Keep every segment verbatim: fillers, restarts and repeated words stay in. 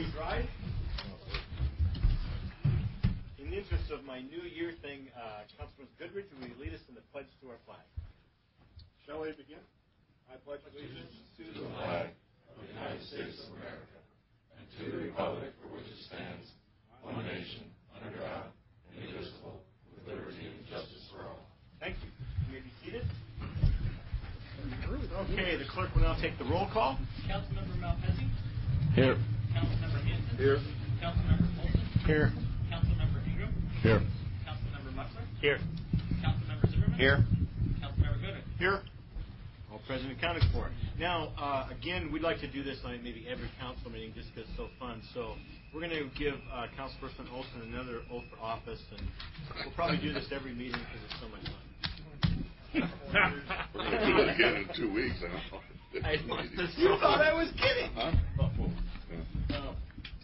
Please rise. In the interest of my New Year thing, uh, Councilman Goodrich, will you lead us in the pledge to our flag? Shall we begin? I pledge allegiance to the flag of the United States of America and to the republic for which it stands, one nation, under God, indivisible, with liberty and justice for all. Thank you. You may be seated. Okay, the clerk will now take the roll call. Councilmember Malpezzi. Here. Councilmember Hanson. Here. Councilmember Olson. Here. Councilmember Ingram. Here. Councilmember Muxler. Here. Councilmember Zimmerman. Here. Councilmember Goodrich. Here. All present and accounted for. Now, uh, again, we'd like to do this on maybe every council meeting just because it's so fun. So we're going to give uh, Councilperson Olson another oath for office, and we'll probably do this every meeting because it's so much fun. We're going to do it again in two weeks. I know. I you thought I was kidding. Huh? Oh.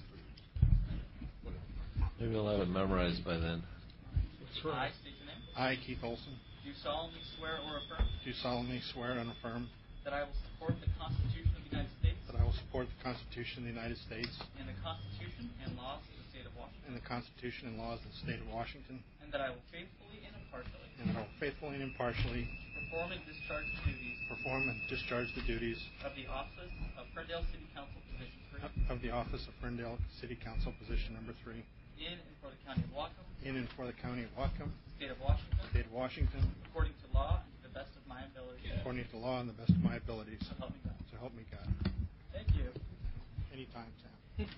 Maybe I'll have it memorized by then. I state your name. I, Keith Olson, Do solemnly swear or affirm do solemnly swear and affirm that I will support the Constitution of the United States that I will support the Constitution of the United States and the Constitution and laws of the state of Washington, and the Constitution and laws of the state of Washington, and that I will faithfully and impartially and that I will faithfully and impartially perform and discharge the duties perform and discharge the duties of the office of Ferndale City Council Position three of the office of Ferndale City Council, position number three, in and for the County of Whatcom, in and for the County of Whatcom, State of Washington, state of Washington, according to law and to the best of my ability. according to law and the best of my abilities. So help me God. So help me God. Thank you. Anytime, Sam.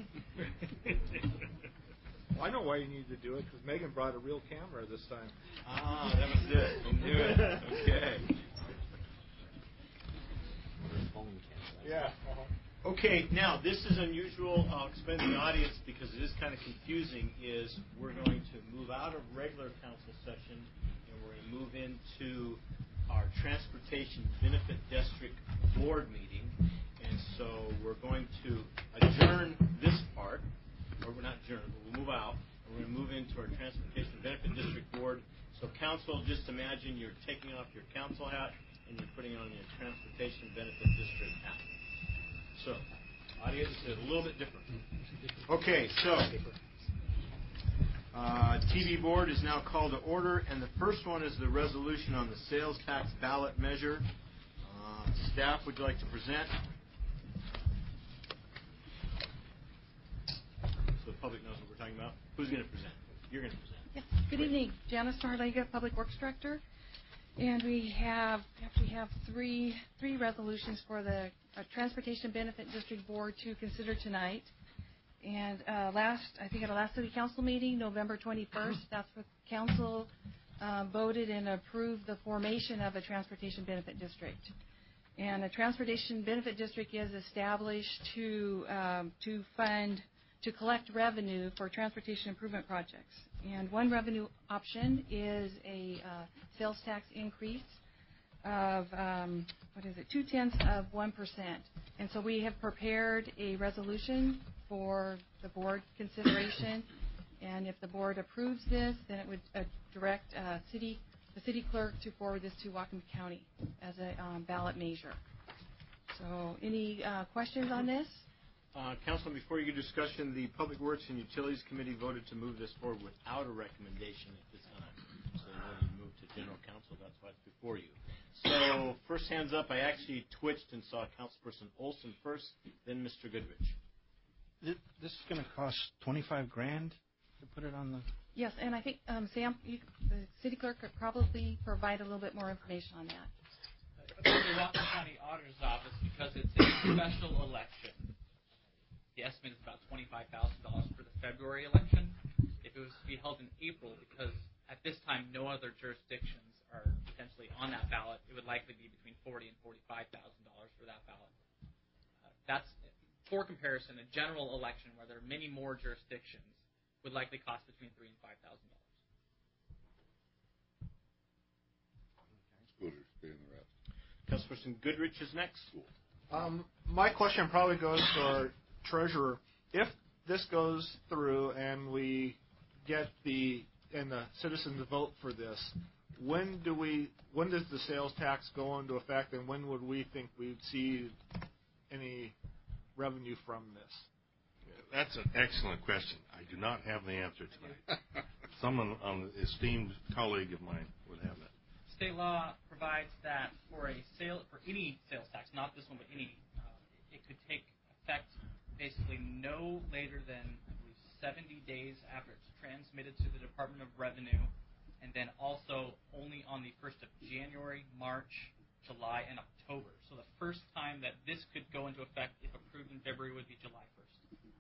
Well, I know why you need to do it, because Megan brought a real camera this time. Ah, that was it. We knew it. Okay. Yeah. Uh-huh. Okay, now this is unusual. I'll explain to the audience because it is kind of confusing. Is we're going to move out of regular council session and we're going to move into our Transportation Benefit District Board meeting. And so we're going to adjourn this part, or we're not adjourn, but we'll move out. And we're going to move into our Transportation Benefit District Board. So council, just imagine you're taking off your council hat and you're putting on your Transportation Benefit District hat. So, audience, is a little bit different. Okay, so uh, T V board is now called to order, and the first one is the resolution on the sales tax ballot measure. Uh, staff, would you like to present? So the public knows what we're talking about. Who's going to present? You're going to present. Yes. Good evening, Janice Marlega, Public Works Director, and we have actually have three three resolutions for the uh, Transportation Benefit District Board to consider tonight. And uh, last, I think at our last City Council meeting, November twenty-first, that's what Council uh, voted and approved the formation of a Transportation Benefit District. And a Transportation Benefit District is established to um, to fund to collect revenue for transportation improvement projects. And one revenue option is a uh, sales tax increase of, um, what is it, two-tenths of one percent. And so we have prepared a resolution for the board consideration. And if the board approves this, then it would uh, direct uh, city, the city clerk to forward this to Whatcom County as a um, ballot measure. So any uh, questions on this? Uh, Councilman, before you get discussion, the Public Works and Utilities Committee voted to move this forward without a recommendation at this time. So they wanted to move to General Council. That's why it's before you. So first hands up, I actually twitched and saw Councilperson Olson first, then Mister Goodrich. This is going to cost twenty-five grand to put it on the... Yes, and I think, um, Sam, you, the city clerk could probably provide a little bit more information on that. The Whatcom County Auditor's Office, because it's a special election, the estimate is about twenty-five thousand dollars for the February election. If it was to be held in April, because at this time no other jurisdictions are potentially on that ballot, it would likely be between forty and forty-five thousand dollars for that ballot. Uh, that's, for comparison, a general election where there are many more jurisdictions would likely cost between three and five thousand dollars. Scooters paying the rest. Councilperson Goodrich is next. Um, my question probably goes to our treasurer. If this goes through and we get the and the citizens vote for this, when do we? When does the sales tax go into effect, and when would we think we'd see any revenue from this? that's an excellent question. I do not have the answer tonight. Someone, um, esteemed colleague of mine would have that. State law provides that for a sale, for any sales tax, not this one, but any, uh, it could take effect basically no later than, I believe, seventy days after it's transmitted to the Department of Revenue, and then also only on the first of January, March, July, and October. So the first time that this could go into effect, if approved in February, would be July first.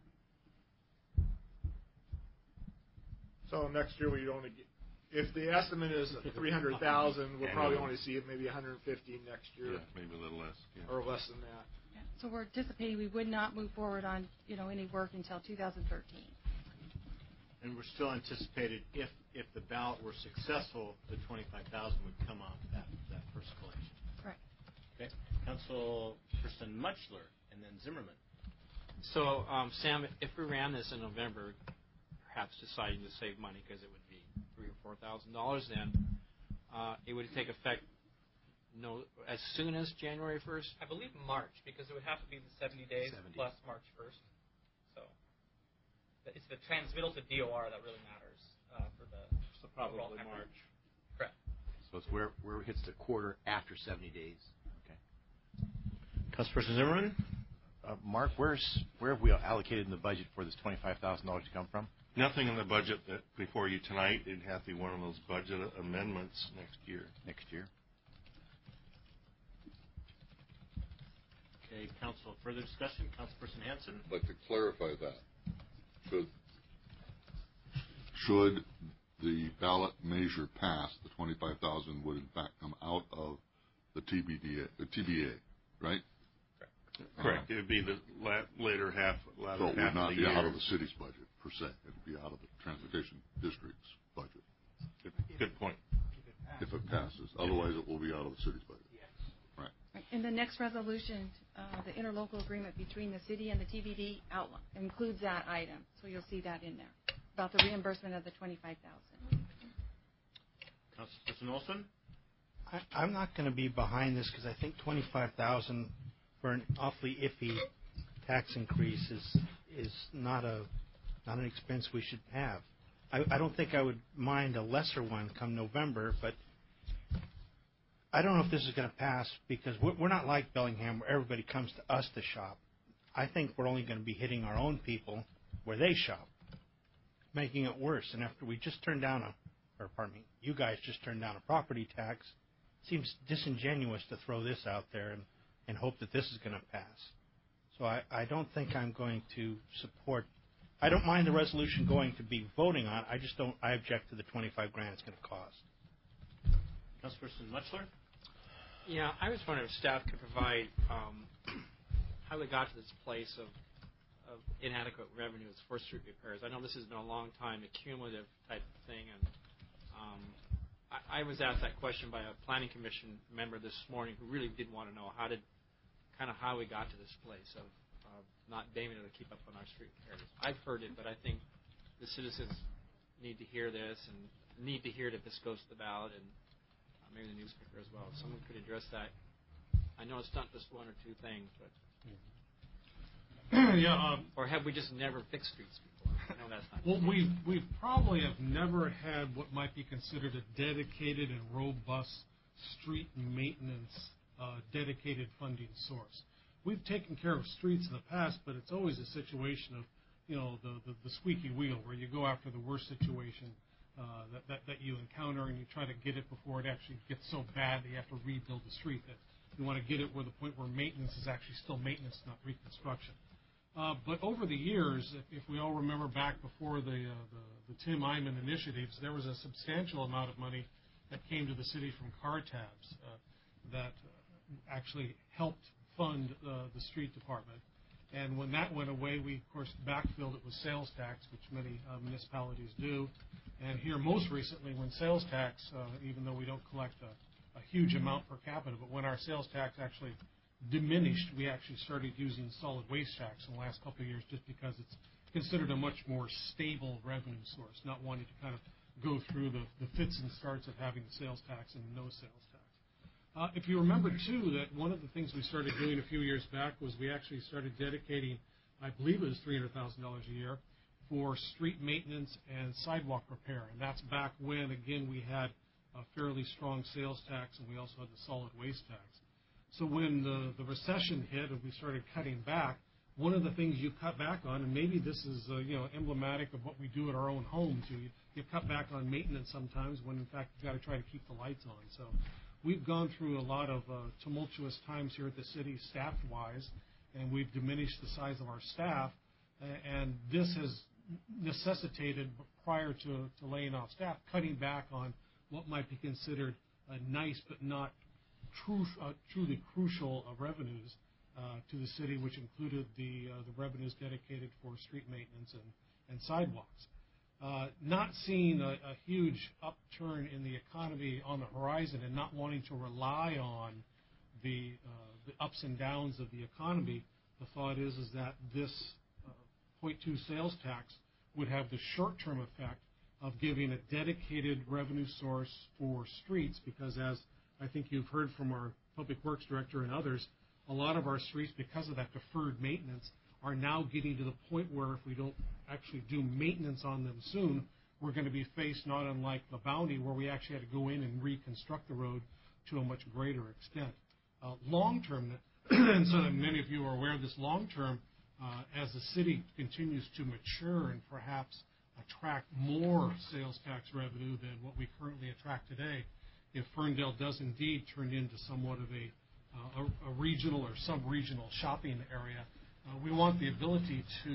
So next year we only get, if the estimate is three hundred thousand, we'll probably only see it maybe one hundred fifty next year. Yeah, maybe a little less. Yeah. Or less than that. Yeah. So we're anticipating we would not move forward on, you know, any work until two thousand thirteen. And we're still anticipated if if the ballot were successful, the twenty-five thousand would come off that that first collection. Correct. Okay. Councilperson Mutchler and then Zimmerman. So, um, Sam, if we ran this in November, perhaps deciding to save money because it would be three or four thousand dollars, then uh, it would take effect no as soon as January first. I believe March, because it would have to be the seventy days seventy. plus March first. So it's the transmittal to D O R that really matters uh, for the So probably overall effort. March. Correct. So it's where where it hits the quarter after seventy days. Okay. Councilperson Zimmerman. Uh, Mark, where's where have we allocated in the budget for this twenty-five thousand dollars to come from? Nothing in the budget that before you tonight. It'd have to be one of those budget amendments next year. Next year. Okay, Council. Further discussion. Councilperson Hanson. I'd like to clarify that. Should, should the ballot measure pass, the twenty-five thousand would in fact come out of the T B D A, the T B A, right? Correct. It would be the la- later half, latter So it half would not of the be year. out of the city's budget per se. It would be out of the transportation district's budget Good, good point. if it passes. Otherwise, it will be out of the city's budget. Right. Right. In the next resolution, uh, the interlocal agreement between the city and the T B D outline includes that item. So you'll see that in there about the reimbursement of the twenty-five thousand. Councilperson Olson. I, I'm not going to be behind this because I think twenty-five thousand for an awfully iffy tax increase is is not a not an expense we should have. I, I don't think I would mind a lesser one come November, but I don't know if this is going to pass because we're, we're not like Bellingham where everybody comes to us to shop. I think we're only going to be hitting our own people where they shop, making it worse. And after we just turned down a, or pardon me, you guys just turned down a property tax, it seems disingenuous to throw this out there and, and hope that this is going to pass. So I, I don't think I'm going to support. I don't mind the resolution going to be voting on. I just don't. I object to the twenty-five grand it's going to cost. Councilperson Mutchler. Yeah, I was wondering if staff could provide um, how we got to this place of, of inadequate revenues for street repairs. I know this has been a long time, a cumulative type of thing, and um, I, I was asked that question by a planning commission member this morning who really did want to know how did, kind of how we got to this place of, of not being able to keep up on our street repairs. I've heard it, but I think the citizens need to hear this and need to hear it if this goes to the ballot and maybe the newspaper as well. If someone could address that. I know it's not just one or two things, but yeah. Um, or have we just never fixed streets before? I know that's not. Well, we we probably have never had what might be considered a dedicated and robust street maintenance uh, dedicated funding source. We've taken care of streets in the past, but it's always a situation of, you know, the, the, the squeaky wheel where you go after the worst situation uh, that, that, that you encounter and you try to get it before it actually gets so bad that you have to rebuild the street. That you want to get it where the point where maintenance is actually still maintenance, not reconstruction. Uh, but over the years, if, if we all remember back before the, uh, the, the Tim Eyman initiatives, there was a substantial amount of money that came to the city from car tabs uh, that uh, actually helped fund uh, the street department. And when that went away, we, of course, backfilled it with sales tax, which many uh, municipalities do. And here most recently, when sales tax, uh, even though we don't collect a, a huge amount per capita, but when our sales tax actually diminished, we actually started using solid waste tax in the last couple of years just because it's considered a much more stable revenue source, not wanting to kind of go through the, the fits and starts of having the sales tax and no sales tax. Uh, if you remember, too, that one of the things we started doing a few years back was we actually started dedicating I believe it was three hundred thousand dollars a year, for street maintenance and sidewalk repair. And that's back when, again, we had a fairly strong sales tax, and we also had the solid waste tax. So when the, the recession hit and we started cutting back, one of the things you cut back on, and maybe this is uh, you know emblematic of what we do at our own homes, you, you cut back on maintenance sometimes when, in fact, you've got to try to keep the lights on. So we've gone through a lot of uh, tumultuous times here at the city staff-wise, and we've diminished the size of our staff, and this has necessitated, prior to, to laying off staff, cutting back on what might be considered a nice but not true, uh, truly crucial uh, revenues uh, to the city, which included the uh, the revenues dedicated for street maintenance and, and sidewalks. Uh, not seeing a, a huge upturn in the economy on the horizon and not wanting to rely on the, uh, the ups and downs of the economy, the thought is is that this uh, point two sales tax would have the short-term effect of giving a dedicated revenue source for streets, because as I think you've heard from our Public Works Director and others, a lot of our streets, because of that deferred maintenance, are now getting to the point where if we don't actually do maintenance on them soon, we're going to be faced not unlike the Bounty, where we actually had to go in and reconstruct the road to a much greater extent. Uh, long-term, and so many of you are aware of this long-term, uh, as the city continues to mature and perhaps attract more sales tax revenue than what we currently attract today, if Ferndale does indeed turn into somewhat of a, uh, a, a regional or sub-regional shopping area, uh, we want the ability to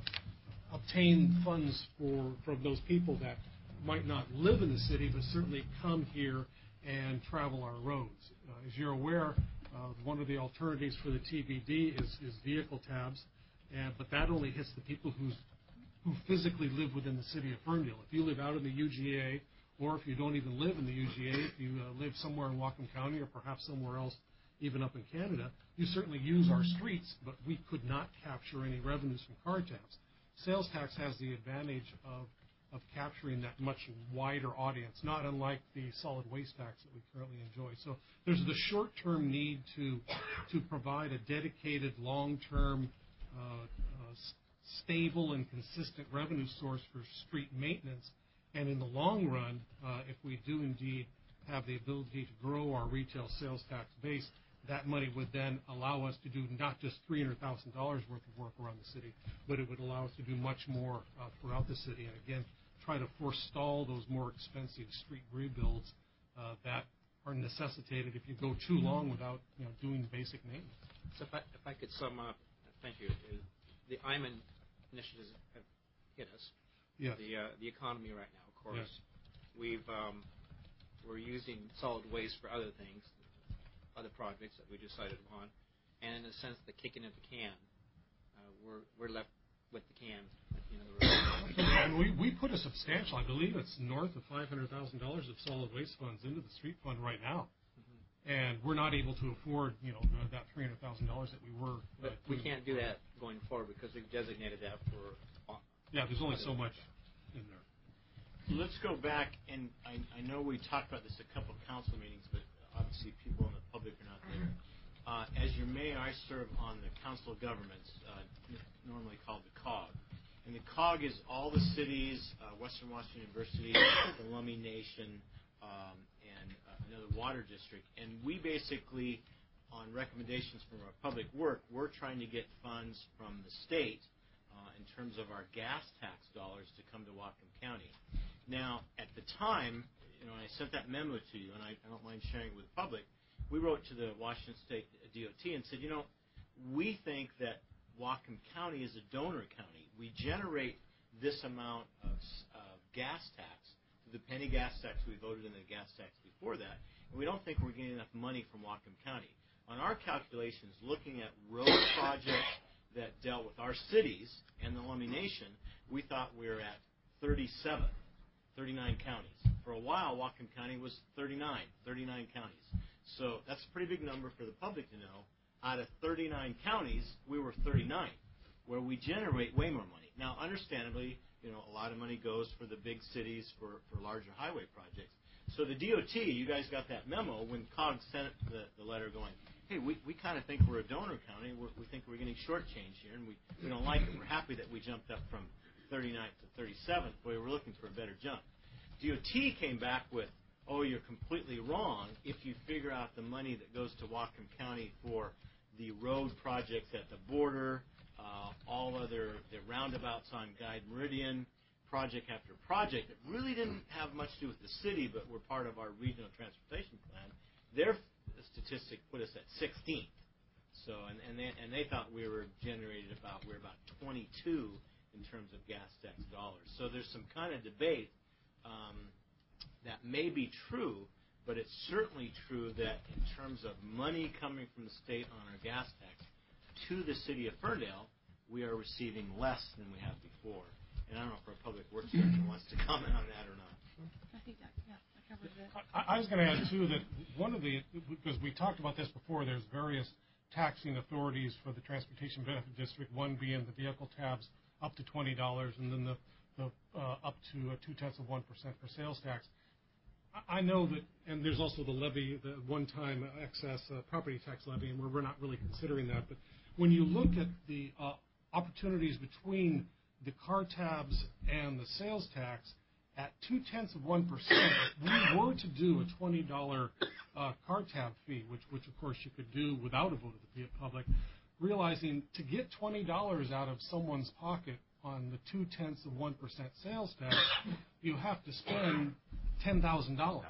uh, obtain funds for from those people that might not live in the city but certainly come here and travel our roads. Uh, as you're aware, uh, one of the alternatives for the T B D is, is vehicle tabs, and, but that only hits the people who's who physically live within the city of Ferndale. If you live out in the U G A, or if you don't even live in the U G A, if you uh, live somewhere in Whatcom County or perhaps somewhere else, even up in Canada, you certainly use our streets, but we could not capture any revenues from car tabs. Sales tax has the advantage of, of capturing that much wider audience, not unlike the solid waste tax that we currently enjoy. So there's the short-term need to, to provide a dedicated, long-term, uh, uh, stable and consistent revenue source for street maintenance. And in the long run, uh, if we do indeed have the ability to grow our retail sales tax base, that money would then allow us to do not just three hundred thousand dollars worth of work around the city, but it would allow us to do much more uh, throughout the city. And again, try to forestall those more expensive street rebuilds uh, that are necessitated if you go too long without you know, doing basic maintenance. So if I, if I could sum up, thank you. The I M A N initiatives have hit us. Yes. The uh, the economy right now, of course. Yes. We've um, we're using solid waste for other things, other projects that we decided on, and in a sense, the kicking of the can. Uh, we're we're left with the can at the end of the road. And we we put a substantial, I believe it's north of five hundred thousand dollars of solid waste funds into the street fund right now. And we're not able to afford, you know, that three hundred thousand dollars that we were. Uh, but we can't do that going forward because we've designated that for. Uh, yeah, there's only so much in there. Let's go back, and I, I know we talked about this a couple of council meetings, but obviously people in the public are not there. Uh, as your mayor, I serve on the Council of Governments, uh, normally called the C O G. And the C O G is all the cities, uh, Western Washington University, the Lummi Nation, um, and uh, another water district. And we basically, on recommendations from our public work, we're trying to get funds from the state uh, in terms of our gas tax dollars to come to Whatcom County. Now, at the time, you know, I sent that memo to you, and I, I don't mind sharing it with the public. We wrote to the Washington State D O T and said, you know, we think that Whatcom County is a donor county. We generate this amount of, of gas tax, the penny gas tax we voted in the gas tax before that, and we don't think we're getting enough money from Whatcom County. On our calculations, looking at road projects that dealt with our cities and the Lummi Nation, we thought we were at thirty-seven, thirty-nine counties. For a while, Whatcom County was thirty-nine, thirty-nine counties. So that's a pretty big number for the public to know. Out of thirty-nine counties, we were thirty-nine, where we generate way more money. Now, understandably, you know, a lot of money goes for the big cities for, for larger highway projects. So the D O T, you guys got that memo when C O G sent the, the letter going, hey, we, we kind of think we're a donor county. We're, we think we're getting shortchanged here, and we, we don't like it. We're happy that we jumped up from thirty-ninth to thirty-seventh. Boy, we're looking for a better jump. D O T came back with, oh, you're completely wrong if you figure out the money that goes to Whatcom County for the road projects at the border, uh, all other the roundabouts on Guide Meridian, project after project that really didn't have much to do with the city but were part of our regional transportation plan. Their statistic put us at sixteenth. So, and, and, they, and they thought we were generated about, we we're about twenty-two in terms of gas tax dollars. So there's some kind of debate um, that may be true, but it's certainly true that in terms of money coming from the state on our gas tax to the city of Ferndale, we are receiving less than we have before. And I don't know if our public works director wants to comment on that or not. I think that, yeah, that covers it. I, I was going to add, too, that one of the, because we talked about this before, there's various taxing authorities for the Transportation Benefit District, one being the vehicle tabs up to twenty dollars, and then the, the uh, up to two-tenths of one percent for sales tax. I know that, and there's also the levy, the one-time excess uh, property tax levy, and we're, we're not really considering that. But when you look at the uh, opportunities between the car tabs and the sales tax, at two-tenths of one percent, if we were to do a twenty dollars uh, car tab fee, which, which, of course, you could do without a vote of the public, realizing to get twenty dollars out of someone's pocket on the two-tenths of one percent sales tax, you have to spend ten thousand dollars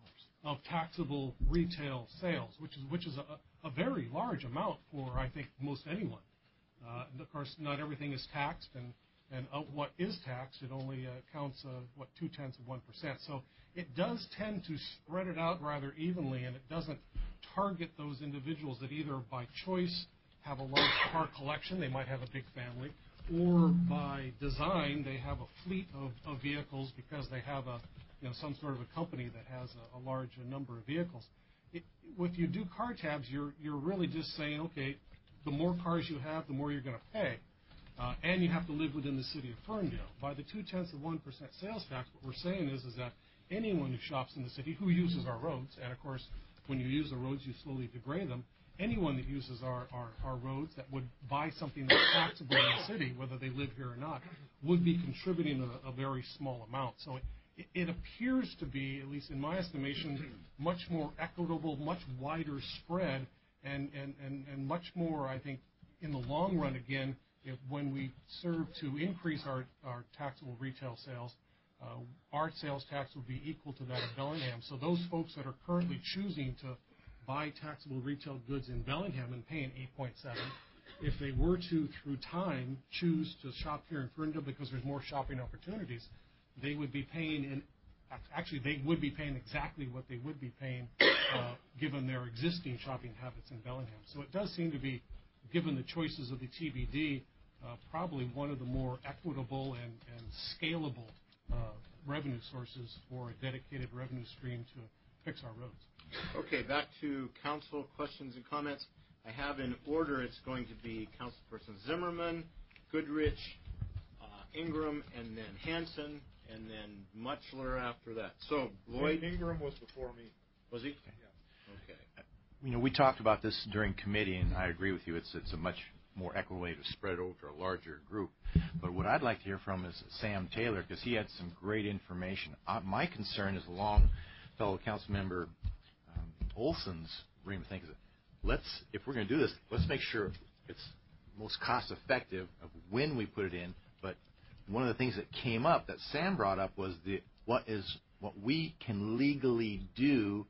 of taxable retail sales, which is which is a, a very large amount for, I think, most anyone. Uh, and of course, not everything is taxed, and, and of what is taxed, it only uh, counts, uh, what, two-tenths of one percent. So it does tend to spread it out rather evenly, and it doesn't target those individuals that either by choice have a large car collection, they might have a big family, or by design, they have a fleet of, of vehicles because they have a, you know, some sort of a company that has a, a large number of vehicles. It, if you do car tabs, you're you're really just saying, okay, the more cars you have, the more you're going to pay, uh, and you have to live within the city of Ferndale. By the two-tenths of one percent sales tax, what we're saying is is that anyone who shops in the city, who uses our roads, and of course, when you use the roads, you slowly degrade them. Anyone that uses our, our, our roads that would buy something that's taxable in the city, whether they live here or not, would be contributing a, a very small amount. So it, it, it appears to be, at least in my estimation, much more equitable, much wider spread, and, and, and, and much more, I think, in the long run, again, if when we serve to increase our, our taxable retail sales, uh, our sales tax will be equal to that of Bellingham. So those folks that are currently choosing to buy taxable retail goods in Bellingham and paying eight point seven, if they were to, through time, choose to shop here in Ferndale because there's more shopping opportunities, they would be paying, in, actually they would be paying exactly what they would be paying uh, given their existing shopping habits in Bellingham. So it does seem to be, given the choices of the T B D, uh, probably one of the more equitable and, and scalable uh, revenue sources for a dedicated revenue stream to fix our roads. Okay, back to council questions and comments. I have in order, it's going to be Councilperson Zimmerman, Goodrich, uh, Ingram, and then Hanson, and then Mutchler after that. So, Lloyd? Ingram was before me. Was he? Yeah. Okay. You know, we talked about this during committee, and I agree with you. It's it's a much more equitable way to spread it over to a larger group. But what I'd like to hear from is Sam Taylor, because he had some great information. Uh, my concern is along fellow council member um, Olson's agreement thing. Let's, if we're going to do this, let's make sure it's most cost effective of when we put it in. But one of the things that came up that Sam brought up was the what is what we can legally do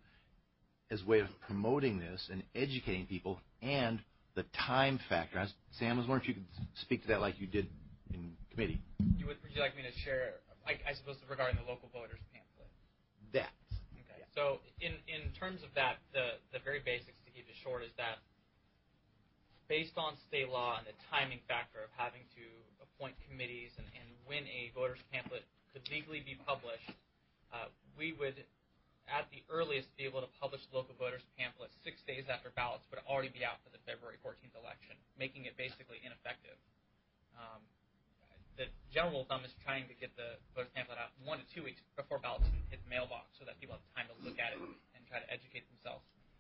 as a way of promoting this and educating people, and the time factor. I was, Sam, I was wondering if you could speak to that like you did in committee. You would, would you like me to share, I, I suppose, regarding the local voters pamphlet? That. Okay. Yeah. So in, in terms of that, the, the very basics, to keep it short, is that based on state law and the timing factor of having to appoint committees and, and when a voters pamphlet could legally be published, uh, we would at the earliest be able to publish the local voters pamphlet six days after ballots would already be out for the February fourteenth election, making it basically ineffective. Um, the general rule of thumb is trying to get the voters pamphlet out one to two weeks before ballots hit the mailbox so that people have time to look at it and try to educate themselves.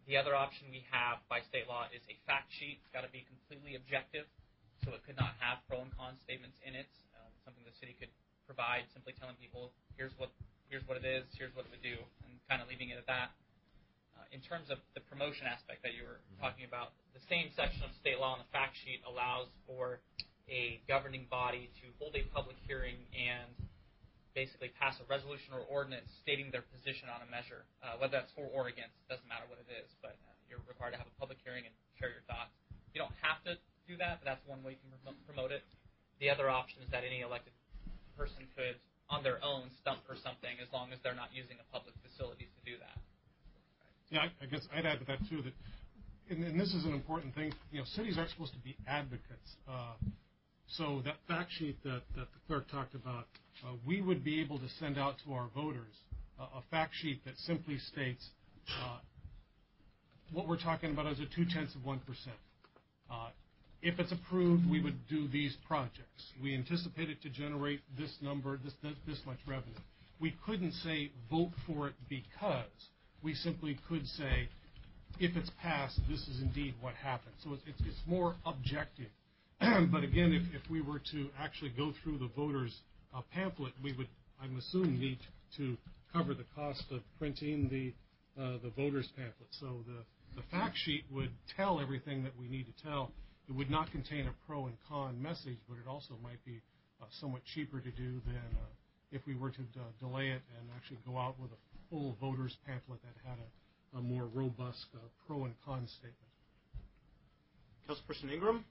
The other option we have by state law is a fact sheet. It's got to be completely objective, so it could not have pro and con statements in it. Um, something the city could provide, simply telling people, here's what here's what it is, here's what it would do, and kind of leaving it at that. Uh, in terms of the promotion aspect that you were mm-hmm. talking about, the same section of state law on the fact sheet allows for a governing body to hold a public hearing and basically pass a resolution or ordinance stating their position on a measure, uh, whether that's for or against. It doesn't matter what it is, but uh, you're required to have a public hearing and share your thoughts. You don't have to do that, but that's one way you can promote it. The other option is that any elected person could, on their own, stump for something as long as they're not using a public facility to do that. Yeah, I, I guess I'd add to that, too, that, and, and this is an important thing, you know, cities aren't supposed to be advocates. Uh, so that fact sheet that, that the clerk talked about, Uh, we would be able to send out to our voters uh, a fact sheet that simply states uh, what we're talking about is a two-tenths of one percent. Uh, if it's approved, we would do these projects. We anticipate it to generate this number, this, this, this much revenue. We couldn't say vote for it because. We simply could say, if it's passed, this is indeed what happened. So it's, it's, it's more objective. But again, if, if we were to actually go through the voters' a pamphlet, we would, I'm assuming, need to cover the cost of printing the uh, the voters' pamphlet. So the, the fact sheet would tell everything that we need to tell. It would not contain a pro and con message, but it also might be uh, somewhat cheaper to do than uh, if we were to uh, delay it and actually go out with a full voters' pamphlet that had a, a more robust uh, pro and con statement. Councilperson Ingram?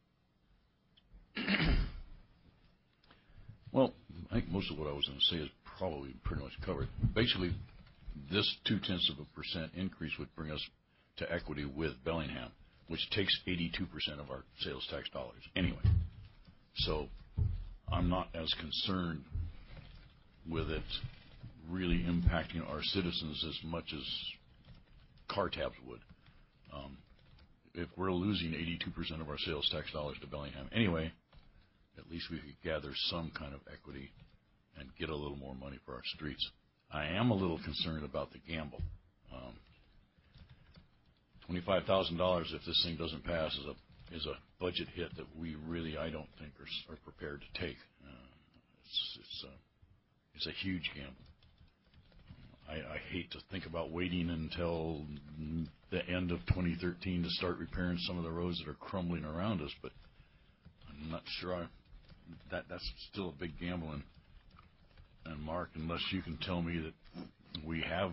Well, I think most of what I was going to say is probably pretty much covered. Basically, this two-tenths of a percent increase would bring us to equity with Bellingham, which takes eighty-two percent of our sales tax dollars anyway. So I'm not as concerned with it really impacting our citizens as much as car tabs would. Um, if we're losing eighty-two percent of our sales tax dollars to Bellingham anyway, at least we could gather some kind of equity and get a little more money for our streets. I am a little concerned about the gamble. Um, twenty-five thousand dollars, if this thing doesn't pass, is a is a budget hit that we really, I don't think, are, are prepared to take. Uh, it's it's a, it's a huge gamble. I, I hate to think about waiting until the end of twenty thirteen to start repairing some of the roads that are crumbling around us, but I'm not sure I, that that's still a big gamble. And, and Mark, unless you can tell me that we have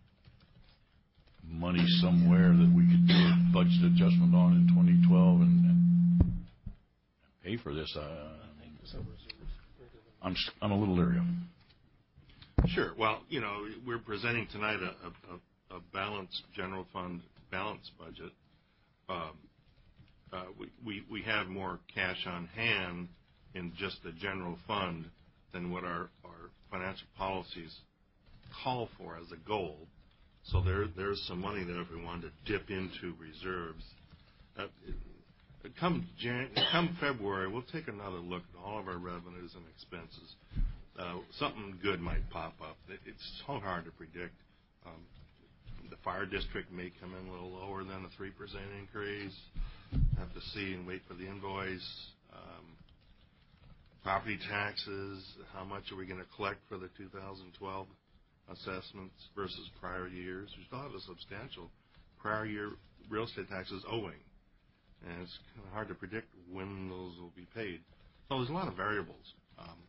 money somewhere that we could do a budget adjustment on in twenty twelve and, and pay for this, uh, I'm I'm a little leery of it. Sure. Well, you know, we're presenting tonight a, a, a balanced general fund balanced budget. Um, uh, we, we we have more cash on hand in just the general fund than what our, our financial policies call for as a goal. So there there's some money there if we wanted to dip into reserves. Uh, come Jan- come February, we'll take another look at all of our revenues and expenses. Uh, something good might pop up. It, it's so hard to predict. Um, the fire district may come in a little lower than a three percent increase. Have to see and wait for the invoice. Um, property taxes, how much are we going to collect for the two thousand twelve assessments versus prior years? We still have a substantial prior year real estate taxes owing. And it's kind of hard to predict when those will be paid. So there's a lot of variables. Um,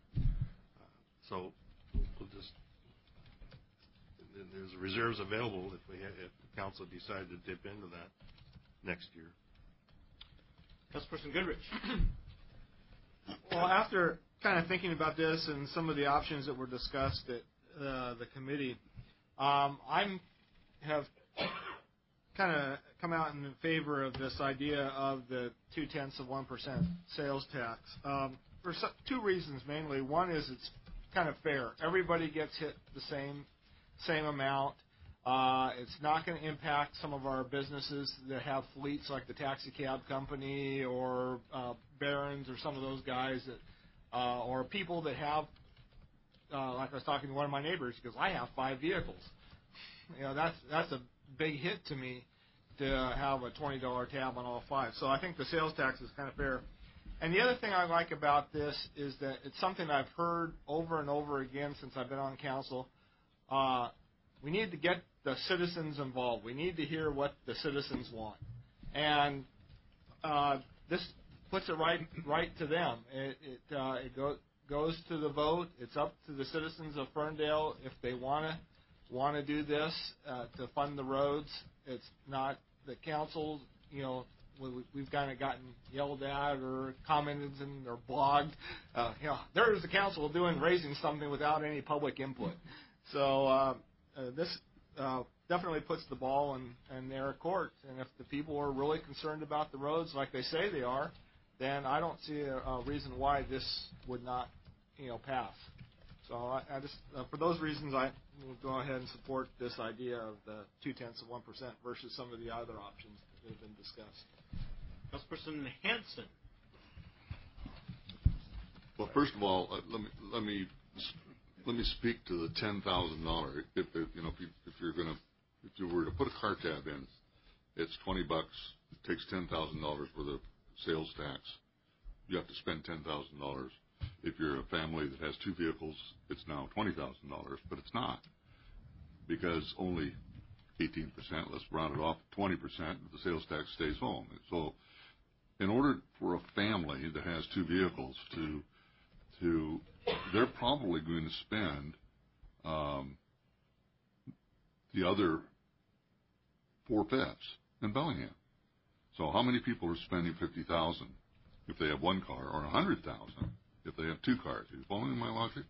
So we'll just there's reserves available if we have, if the council decided to dip into that next year. Councilperson Goodrich. Well, after kind of thinking about this and some of the options that were discussed at uh, the committee, um, I'm have kind of come out in favor of this idea of the two tenths of one percent sales tax um, for some, two reasons mainly. One is it's kind of fair. Everybody gets hit the same same amount. Uh, it's not going to impact some of our businesses that have fleets like the taxi cab company or uh, Barron's or some of those guys that, uh, or people that have, uh, like I was talking to one of my neighbors because I have five vehicles. You know, that's that's a big hit to me to have a twenty dollar tab on all five. So I think the sales tax is kind of fair. And the other thing I like about this is that it's something I've heard over and over again since I've been on council. Uh, we need to get the citizens involved. We need to hear what the citizens want. And uh, this puts it right right to them. It, it, uh, it go, goes to the vote. It's up to the citizens of Ferndale if they want to want to do this uh, to fund the roads. It's not the council, you know, we've kind of gotten yelled at or commented in or blogged. Uh, you know, there's the council doing raising something without any public input. So uh, uh, this uh, definitely puts the ball in, in their court. And if the people are really concerned about the roads like they say they are, then I don't see a, a reason why this would not, you know, pass. So I, I just, uh, for those reasons, I will go ahead and support this idea of the two tenths of one percent versus some of the other options that have been discussed. Councilperson Hanson. Well, first of all, uh, let me let me let me speak to the ten thousand dollars. If, if you know if, you, if you're going to if you were to put a car tab in, it's twenty bucks. It takes ten thousand dollars for the sales tax. You have to spend ten thousand dollars. If you're a family that has two vehicles, it's now twenty thousand dollars, but it's not, because only eighteen percent, let's round it off, twenty percent of the sales tax stays home. So in order for a family that has two vehicles to, to they're probably going to spend um, the other four-fifths in Bellingham. So how many people are spending fifty thousand dollars if they have one car, or one hundred thousand dollars if they have two cars? Are you following my logic?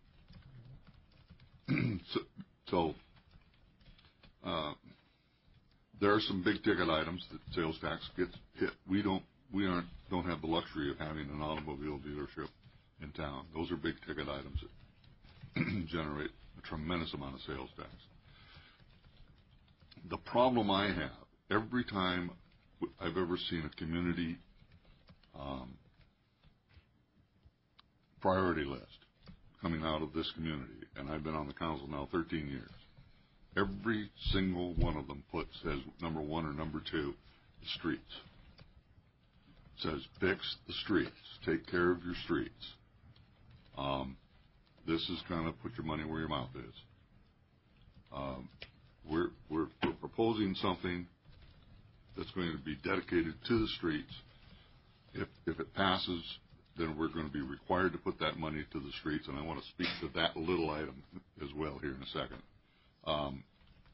so, so uh, there are some big ticket items that sales tax gets hit. We don't, we aren't, don't have the luxury of having an automobile dealership in town. Those are big ticket items that generate a tremendous amount of sales tax. The problem I have, every time I've ever seen a community um, priority list coming out of this community, and I've been on the council now thirteen years, every single one of them puts, says number one or number two, the streets. It says fix the streets, take care of your streets. Um, this is kind of put your money where your mouth is. Um, we're, we're, we're proposing something that's going to be dedicated to the streets. If, if it passes, then we're going to be required to put that money to the streets, and I want to speak to that little item as well here in a second. Um,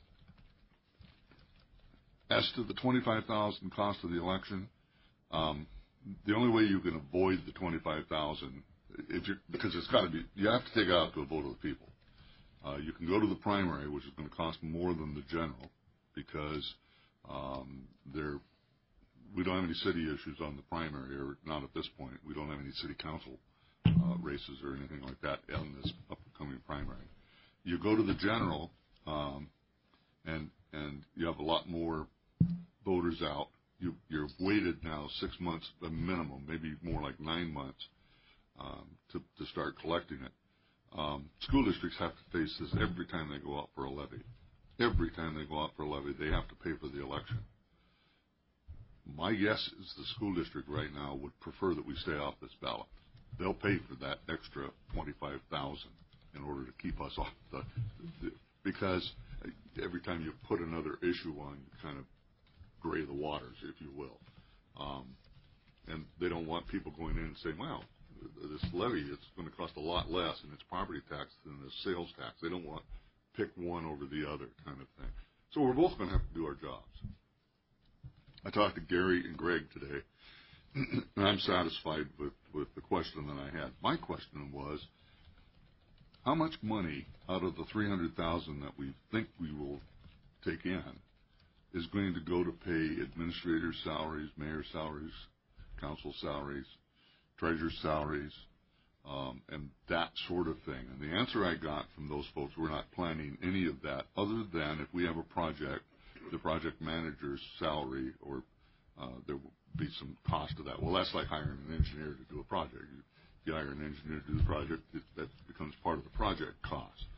as to the twenty-five thousand dollars cost of the election, um, the only way you can avoid the twenty-five thousand dollars, if you're, because it's got to be, you have to take it out to a vote of the people. Uh, you can go to the primary, which is going to cost more than the general, because um, there, we don't have any city issues on the primary, or not at this point. We don't have any city council uh, races or anything like that in this upcoming primary. You go to the general, um, and and you have a lot more voters out. You, you're waited now six months, a minimum, maybe more like nine months, um, to, to start collecting it. Um, school districts have to face this every time they go out for a levy. Every time they go out for a levy, they have to pay for the election. My guess is the school district right now would prefer that we stay off this ballot. They'll pay for that extra twenty-five thousand dollars in order to keep us off the, the, because every time you put another issue on, you kind of gray the waters, if you will. Um, and they don't want people going in and saying, well, this levy, it's going to cost a lot less in its property tax than the sales tax. They don't want pick one over the other kind of thing. So we're both going to have to do our jobs. I talked to Gary and Greg today, and I'm satisfied with, with the question that I had. My question was, how much money out of the three hundred thousand dollars that we think we will take in is going to go to pay administrator salaries, mayor salaries, council salaries, treasurer salaries, um, and that sort of thing? And the answer I got from those folks, we're not planning any of that other than if we have a project, the project manager's salary, or uh, there will be some cost to that. Well, that's like hiring an engineer to do a project. You, if you hire an engineer to do the project, it, that becomes part of the project cost.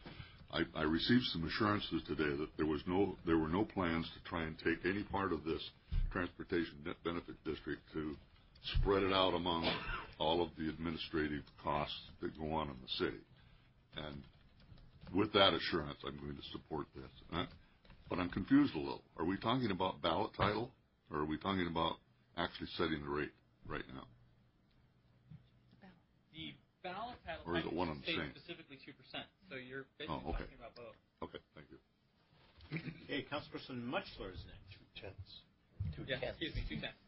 I, I received some assurances today that there was no, there were no plans to try and take any part of this transportation net benefit district to spread it out among all of the administrative costs that go on in the city. And with that assurance, I'm going to support this. I, but I'm confused a little. Are we talking about ballot title, or are we talking about actually setting the rate right now? The ballot title Or is it one and the states same? specifically two percent, so you're basically Oh, okay. talking about both. Okay, thank you. Okay, Councilperson Muchler is next. Two tenths. Two yeah, tenths. Excuse me, two tenths.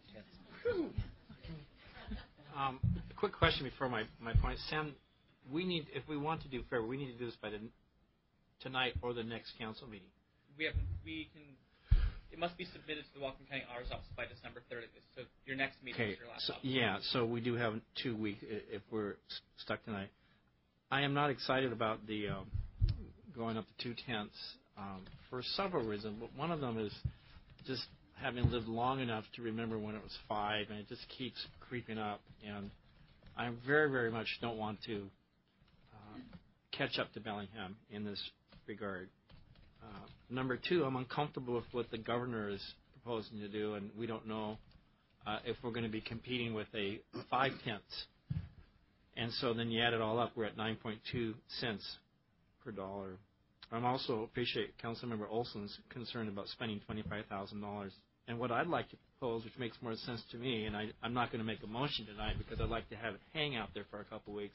Um, a quick question before my, my point. Sam, we need, if we want to do fair, we need to do this by the tonight or the next council meeting. We have, we can, it must be submitted to the Whatcom County Auditor's Office by December thirtieth. So your next meeting Okay, is your last so, option. yeah, so we do have two weeks if we're stuck tonight. I am not excited about the um, going up to two tenths um, for several reasons. But one of them is just having lived long enough to remember when it was five, and it just keeps creeping up. And I very, very much don't want to uh, catch up to Bellingham in this regard. Uh, number two, I'm uncomfortable with what the governor is proposing to do, and we don't know uh, if we're going to be competing with a five tenths. And so then you add it all up, we're at nine point two cents per dollar. I also appreciate Councilmember Olson's concern about spending twenty-five thousand dollars. And what I'd like to propose, which makes more sense to me, and I, I'm not going to make a motion tonight because I'd like to have it hang out there for a couple weeks,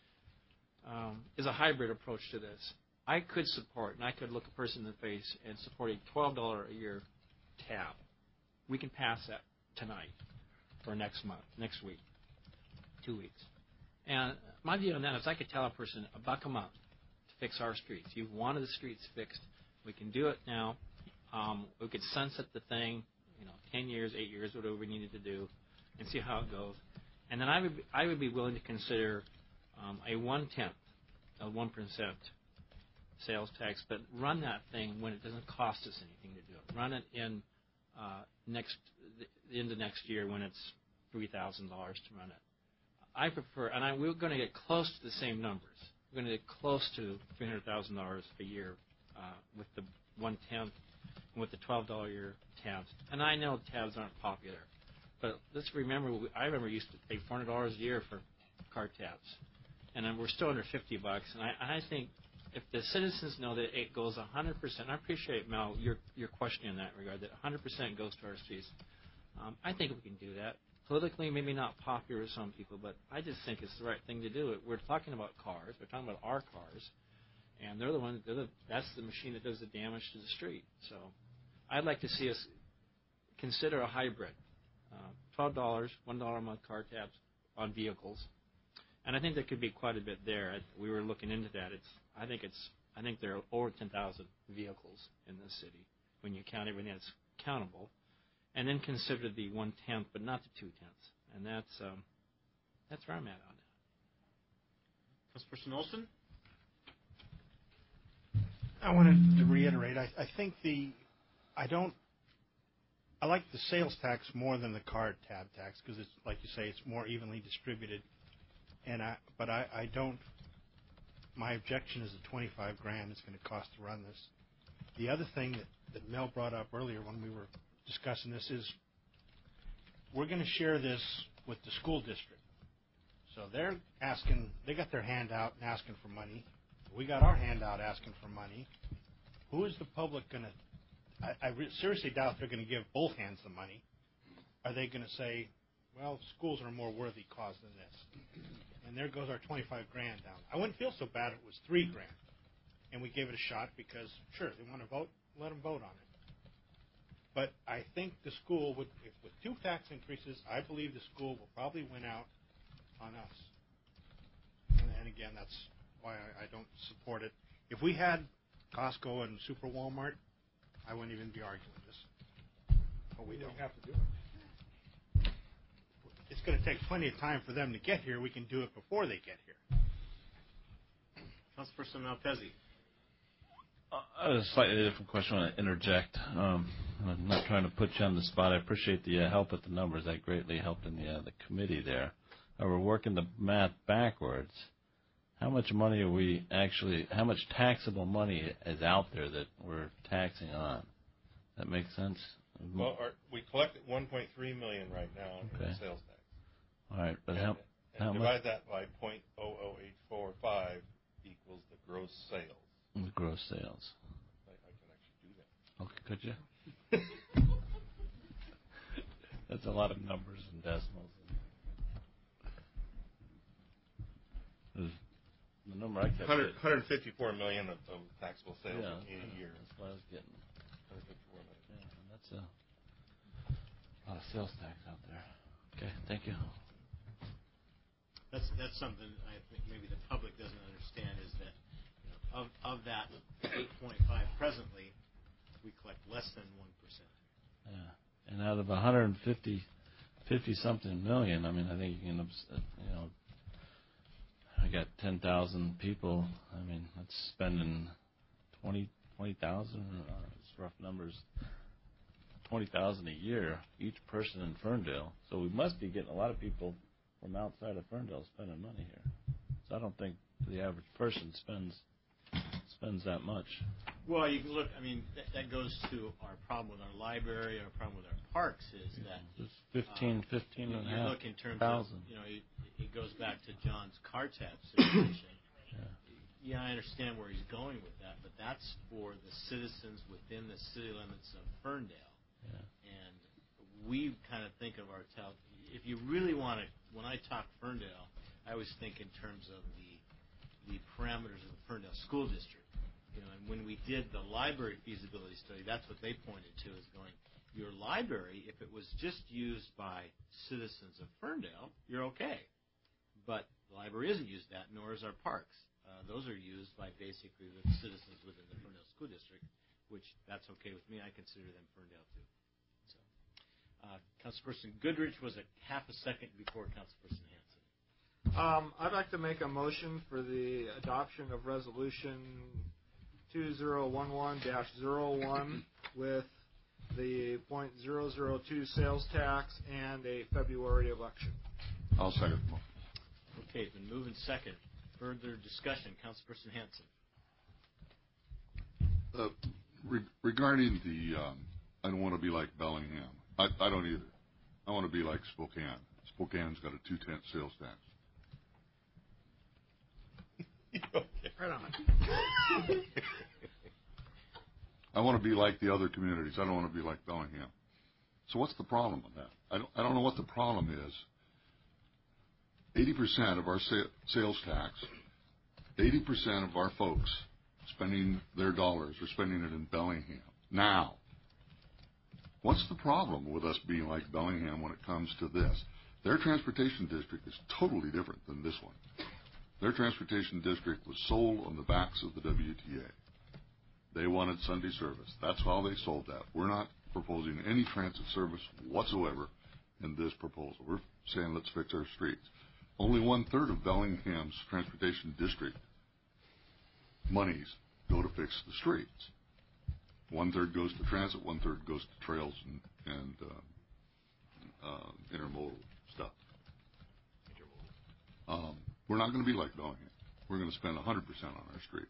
um, is a hybrid approach to this. I could support, and I could look a person in the face and support a twelve dollars a year tab. We can pass that tonight or next month, next week, two weeks. And my view on that is I could tell a person a buck a month to fix our streets. You've wanted the streets fixed. We can do it now. Um, we could sunset the thing, you know, ten years, eight years, whatever we needed to do, and see how it goes. And then I would be, I would be willing to consider um, a one-tenth, a one percent sales tax, but run that thing when it doesn't cost us anything to do it. Run it in uh, next the end of next year when it's three thousand dollars to run it. I prefer, and I, we're going to get close to the same numbers. We're going to get close to three hundred thousand dollars a year uh, with the one-tenth and with the twelve dollars a year tabs. And I know tabs aren't popular, but let's remember, we, I remember used to pay four hundred dollars a year for car tabs, and then we're still under fifty bucks. And I, I think if the citizens know that it goes one hundred percent, I appreciate, Mel, your, your question in that regard, that one hundred percent goes to our streets. Um, I think we can do that. Politically, maybe not popular with some people, but I just think it's the right thing to do. We're talking about cars. We're talking about our cars, and they're the ones. They're the, that's the machine that does the damage to the street. So, I'd like to see us consider a hybrid: uh, twelve dollars, one dollar a month car tabs on vehicles, and I think there could be quite a bit there. We were looking into that. It's. I think it's. I think there are over ten thousand vehicles in this city when you count everything that's countable. And then consider the one-tenth, but not the two-tenths. And that's um, that's where I'm at on that. Councilperson Olson? I wanted to reiterate, I, I think the, I don't, I like the sales tax more than the car tab tax because it's, like you say, it's more evenly distributed. And I, but I, I don't, my objection is the twenty-five grand it's going to cost to run this. The other thing that, that Mel brought up earlier when we were discussing this is we're going to share this with the school district. So they're asking, they got their hand out and asking for money. We got our hand out asking for money. Who is the public going to, I, I re- seriously doubt they're going to give both hands the money. Are they going to say, well, schools are a more worthy cause than this? And there goes our twenty-five grand down. I wouldn't feel so bad if it was three grand. And we gave it a shot because, sure, they want to vote, let them vote on it. But I think the school would, if with two tax increases, I believe the school will probably win out on us. And, and again, that's why I, I don't support it. If we had Costco and Super Walmart, I wouldn't even be arguing this. But we don't have to do it. It's going to take plenty of time for them to get here. We can do it before they get here. Councilperson Malpezzi. Uh, a slightly different question. I want to interject. Um, I'm not trying to put you on the spot. I appreciate the uh, help with the numbers. That greatly helped in the uh, the committee there. Uh, we're working the math backwards. how much money are we actually, how much taxable money is out there that we're taxing on? That makes sense? Well, our, we collect one point three million dollars right now in Okay. sales tax. All right, but and, how, and how divide much? that by point oh oh eight four five equals the gross sales. The gross sales. I, I can actually do that. Okay, could you? That's a lot of numbers and decimals. The number I kept. one hundred, one hundred fifty-four million dollars of, of taxable sales Yeah, in a year. that's what I was getting. one hundred fifty-four million dollars. Yeah, and that's a lot of sales tax out there. Okay, thank you. That's that's something I think maybe the public doesn't understand is that you know, of of that eight point five presently, we collect less than one percent. Yeah, and out of one hundred fifty, fifty something million, I mean, I think you can, you know, I got ten thousand people. I mean, that's spending twenty twenty thousand. Uh, it's rough numbers. Twenty thousand a year each person in Ferndale. So we must be getting a lot of people from outside of Ferndale spending money here. So I don't think the average person spends spends that much. Well, you can look. I mean, that, that goes to our problem with our library. Our problem with our parks is that Just fifteen, uh, fifteen you, and a you half look in terms thousand. of you know it, it goes back to John's car tab situation. Yeah. Yeah, I understand where he's going with that, but that's for the citizens within the city limits of Ferndale. Yeah. And we kind of think of our town. If you really want to, when I talk Ferndale, I always think in terms of the the parameters of the Ferndale School District. You know, and when we did the library feasibility study, that's what they pointed to is going, your library, if it was just used by citizens of Ferndale, you're okay. But the library isn't used that, nor is our parks. Uh, those are used by basically the citizens within the Ferndale School District, which that's okay with me. I consider them Ferndale too. So, uh, Councilperson Goodrich was a half a second before Councilperson Hanson. Um, I'd like to make a motion for the adoption of resolution two zero one one dash zero one with the point zero zero two sales tax and a February election. I'll second the motion. Okay, it's been moved and second. Further discussion, Councilperson Hanson. Uh, re- regarding the, um, I don't want to be like Bellingham. I, I don't either. I want to be like Spokane. Spokane's got a two-tenth sales tax. Okay. Right on. I want to be like the other communities. I don't want to be like Bellingham. So what's the problem with that? I don't, I don't know what the problem is. eighty percent of our sa- sales tax, eighty percent of our folks spending their dollars are spending it in Bellingham. Now, what's the problem with us being like Bellingham when it comes to this? Their transportation district is totally different than this one. Their transportation district was sold on the backs of the W T A. They wanted Sunday service. That's how they sold that. We're not proposing any transit service whatsoever in this proposal. We're saying let's fix our streets. Only one-third of Bellingham's transportation district monies go to fix the streets. One-third goes to transit, one-third goes to trails and, and uh, uh, intermodal stuff. Um, we're not going to be like Bellingham. We're going to spend one hundred percent on our streets.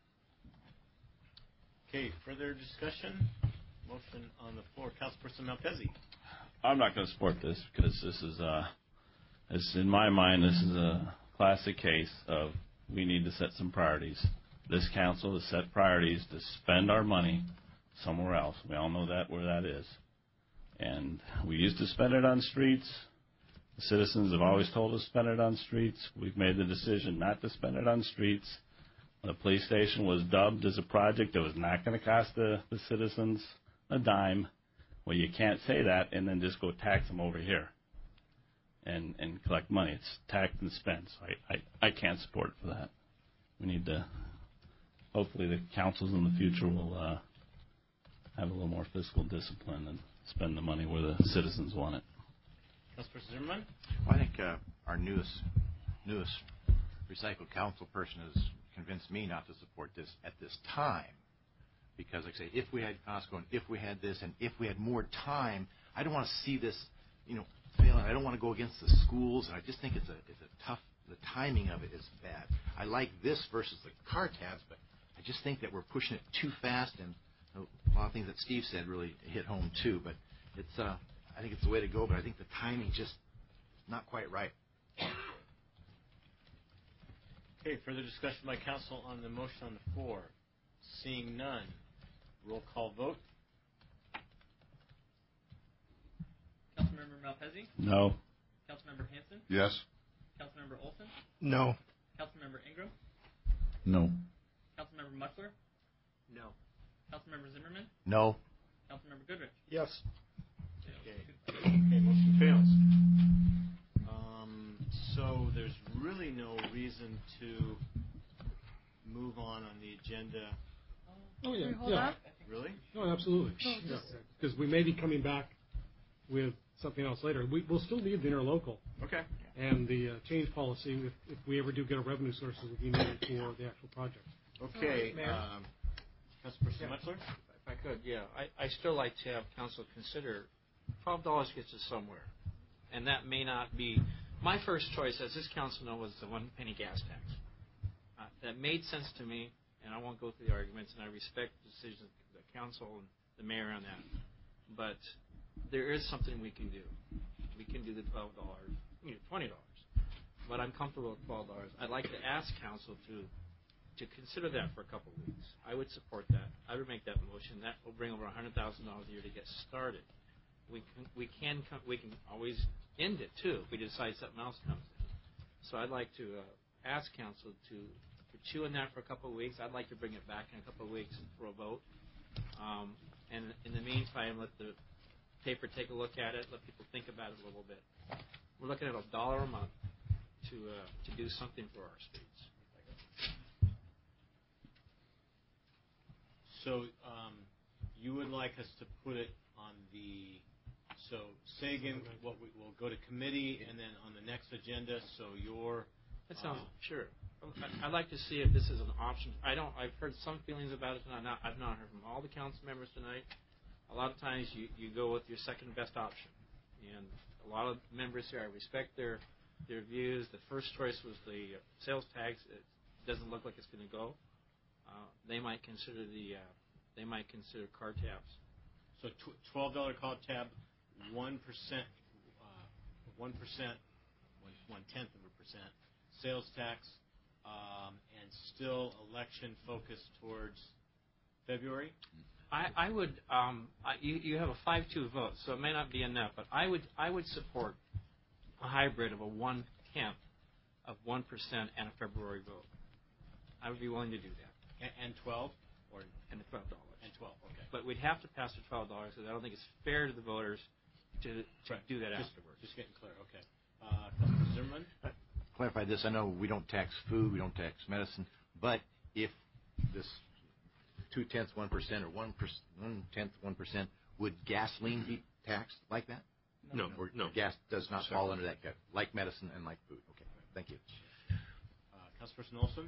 Okay, further discussion? Motion on the floor. Councilperson Malpezzi. I'm not going to support this because this is, uh, this, in my mind, this is a classic case of we need to set some priorities. This council has set priorities to spend our money somewhere else. We all know that where that is. And we used to spend it on streets. The citizens have always told us to spend it on streets. We've made the decision not to spend it on streets. The police station was dubbed as a project that was not going to cost the, the citizens a dime. Well, you can't say that and then just go tax them over here and, and collect money. It's tax and spend. So I, I, I can't support it for that. We need to, hopefully the councils in the future will uh, have a little more fiscal discipline and spend the money where the citizens want it. Councilperson Zimmerman? Well, I think uh, our newest newest recycled council person has convinced me not to support this at this time. Because, like I say, if we had Costco and if we had this and if we had more time, I don't want to see this, you know, failing. I don't want to go against the schools. And I just think it's a it's a tough the timing of it is bad. I like this versus the car tabs, but I just think that we're pushing it too fast, and a lot of things that Steve said really hit home too. But it's, uh, I think it's the way to go. But I think the timing just not quite right. Okay, further discussion by council on the motion on the floor. Seeing none, roll call vote. Councilmember Malpezzi? No. Councilmember Hanson? Yes. Councilmember Olson? No. Councilmember Ingram? No. Councilmember Muckler? No. Councilmember Zimmerman? No. Councilmember Goodrich? Yes. Okay. Okay, motion fails. Um, so there's really no reason to move on on the agenda. Oh, yeah. Can we hold yeah. up? Really? No, absolutely. Oh, just- Because we may be coming back with something else later. We, we'll still need the interlocal. Okay. And the uh, change policy, if, if we ever do get a revenue source, will be needed for the actual project. Okay. Mayor? Um, Councilperson Yeah. Metzler? If I could, yeah, I, I still like to have council consider twelve dollars gets us somewhere, and that may not be my first choice, as this council knows, was the one penny gas tax. Uh, that made sense to me, and I won't go through the arguments, and I respect the decisions of the council and the mayor on that. But there is something we can do. We can do the twelve dollars, you know, twenty dollars. But I'm comfortable with twelve dollars. I'd like to ask council to to consider that for a couple of weeks. I would support that. I would make that motion. That will bring over one hundred thousand dollars a year to get started. We can we can we can always end it too if we decide something else comes in. So I'd like to uh, ask council to, to chew on that for a couple of weeks. I'd like to bring it back in a couple of weeks for a vote. Um, and in the meantime, let the paper take a look at it. Let people think about it a little bit. We're looking at a dollar a month to uh, to do something for our streets. So um, you would like us to put it on the, so Sagan, what we, we'll go to committee, and then on the next agenda, so your... That sounds, uh, sure. I- I'd like to see if this is an option. I don't, I've heard some feelings about it, and I've not, I've not heard from all the council members tonight. A lot of times you, you go with your second best option. And a lot of members here, I respect their, their views. The first choice was the sales tax. It doesn't look like it's going to go. Uh, they might consider the, uh, they might consider car tabs. So tw- twelve dollar car tab, one percent, uh, one percent, one one tenth of a percent sales tax, um, and still election focused towards February. I, I would, um, I, you, you have a five two vote, so it may not be enough, but I would, I would support a hybrid of a one tenth of one percent and a February vote. I would be willing to do that. And, and twelve, or and the twelve dollars. And twelve, okay. But we'd have to pass the twelve dollars because I don't think it's fair to the voters to, to right. do that just, afterwards. Just getting clear, okay. Uh, Councilman Zimmerman? Uh, clarify this. I know we don't tax food, we don't tax medicine, but if this two tenths one percent or one per, one tenth one percent, would gasoline be taxed like that? No, no. no. Gas does not Sorry. fall under that category, like medicine and like food. Okay, thank you. Uh, Councilperson Olson?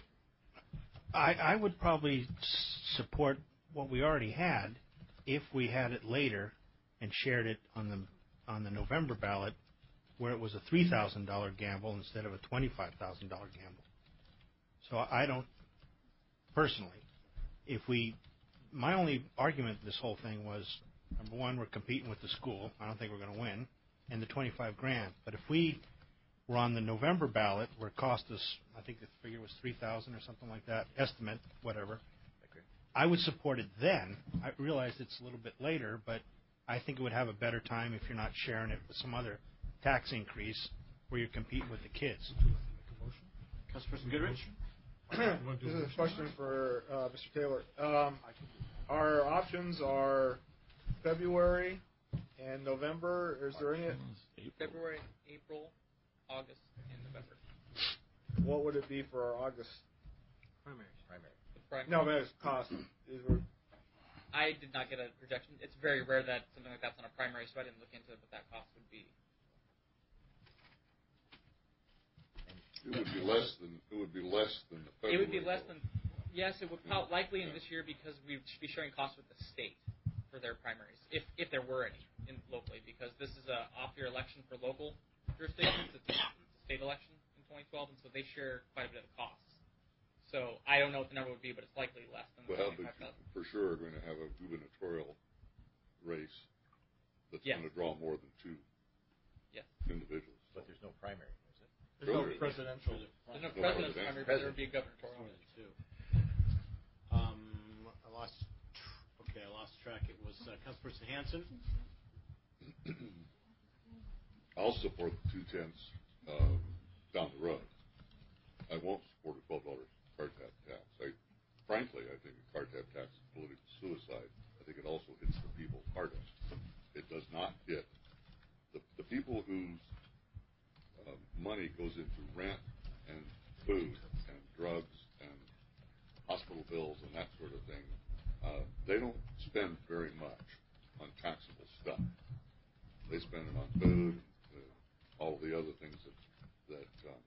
I, I would probably s- support what we already had if we had it later and shared it on the on the November ballot, where it was a three thousand dollar gamble instead of a twenty-five thousand dollar gamble. So I don't personally. If we, my only argument this whole thing was, number one, we're competing with the school. I don't think we're going to win, and the twenty-five grand. But if we were on the November ballot, where it cost us, I think the figure was three thousand or something like that, estimate, whatever. I would support it then. I realize it's a little bit later, but I think it would have a better time if you're not sharing it with some other tax increase where you're competing with the kids. Councilperson Goodrich? This is a question for uh, Mister Taylor. Um, our options are February and November. Is there any? February, April, August, and November. What would it be for our August? Primaries. Primary. Primary. No, but it's cost. Is there... I did not get a projection. It's very rare that something like that's on a primary, so I didn't look into what that cost would be. It would be less than it would be less than the February It would be less vote. than yes. It would probably likely in this year because we should be sharing costs with the state for their primaries, if if there were any in locally, because this is a off year election for local jurisdictions. It's a state election in twenty twelve, and so they share quite a bit of the costs. So I don't know what the number would be, but it's likely less than the Well, but twenty-five thousand. you for sure are going to have a gubernatorial race that's Yes. going to draw more than two Yes. individuals. But there's no primary, is it? There's no Sure. presidential. There's no No, president's president. primary, but there would be a gubernatorial. Too. Um, I lost. Tr- okay, I lost track. It was uh, Councilperson Hanson. I'll support the two tenths um, down the road. I won't support a twelve dollar car tab tax. I, frankly, I think a car tab tax is political suicide. I think it also hits the people hardest. It does not hit the, the people whose uh, money goes into rent and food and drugs and hospital bills and that sort of thing. Uh, they don't spend very much on taxable stuff. They spend it on food, uh, all the other things that that um,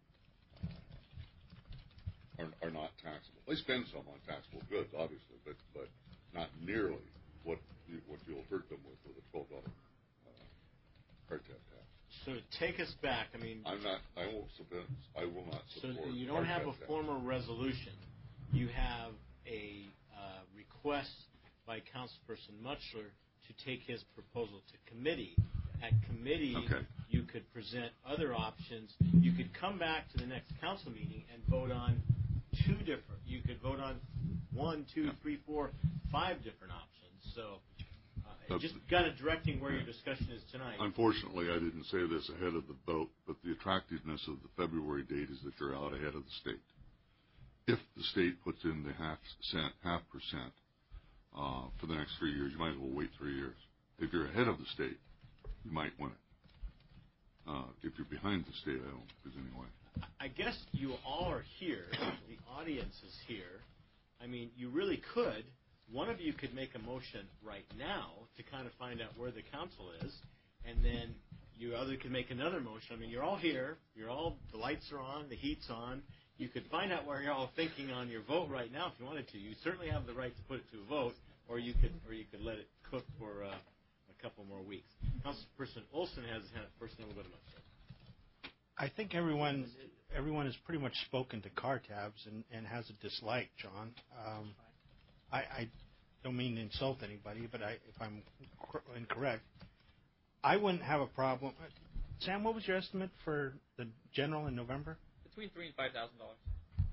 are, are not taxable. They spend some on taxable goods, obviously, but but not nearly what you, what you'll hurt them with with a twelve dollar uh, car tab tax. So to take us back, I mean, I'm not. I won't support. I will not so support. you don't car have tab a tax. formal resolution. You have a uh, request by Councilperson Mutchler to take his proposal to committee. At committee, Okay. you could present other options. You could come back to the next council meeting and vote on two different. You could vote on one, two, three, four, five different options. So, uh, just kind of directing where your discussion is tonight. Unfortunately, I didn't say this ahead of the vote, but the attractiveness of the February date is that you're out ahead of the state. If the state puts in the half cent, half percent uh, for the next three years, you might as well wait three years. If you're ahead of the state, you might win it. Uh, if you're behind the state, I don't think there's any way. I guess you all are here. The audience is here. I mean, you really could. One of you could make a motion right now to kind of find out where the council is, and then you other could make another motion. I mean, you're all here. You're all the lights are on, the heat's on. You could find out where you're all thinking on your vote right now if you wanted to. You certainly have the right to put it to a vote, or you could, or you could let it cook for uh, a couple more weeks. Councilperson Olson has had first, and then we'll go to myself. I think everyone everyone has pretty much spoken to car tabs and, and has a dislike, John. Um, I, I don't mean to insult anybody, but I, if I'm cor- incorrect, I wouldn't have a problem. Sam, what was your estimate for the general in November? Between three and five thousand dollars.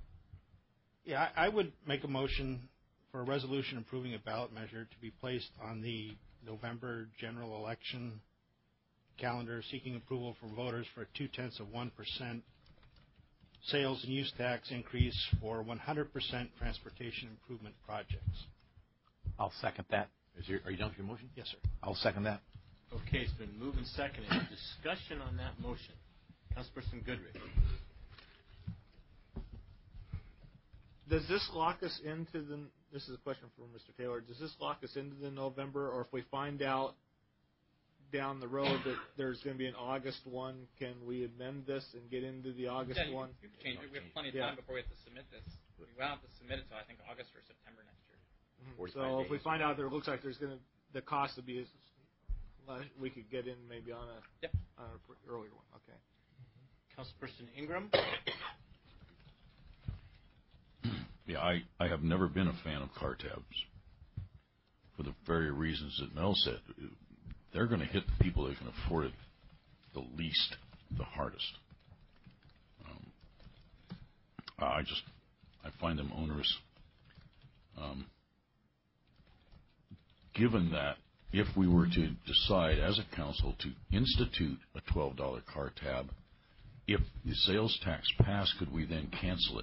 Yeah, I, I would make a motion for a resolution approving a ballot measure to be placed on the November general election calendar, seeking approval from voters for a two-tenths of one percent sales and use tax increase for one hundred percent transportation improvement projects. I'll second that. Is your, are you done with your motion? Yes, sir. I'll second that. Okay, it's been moved and seconded. Discussion on that motion. Councilperson Goodrich. Does this lock us into the? This is a question for Mister Taylor. Does this lock us into the November, or if we find out down the road that there's going to be an August one, can we amend this and get into the August Yeah, you, one? you can change it. We have plenty of Yeah. time before we have to submit this. We won't have to submit it until I think August or September next year. Mm-hmm. So if we find out there it looks like there's going to the cost to be, we could get in maybe on a Yep. on an earlier one. Okay. Councilperson Ingram. Yeah, I, I have never been a fan of car tabs for the very reasons that Mel said. They're going to hit the people that can afford it the least, the hardest. Um, I just, I find them onerous. Um, given that, if we were to decide as a council to institute a twelve dollar car tab, if the sales tax passed, could we then cancel it?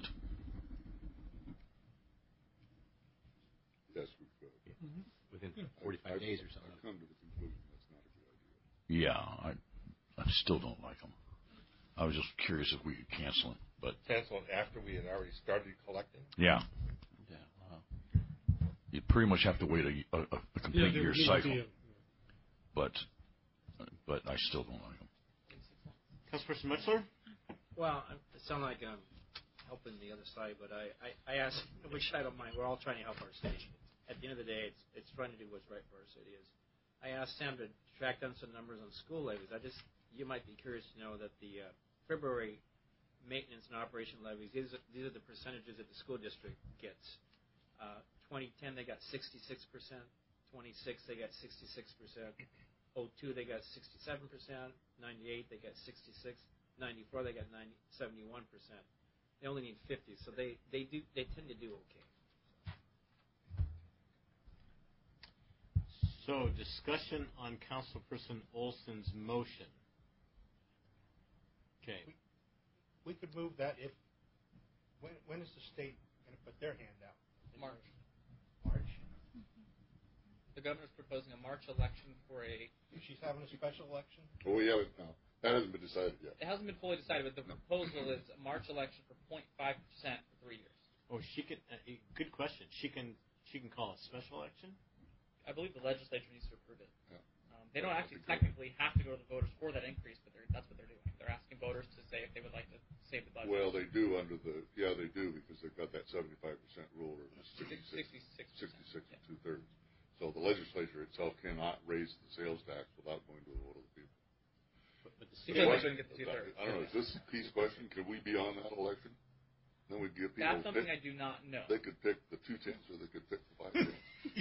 Yes, we could. Mm-hmm. Within forty-five days or something. I've come to the conclusion that's not a good idea. Yeah, I, I still don't like them. I was just curious if we could cancel it, but cancel it after we had already started collecting. yeah, Yeah. Wow. you pretty much have to wait a, a, a complete Yeah, year there would cycle. be a- But but I still don't like them. Councilperson Mutchler. Well, I it sounds like I'm helping the other side, but I, I, I ask, which I don't mind. We're all trying to help our city. At the end of the day, it's it's trying to do what's right for our city. Is I asked Sam to track down some numbers on school levies. I just you might be curious to know that the uh, February maintenance and operation levies. These are, these are the percentages that the school district gets. Uh, twenty ten, they got sixty-six percent. twenty-six, they got sixty-six percent. oh two, they got sixty-seven percent. ninety-eight, they got sixty-six. ninety-four, they got ninety, seventy-one percent. They only need fifty, so they, they do they tend to do okay. So, discussion on Councilperson Olson's motion. Okay. We, we could move that if, when, when is the state going to put their hand out? March. March? The governor's proposing a March election for a... She's having a special election? Well, we haven't, no. That hasn't been decided yet. It hasn't been fully decided, but the proposal is a March election for zero point five percent for three years. Oh, she can, uh, good question. She can, she can call a special election? I believe the legislature needs to approve it. Yeah. Um, they don't actually technically have to go to the voters for that increase, but that's what they're doing. They're asking voters to say if they would like to save the budget. Well, they do under the, yeah, they do because they've got that seventy-five percent rule or sixty-six, sixty-six, sixty-six yeah. and two-thirds. So the legislature itself cannot raise the sales tax without going to the vote of the people. But, but the Because What? they're going to get the two-thirds. I don't know, is this Keith's question? Could we be on that election? Then we'd give people. That's something pick, I do not know. They could pick the two tenths or they could pick the five tenths.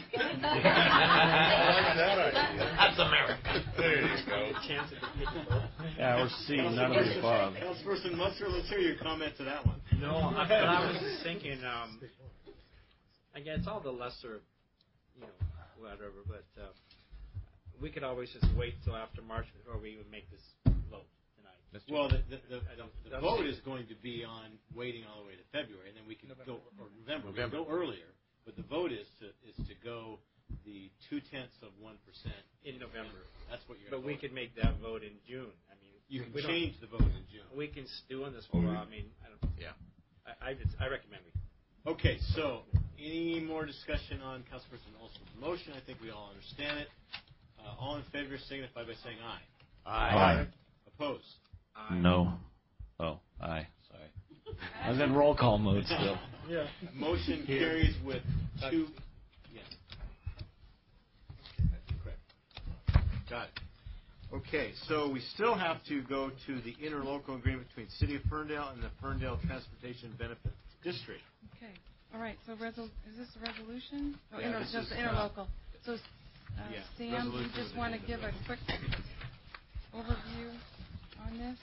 That's America. There you go. Chance of the vote. Yeah, we're seeing none of the above. Councilperson Munster, let's hear your comment to that one. No, I, but I was just thinking, um, again, it's all the lesser, you know, whatever, but uh, we could always just wait till after March before we even make this vote tonight. Well, the, the, the, I don't- the that's- vote is going to be on waiting all the way to February, and then we can go, or November, we can go earlier. But the vote is to is to go the two tenths of one percent in November. That's what you're. But we could make that vote in June. I mean, You can we don't- change the vote in June. We can do on this for. I mean, I don't. Yeah. I I, just, I recommend we. Okay, so any more discussion on Councilperson Olson's motion? I think we all understand it. Uh, all in favor signify by saying aye. Aye. Opposed? Aye. No. Oh, aye. Sorry. I was in roll call mode still. Yeah. Motion carries with two. Yes. Correct. Got it. Okay, so we still have to go to the interlocal agreement between City of Ferndale and the Ferndale Transportation Benefit District. Okay. All right. So resol- is this a resolution? Oh, Yeah, inter- this just is, uh, interlocal. So, uh, yeah, Sam, resolution you just with want to the give a quick overview on this?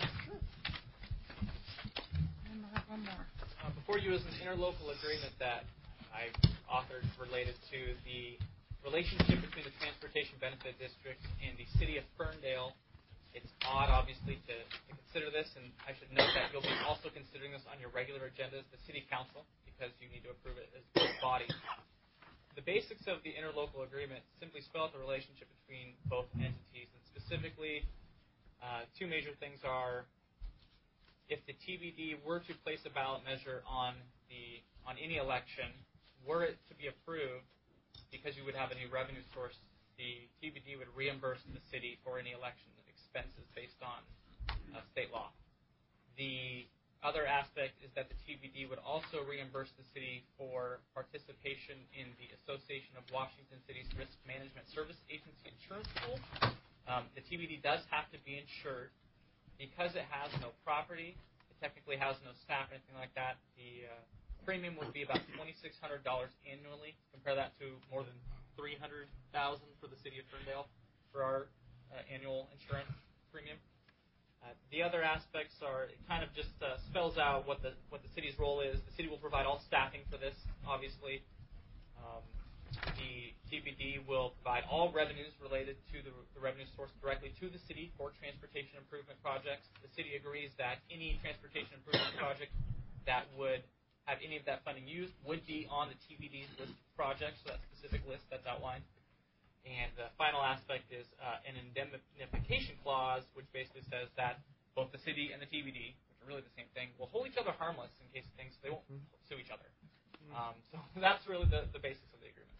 And I'll have one more. Uh, before you is an interlocal agreement that I authored related to the relationship between the Transportation Benefit District and the City of Ferndale. It's odd, obviously, to, to consider this, and I should note that you'll be also considering this on your regular agenda as the City Council, because you need to approve it as both bodies. The basics of the interlocal agreement simply spell out the relationship between both entities, and specifically, uh, two major things are if the T B D were to place a ballot measure on the on any election, were it to be approved, because you would have a new revenue source, the T B D would reimburse the city for any election expenses based on uh, state law. The other aspect is that the T B D would also reimburse the city for participation in the Association of Washington Cities Risk Management Service Agency Insurance Pool. Um, the T B D does have to be insured. Because it has no property, it technically has no staff, anything like that, the uh, premium would be about twenty-six hundred dollars annually. Compare that to more than three hundred thousand dollars for the city of Ferndale for our uh, annual insurance premium. Uh, the other aspects are, it kind of just uh, spells out what the what the city's role is. The city will provide all staffing for this, obviously. Um, the T B D will provide all revenues related to the, the revenue source directly to the city for transportation improvement projects. The city agrees that any transportation improvement project that would have any of that funding used would be on the T B D's list of projects, so that specific list that's outlined. And the final aspect is uh, an indemnification clause, which basically says that both the city and the T B D, which are really the same thing, will hold each other harmless in case of things, so they won't sue each other. Um, so that's really the, the basics of the agreement.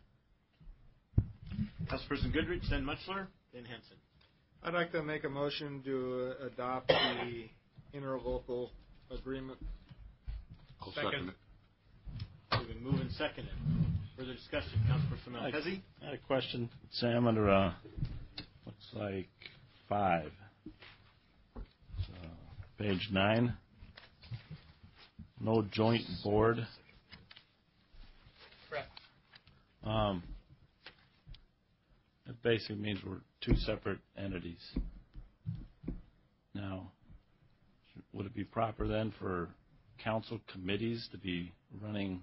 Councilperson Goodrich, then Mutchler, then Henson. I'd like to make a motion to uh, adopt the interlocal agreement. I'll second it. We've been moving seconded. Further discussion, Councilperson Malpezzi. I had a question, Sam, under uh, looks like five, so, page nine. no joint board. Correct. Um, it basically means we're two separate entities. Now, would it be proper then for council committees to be running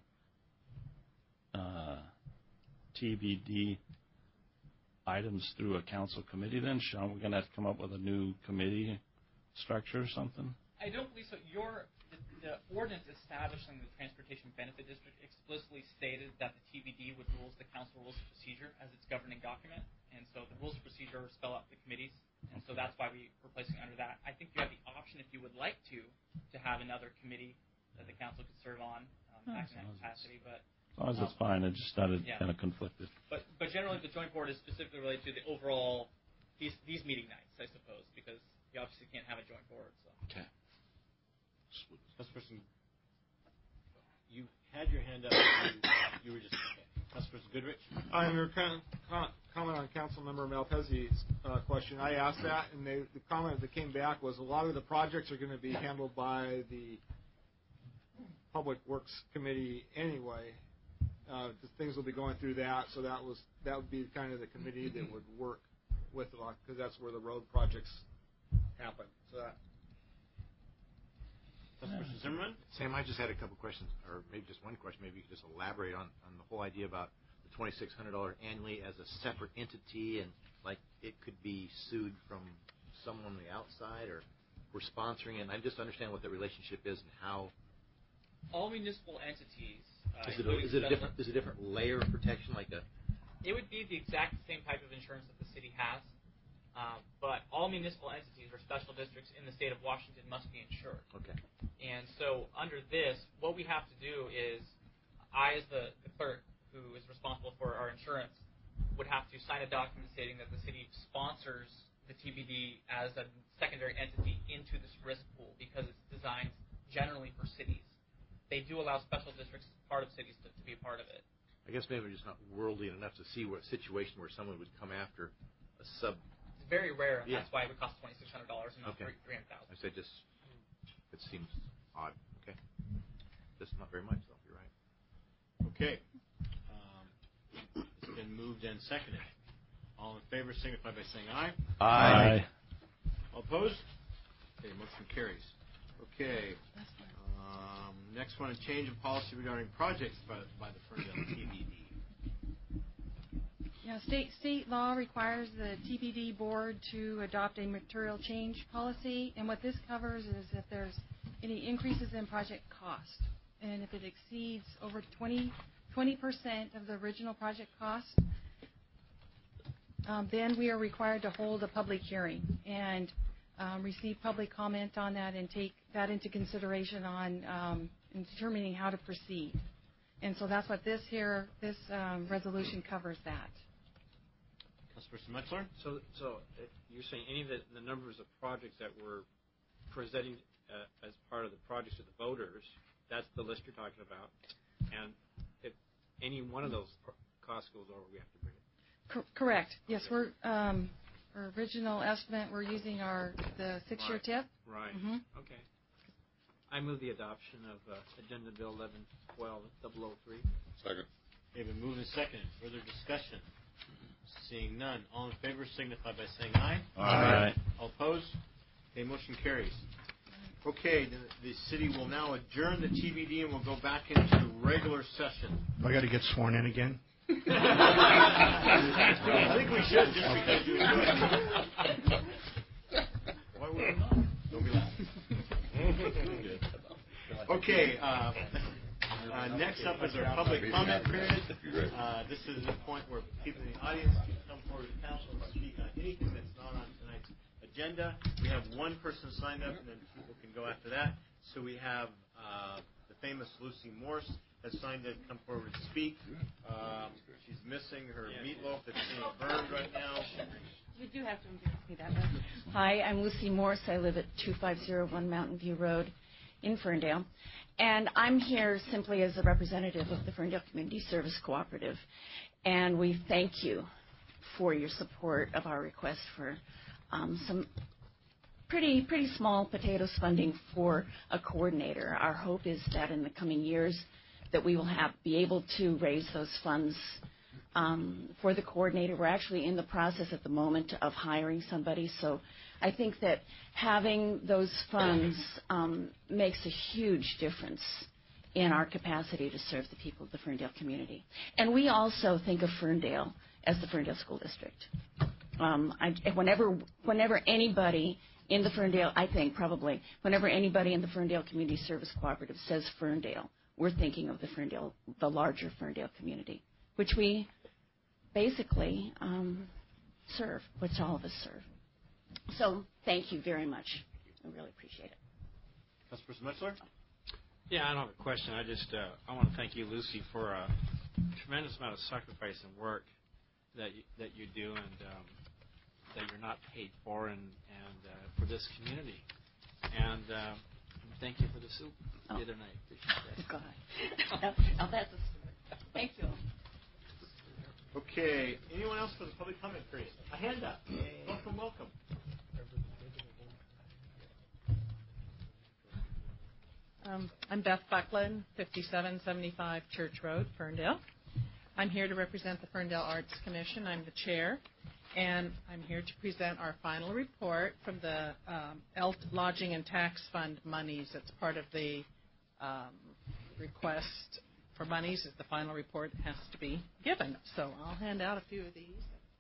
uh, T B D items through a council committee then? Sean, we're going to have to come up with a new committee structure or something? I don't believe so. Your the, the ordinance establishing the Transportation Benefit District explicitly stated that the T B D would rules the council rules of procedure as its governing document, and so the rules of procedure spell out the committees, and so that's why we we're placing under that. I think you have the option, if you would like to, to have another committee that the council could serve on, um, Oh, back in that capacity, but. As long as it's fine, I just thought it Yeah. kind of conflicted. But but generally, the joint board is specifically related to the overall these these meeting nights, I suppose, because you obviously can't have a joint board. So. Okay. Councilperson, you had your hand up. You, you were just okay. Councilperson Goodrich. On your con- con- comment on Councilmember Malpezzi's uh, question, I asked that, and they, the comment that came back was a lot of the projects are going to be handled by the Public Works Committee anyway. Uh, the things will be going through that, so that was that would be kind of the committee that would work with a lot, because that's where the road projects happen. So that. Councilperson Zimmerman. Sam, I just had a couple questions, or maybe just one question. Maybe you could just elaborate on, on the whole idea about the twenty-six hundred dollars annually as a separate entity, and like it could be sued from someone on the outside, or we're sponsoring it. And I just understand what the relationship is and how. All municipal entities. Uh, Is it, a, is it a different? Is it a different layer of protection, like a? It would be the exact same type of insurance that the city has, uh, but all municipal entities or special districts in the state of Washington must be insured. Okay. And so under this, what we have to do is, I as the, the clerk who is responsible for our insurance would have to sign a document stating that the city sponsors the T B D as a secondary entity into this risk pool because it's designed generally for cities. They do allow special districts, part of cities, to, to be a part of it. I guess maybe we're just not worldly enough to see what situation where someone would come after a sub. It's very rare, and Yeah. that's why it would cost twenty-six hundred dollars and not Okay. three hundred thousand dollars. I said just, it seems odd. Okay. Just not very much, though. You're right. Okay. Um, it's been moved and seconded. All in favor signify by saying aye. Aye. All opposed? Okay, motion carries. Okay. Um, next one, a change in policy regarding projects by, by the Ferndale T B D. Yeah, state state law requires the T B D board to adopt a material change policy, and what this covers is if there's any increases in project cost, and if it exceeds over twenty percent of the original project cost, um, then we are required to hold a public hearing and um, receive public comment on that and take that into consideration on um, in determining how to proceed. And so that's what this here, this um, resolution covers that. Councilperson Metzler? So, so uh, you're saying any of the, the numbers of projects that we're presenting uh, as part of the projects to the voters, that's the list you're talking about, and if any one of those pro- costs goes over, we have to bring it. Cor- correct. Yes, we're um, our original estimate. We're using our the six-year Right. tip. Right. Mhm. Okay. I move the adoption of uh, Agenda Bill eleven twelve double oh three. Second. Okay, been moved and seconded. Further discussion? Seeing none. All in favor signify by saying aye. Aye. All opposed? Okay, motion carries. Okay, the, the city will now adjourn the T B D and we'll go back into regular session. Do I got to get sworn in again? I think we should just because you enjoyed it. Why would we not? Don't be laughing. Okay, uh, uh, next up is our public comment period. Uh, this is the point where people in the audience can come forward to council and speak on anything that's not on tonight's agenda. We have one person signed up, and then people can go after that. So we have uh, the famous Lucy Morse has signed up to come forward to speak. Um, she's missing her meatloaf that's being burned right now. You do have to introduce me that way. Hi, I'm Lucy Morse. I live at two five zero one Mountain View Road in Ferndale. And I'm here simply as a representative of the Ferndale Community Service Cooperative. And we thank you for your support of our request for um, some pretty pretty small potatoes funding for a coordinator. Our hope is that in the coming years that we will have be able to raise those funds um, for the coordinator. We're actually in the process at the moment of hiring somebody, so I think that having those funds um, makes a huge difference in our capacity to serve the people of the Ferndale community. And we also think of Ferndale as the Ferndale School District. Um, I, whenever, whenever anybody in the Ferndale, I think probably, whenever anybody in the Ferndale Community Service Cooperative says Ferndale, we're thinking of the Ferndale, the larger Ferndale community, which we basically um, serve, which all of us serve. So thank you very much. I really appreciate it. Councilperson Metzler? Yeah, I don't have a question. I just uh, I want to thank you, Lucy, for a tremendous amount of sacrifice and work that you, that you do, and um, that you're not paid for, and and uh, for this community. And uh, thank you for the soup oh. the other night. Appreciate that. God. Now that's a story. Thank you. Okay. Anyone else for the public comment period? A hand up. Welcome, welcome. Um, I'm Beth Buckland, fifty-seven seventy-five Church Road, Ferndale. I'm here to represent the Ferndale Arts Commission. I'm the chair, and I'm here to present our final report from the um, E L T Lodging and Tax Fund monies. It's part of the um, request for monies. That the final report has to be given. So I'll hand out a few of these.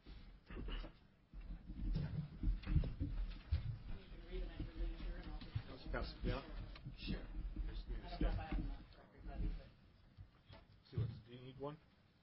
Yeah. Sure. I don't know if I have enough for everybody, but See what, do you need one?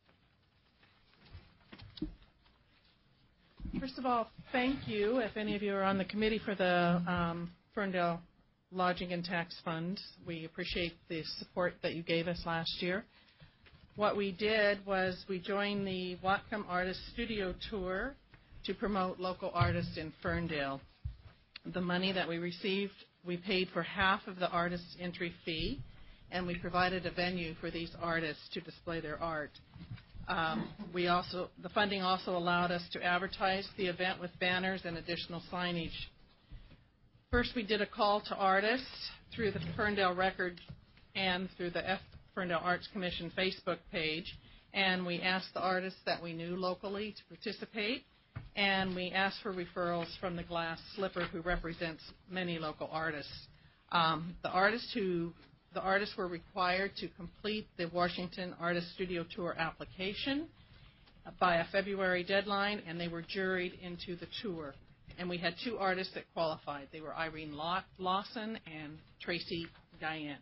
first of all, thank you, if any of you are on the committee for the um, Ferndale Lodging and Tax Fund. We appreciate the support that you gave us last year. What we did was we joined the Whatcom Artist Studio Tour to promote local artists in Ferndale. The money that we received, we paid for half of the artist's entry fee, and we provided a venue for these artists to display their art. Um, we also, the funding also allowed us to advertise the event with banners and additional signage. First, we did a call to artists through the Ferndale Record and through the F Ferndale Arts Commission Facebook page, and we asked the artists that we knew locally to participate, and we asked for referrals from the Glass Slipper, who represents many local artists. Um, the artists who the artists were required to complete the Washington Artist Studio Tour application by a February deadline, and they were juried into the tour. And we had two artists that qualified. They were Irene Lawson and Tracy Diane.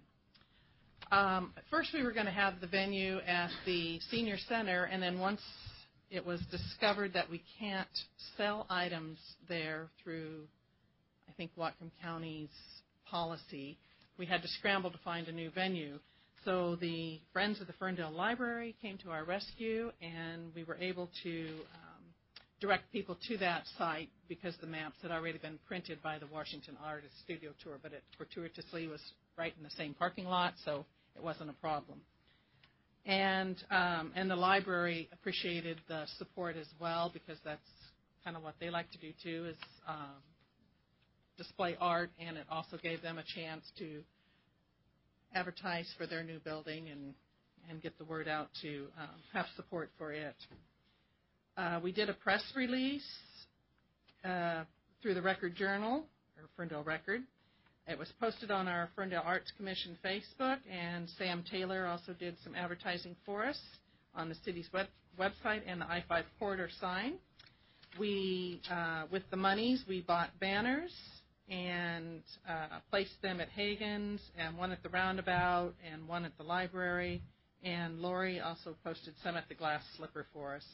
Um, at first, we were going to have the venue at the Senior Center, and then once it was discovered that we can't sell items there through, I think, Whatcom County's policy, we had to scramble to find a new venue. So the Friends of the Ferndale Library came to our rescue, and we were able to um, direct people to that site because the maps had already been printed by the Washington Artist Studio Tour, but it fortuitously was right in the same parking lot, so it wasn't a problem. And um, and the library appreciated the support as well, because that's kind of what they like to do too, is um, display art, and it also gave them a chance to advertise for their new building and, and get the word out to um, have support for it. Uh, we did a press release uh, through the Record Journal, or Ferndale Record. It was posted on our Ferndale Arts Commission Facebook, and Sam Taylor also did some advertising for us on the city's web, website and the I five corridor sign. We, uh, with the monies, we bought banners and uh, placed them at Hagen's, and one at the Roundabout, and one at the library, and Lori also posted some at the Glass Slipper for us.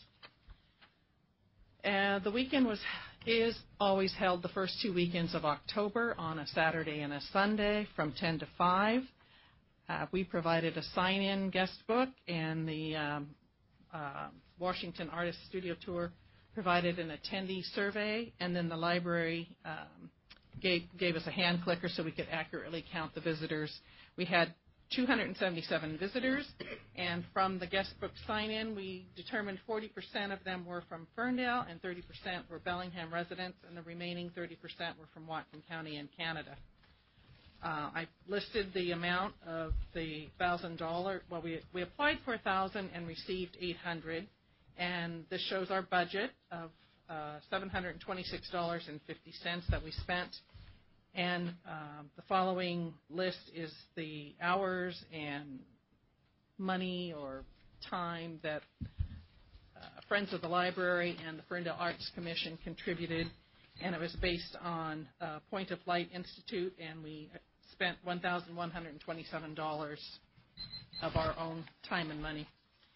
Uh, the weekend was is always held the first two weekends of October on a Saturday and a Sunday from ten to five. Uh, we provided a sign-in guest book, and the um, uh, Washington Artist Studio Tour provided an attendee survey, and then the library um, gave, gave us a hand clicker so we could accurately count the visitors. We had two hundred seventy-seven visitors, and from the guest book sign-in, we determined forty percent of them were from Ferndale and thirty percent were Bellingham residents, and the remaining thirty percent were from Whatcom County and Canada. Uh, I listed the amount of the one thousand dollars. Well, we, we applied for one thousand dollars and received eight hundred dollars, and this shows our budget of uh, seven hundred twenty-six dollars and fifty cents that we spent. And um, the following list is the hours and money or time that uh, Friends of the Library and the Ferndale Arts Commission contributed, and it was based on uh, Point of Light Institute, and we spent one thousand one hundred twenty-seven dollars of our own time and money.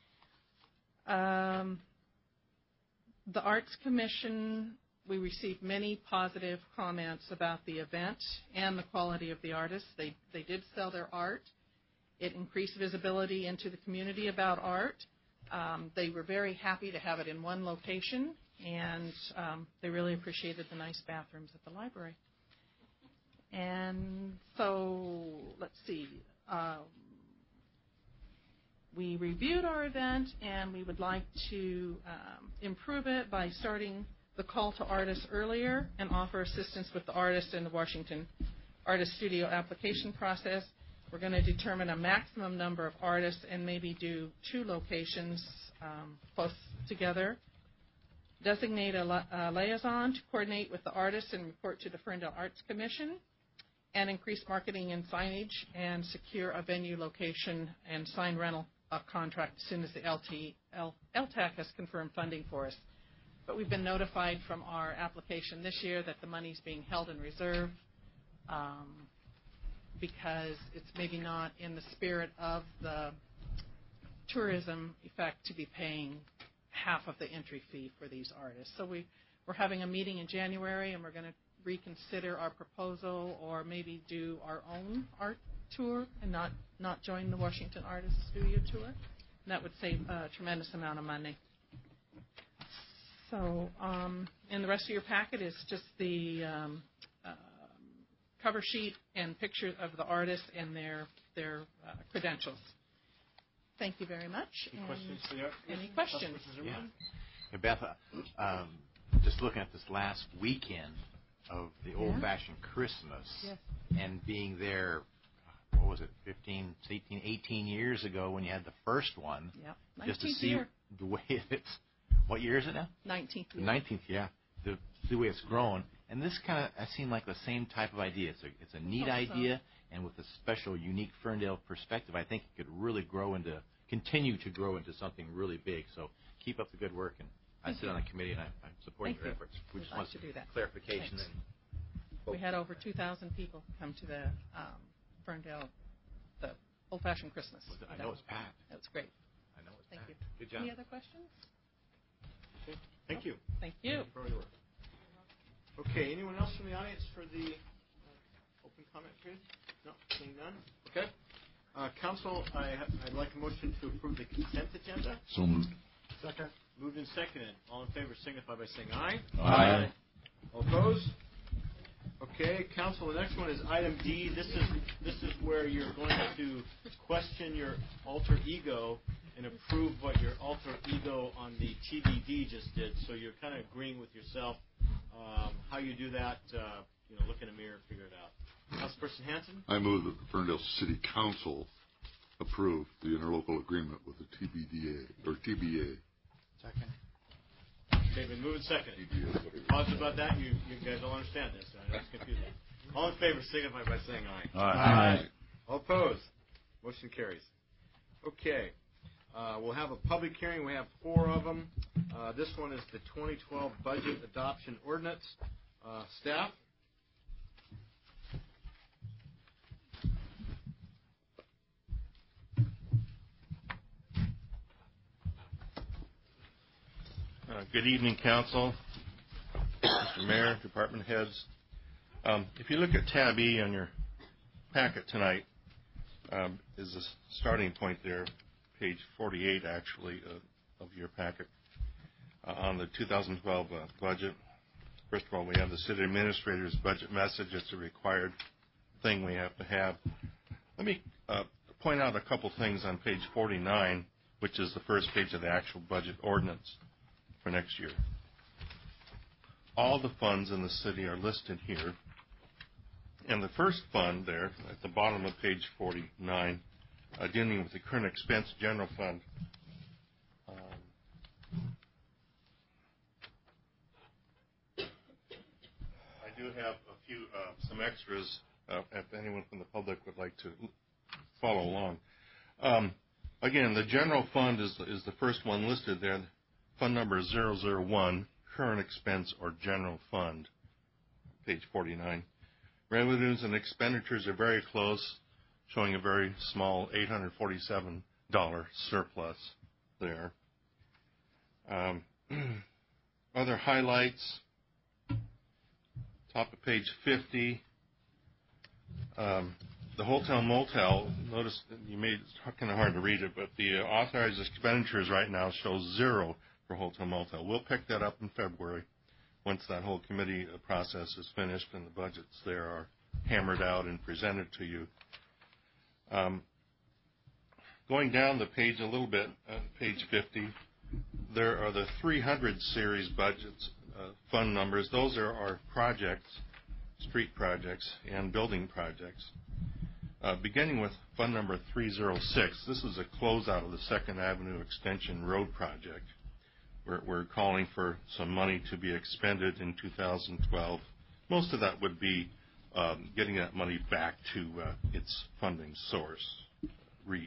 Um, the Arts Commission, we received many positive comments about the event and the quality of the artists. They, they did sell their art. It increased visibility into the community about art. Um, they were very happy to have it in one location, and um, they really appreciated the nice bathrooms at the library. And so, let's see. Um, we reviewed our event, and we would like to um, improve it by starting the call to artists earlier and offer assistance with the artist in the Washington Artist Studio application process. We're going to determine a maximum number of artists and maybe do two locations um, close together. Designate a, li- a liaison to coordinate with the artists and report to the Ferndale Arts Commission, and increase marketing and signage and secure a venue location and sign rental uh, contract as soon as the L T, L, L T A C has confirmed funding for us. But we've been notified from our application this year that the money's being held in reserve um, because it's maybe not in the spirit of the tourism effect to be paying half of the entry fee for these artists. So we, we're having a meeting in January, and we're going to reconsider our proposal or maybe do our own art tour and not, not join the Washington Artist Studio tour. And that would save a tremendous amount of money. So, um, and the rest of your packet is just the um, uh, cover sheet and pictures of the artists and their their uh, credentials. Thank you very much. Any and questions for the art? Any questions? Yeah. Hey, Beth, uh, um, just looking at this last weekend of the old-fashioned Christmas, yes. and being there, what was it, fifteen, eighteen, eighteen years ago when you had the first one, yep. just to see year. the way it's. What year is it now? nineteenth year. The nineteenth, yeah. The, the way it's grown. And this kind of seemed like the same type of idea. It's a, it's a neat so. idea, and with a special, unique Ferndale perspective, I think it could really grow into, continue to grow into something really big. So keep up the good work. And I sit on the committee, and I, I'm supporting Thank your you. efforts. We We'd just like want to do that. clarification. Thanks. And we had over two thousand people come to the um, Ferndale, the old-fashioned Christmas. I know it's packed. That was great. I know it's Thank packed. you. Good job. Any other questions? Okay. Thank you. Thank you. For all your work. Okay, anyone else from the audience for the uh, open comment period? No, seeing none. Okay. Uh, Council, I, I'd like a motion to approve the consent agenda. So moved. Second. Moved and seconded. All in favor signify by saying aye. Aye. All opposed? Okay, Council, the next one is item D. This is this is where you're going to question your alter ego and approve what your alter ego on the T D D just did. So you're kind of agreeing with yourself. Um, how you do that, uh, you know, look in a mirror and figure it out. Councilperson Hanson? I move that the Ferndale City Council approve the interlocal agreement with the T B D A or T B A. Second. Okay, been moved second. Positive about that? You, you guys don't understand this. I know it's confusing. All in favor signify by saying aye. Aye. Aye. All opposed? Motion carries. Okay. Uh, we'll have a public hearing. We have four of them. Uh, this one is the twenty twelve Budget Adoption Ordinance. Uh, staff? Uh, good evening, Council, Mister Mayor, Department Heads. Um, if you look at tab E on your packet tonight, um, is the starting point there, page forty-eight actually uh, of your packet, uh, on the two thousand twelve uh, budget. First of all, we have the City Administrator's budget message. It's a required thing we have to have. Let me uh, point out a couple things on page forty-nine, which is the first page of the actual budget ordinance for next year. All the funds in the city are listed here. And the first fund there, at the bottom of page forty-nine, uh, dealing with the current expense general fund, um, I do have a few, uh, some extras, uh, if anyone from the public would like to follow along. Um, again, the general fund is, is the first one listed there. Fund number zero zero one, current expense or general fund, page forty-nine. Revenues and expenditures are very close, showing a very small eight hundred forty-seven dollars surplus there. Um, other highlights, top of page fifty, um, the hotel motel, notice you made it's kind of hard to read it, but the authorized expenditures right now show zero for hotel motel. We'll pick that up in February once that whole committee process is finished and the budgets there are hammered out and presented to you. Um, going down the page a little bit, uh, page fifty, there are the three hundred series budgets, uh, fund numbers. Those are our projects, street projects and building projects. Uh, beginning with fund number three oh six, this is a closeout of the Second Avenue Extension Road project. We're, we're calling for some money to be expended in two thousand twelve. Most of that would be um, getting that money back to uh, its funding source, REIT.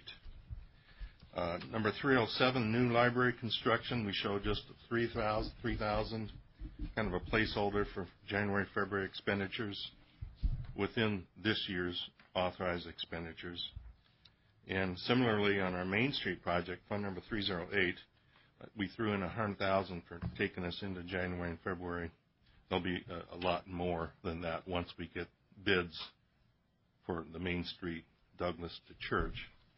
Uh, number three oh seven, new library construction. We show just three thousand, kind of a placeholder for January, February expenditures within this year's authorized expenditures. And similarly, on our Main Street project, fund number three oh eight, we threw in one hundred thousand dollars for taking us into January and February. There'll be a, a lot more than that once we get bids for the Main Street Douglas to Church.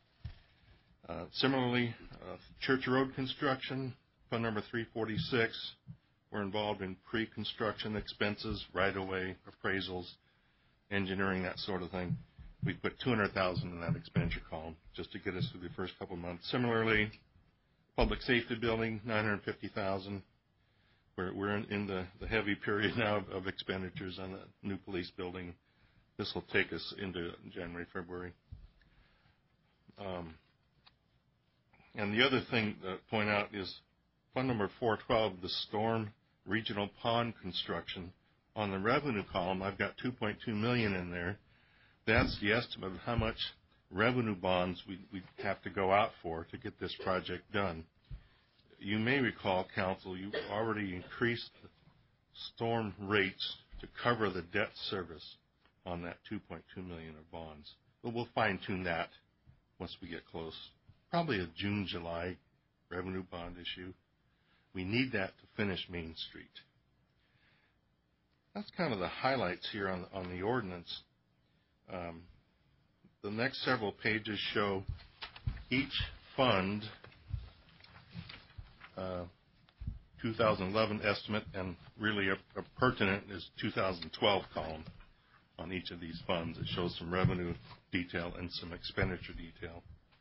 Uh, similarly, uh, Church Road construction, fund number three forty-six. We're involved in pre-construction expenses, right-of-way appraisals, engineering, that sort of thing. We put two hundred thousand dollars in that expenditure column just to get us through the first couple of months. Similarly, Public Safety Building, nine hundred fifty thousand dollars. We're, we're in, in the, the heavy period now of, of expenditures on the new police building. This will take us into January, February. Um, and the other thing to point out is fund number four twelve, the Storm Regional Pond construction. On the revenue column, I've got two point two million dollars in there. That's the estimate of how much revenue bonds we, we have to go out for to get this project done. You may recall, Council, you already increased the storm rates to cover the debt service on that two point two million dollars of bonds. But we'll fine-tune that once we get close. Probably a June, July revenue bond issue. We need that to finish Main Street. That's kind of the highlights here on, on the ordinance. Um, the next several pages show each fund uh, two thousand eleven estimate, and really a, a pertinent is two thousand twelve column on each of these funds. It shows some revenue detail and some expenditure detail.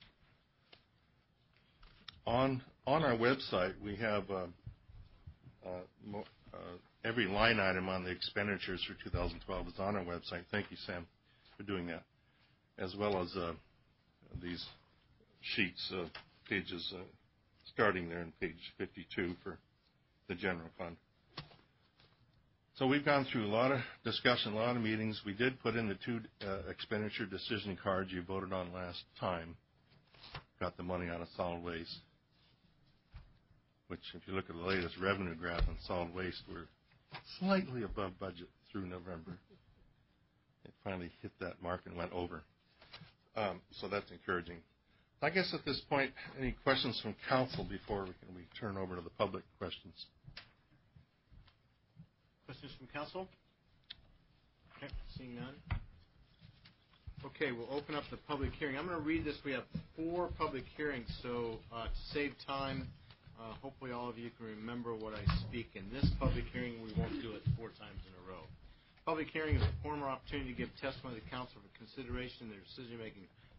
On on our website, we have uh, uh, mo uh, every line item on the expenditures for two thousand twelve is on our website. Thank you, Sam, for doing that, as well as uh, these sheets, uh, pages uh, starting there on page fifty-two for the general fund. So we've gone through a lot of discussion, a lot of meetings. We did put in the two uh, expenditure decision cards you voted on last time. Got the money out of solid waste, which if you look at the latest revenue graph on solid waste, we're slightly above budget through November. It finally hit that mark and went over. Um, so that's encouraging. I guess at this point, any questions from council before we can we turn over to the public questions? Questions from council? Okay, seeing none. Okay, we'll open up the public hearing. I'm going to read this. We have four public hearings, so uh, to save time, uh, hopefully all of you can remember what I speak. In this public hearing, we won't do it four times in a row. Public hearing is a formal opportunity to give testimony to the council for consideration in their decision-making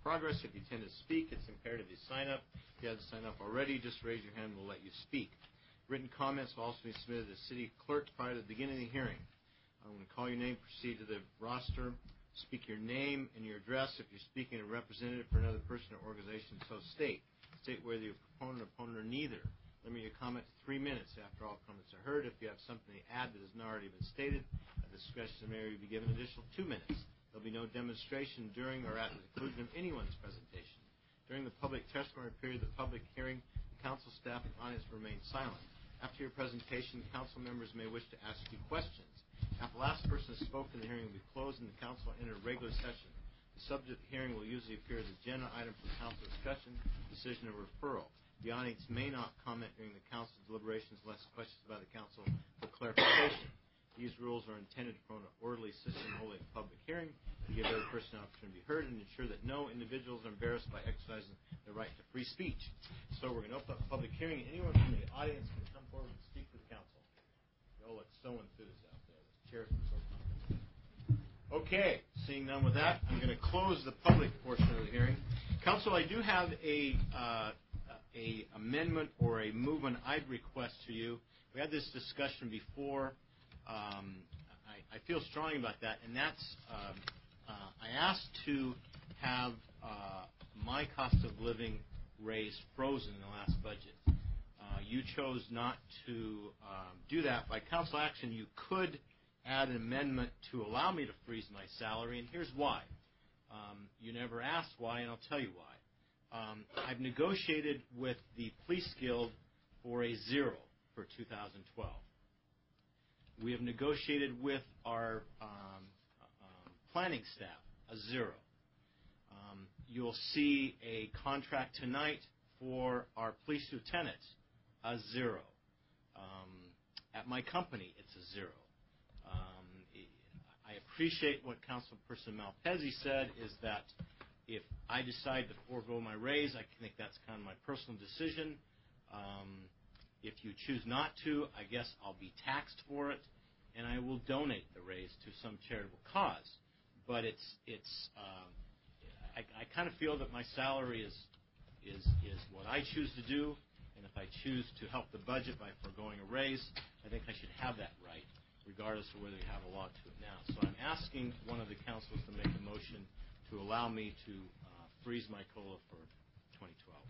progress. If you intend to speak, it's imperative you sign up. If you haven't signed up already, just raise your hand and we'll let you speak. Written comments will also be submitted to the city clerk prior to the beginning of the hearing. I'm going to call your name, proceed to the roster, speak your name and your address. If you're speaking a representative for another person or organization, so state. State whether you're a proponent, opponent, or neither. Limit your comment to three minutes after all comments are heard. If you have something to add that has not already been stated, at the discretion of the mayor, you'll be given an additional two minutes. There'll be no demonstration during or at the conclusion of anyone's presentation. During the public testimony period of the public hearing, the council staff and audience will remain silent. After your presentation, council members may wish to ask you questions. After the last person has spoken, the hearing will be closed and the council will enter a regular session. The subject of the hearing will usually appear as an agenda item for council discussion, decision, or referral. The audience may not comment during the council's deliberations unless questions by the council for clarification. These rules are intended to promote an orderly system holding a public hearing, to give every person an opportunity to be heard, and ensure that no individuals are embarrassed by exercising their right to free speech. So we're going to open up a public hearing, and anyone from the audience can come forward and speak to the council. Y'all look so enthused out there. The chairs are so comfortable. Okay, seeing none with that, I'm going to close the public portion of the hearing. Council, I do have a uh, a amendment or a movement I'd request to you. We had this discussion before. Um, I, I feel strongly about that, and that's um, uh, I asked to have uh, my cost of living raise frozen in the last budget. Uh, you chose not to um, do that. By council action, you could add an amendment to allow me to freeze my salary, and here's why. Um, you never asked why, and I'll tell you why. Um, I've negotiated with the Police Guild for a zero for two thousand twelve. We have negotiated with our um, um, planning staff a zero. Um, you'll see a contract tonight for our police lieutenant, a zero. Um, at my company, it's a zero. Um, I appreciate what Councilperson Malpezzi said, is that if I decide to forego my raise, I think that's kind of my personal decision. Um, if you choose not to, I guess I'll be taxed for it, and I will donate the raise to some charitable cause. But it's it's um, I, I kind of feel that my salary is is is what I choose to do, and if I choose to help the budget by foregoing a raise, I think I should have that right, regardless of whether you have a law to it now. So I'm asking one of the councils to make a motion to allow me to uh, freeze my COLA for twenty twelve.